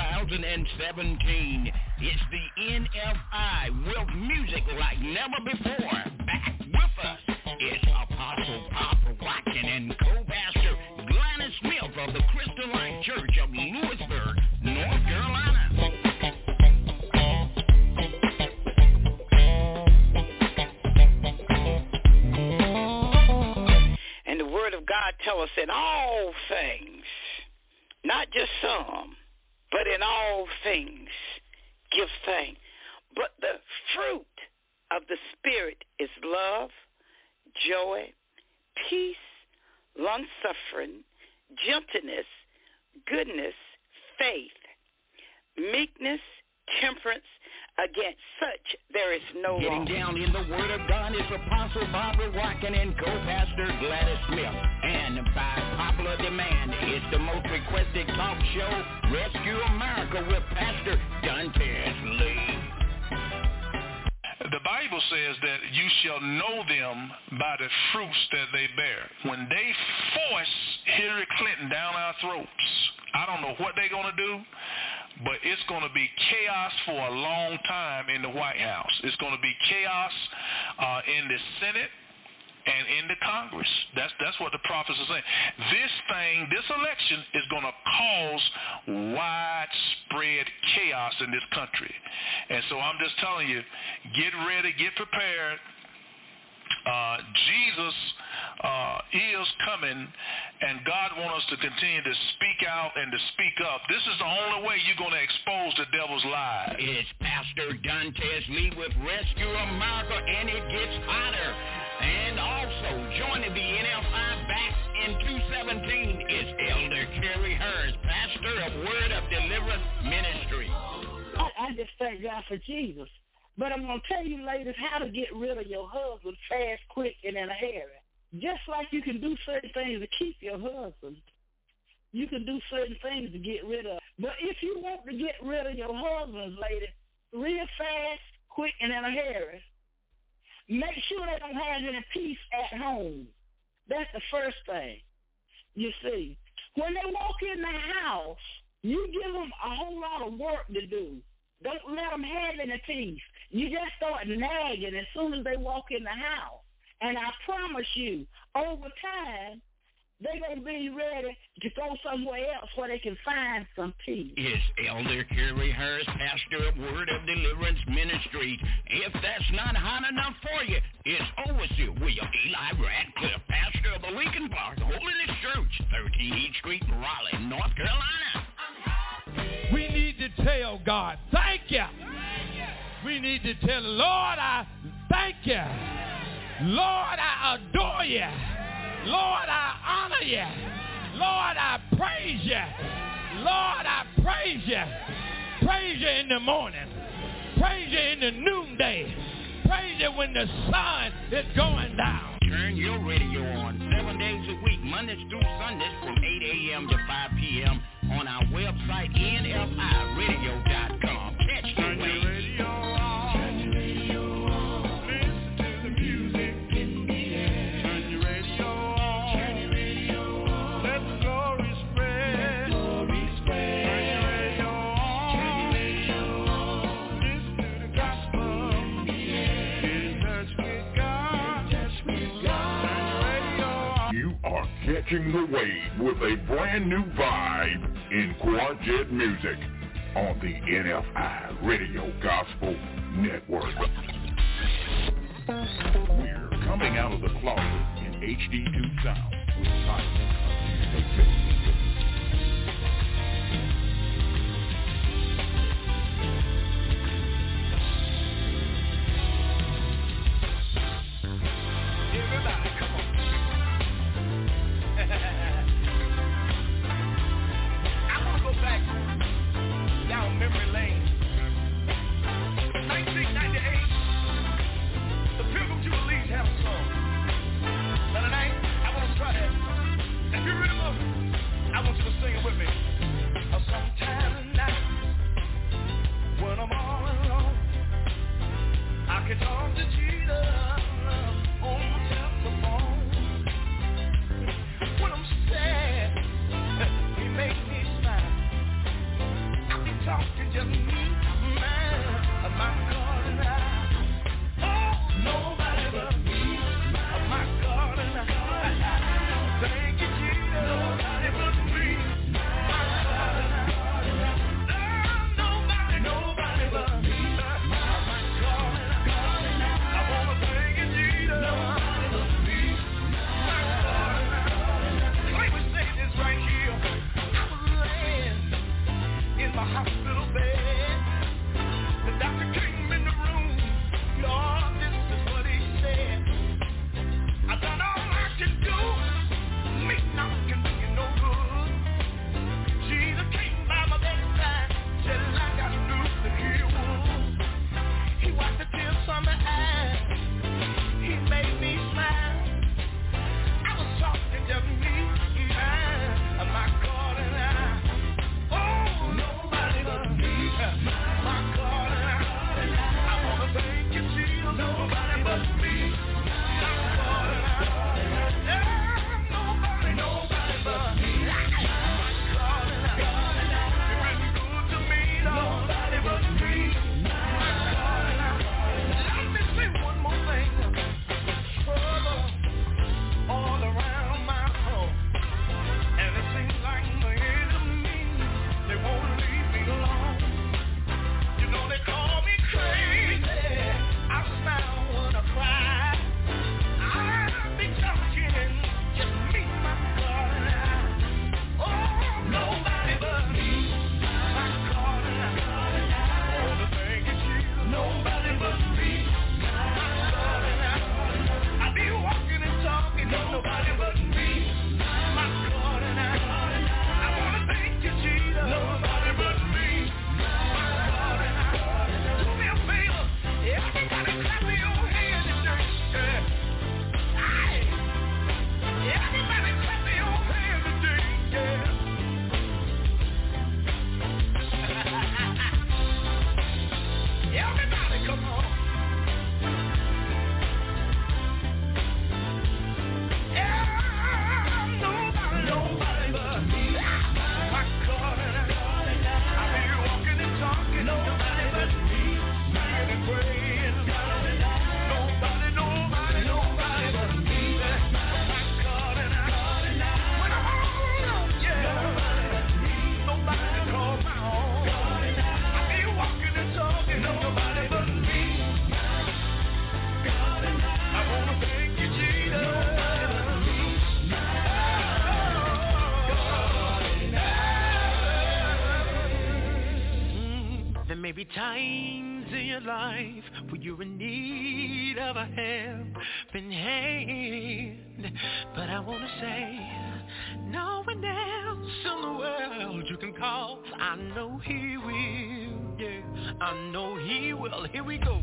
2017. It's the NFI with music like never before. Back with us is Apostle Papa Watson and co-pastor Gladys Smith of the Christian Life Church of Lewisburg, North Carolina. And the Word of God tells us in all things, not just some, but in all things, give thanks. But the fruit of the Spirit is love, joy, peace, long-suffering, gentleness, goodness, faith, meekness, temperance. Against such there is no law. Getting down in the Word of God is Apostle Barbara Watson and co-pastor Gladys Smith. And by popular demand, it's the most requested talk show, Rescue America with Pastor Dantes Lee. The Bible says that you shall know them by the fruits that they bear. When they force Hillary Clinton down our throats, I don't know what they're going to do, but it's going to be chaos for a long time in the White House. It's going to be chaos in the Senate and in the Congress. That's what the prophets are saying. This election is going to cause widespread chaos in this country. And so I'm just telling you, get ready, get prepared. Jesus is coming, and God wants us to continue to speak out and to speak up. This is the only way you're going to expose the devil's lies. It's Pastor Dantes Lee with Rescue America, and it gets hotter. And also joining the NFI back in 2017 is Elder Kerry Harris, pastor of Word of Deliverance Ministry. I just thank God for Jesus. But I'm going to tell you, ladies, how to get rid of your husband fast, quick, and in a hurry. Just like you can do certain things to keep your husband, you can do certain things to get rid of. But if you want to get rid of your husbands, ladies, real fast, quick, and in a hurry, make sure they don't have any peace at home. That's the first thing. You see, when they walk in the house, you give them a whole lot of work to do. Don't let them have any peace. You just start nagging as soon as they walk in the house. And I promise you, over time, they're going to be ready to go somewhere else where they can find some peace. It's Elder Kerry Harris, pastor of Word of Deliverance Ministries. If that's not hot enough for you, it's Overseer William Eli Radcliffe, pastor of the Lincoln Park Holiness Church, 13 East Street, Raleigh, North Carolina. We need to tell God, thank you. We need to tell the Lord, I thank you. Lord, I adore you. Lord, I honor you. Lord, I praise you. Lord, I praise you. Praise you in the morning. Praise you in the noonday. Praise you when the sun is going down. Turn your radio on 7 days a week, Mondays through Sundays from 8 a.m. to 5 p.m. on our website, nfiradio.com. Catch the waves. Catching the wave with a brand new vibe in Quartet music on the NFI Radio Gospel Network. We're coming out of the closet in HD2 sound with Simon. Everybody, come on. I want to go back down memory lane. 1998, the Pilgrim Jubilees have a song. But tonight, I want to try that. If you remember, I times in your life where you're in need of a helping hand. But I want to say, no one else in the world you can call. I know he will, yeah, I know he will. Here we go.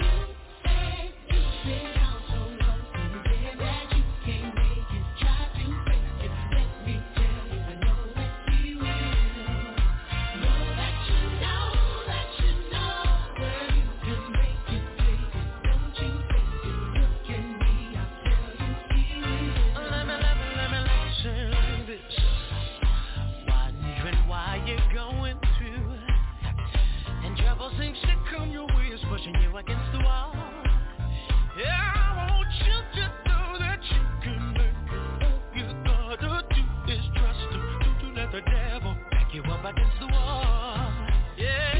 Things that come your way is pushing you against the wall. Yeah, I want you to know that you can make it. All you gotta do is trust him. Don't let the devil back you up against the wall. Yeah.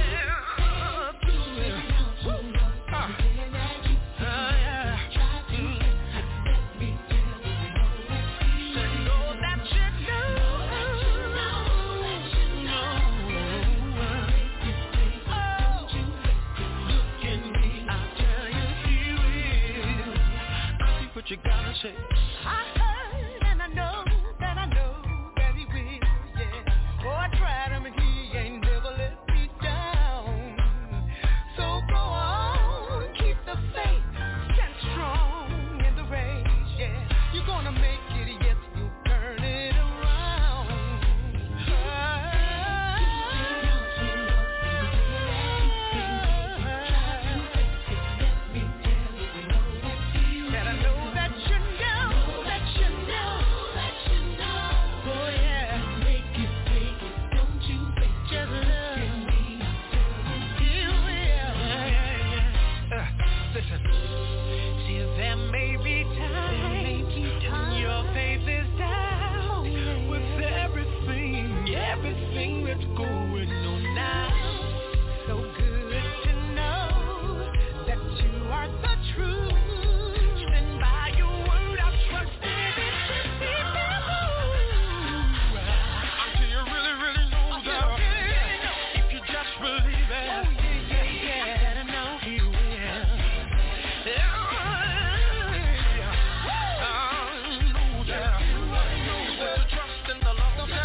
You gotta say, I heard and I know that he will, yeah. Oh, I tried him and he ain't never let me down. So go on, keep the faith, stand strong in the race, yeah. You're gonna make it, yes, you'll turn it around. Everything that's going on now. So good to know that you are the truth. Stand by your word, I've trusted it until you really, really know that. If you just believe it, I gotta know he will. Trust in the Lord.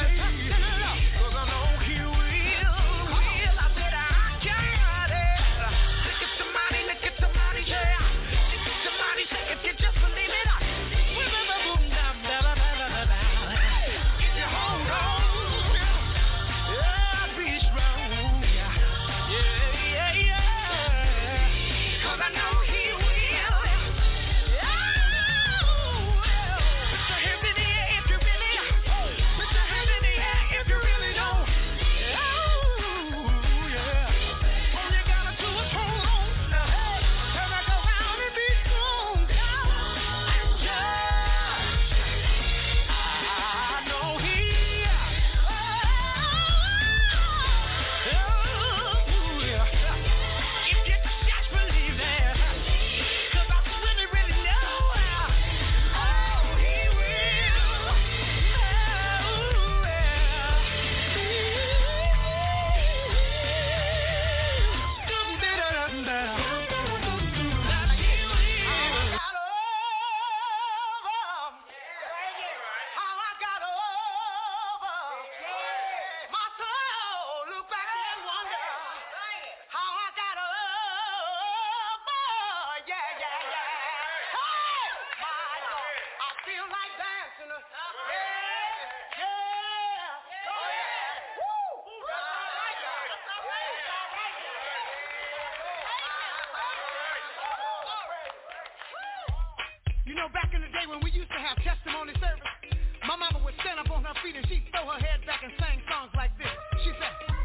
You know, back in the day when we used to have testimony service, my mama would stand up on her feet and she'd throw her head back and sang songs like this. She said,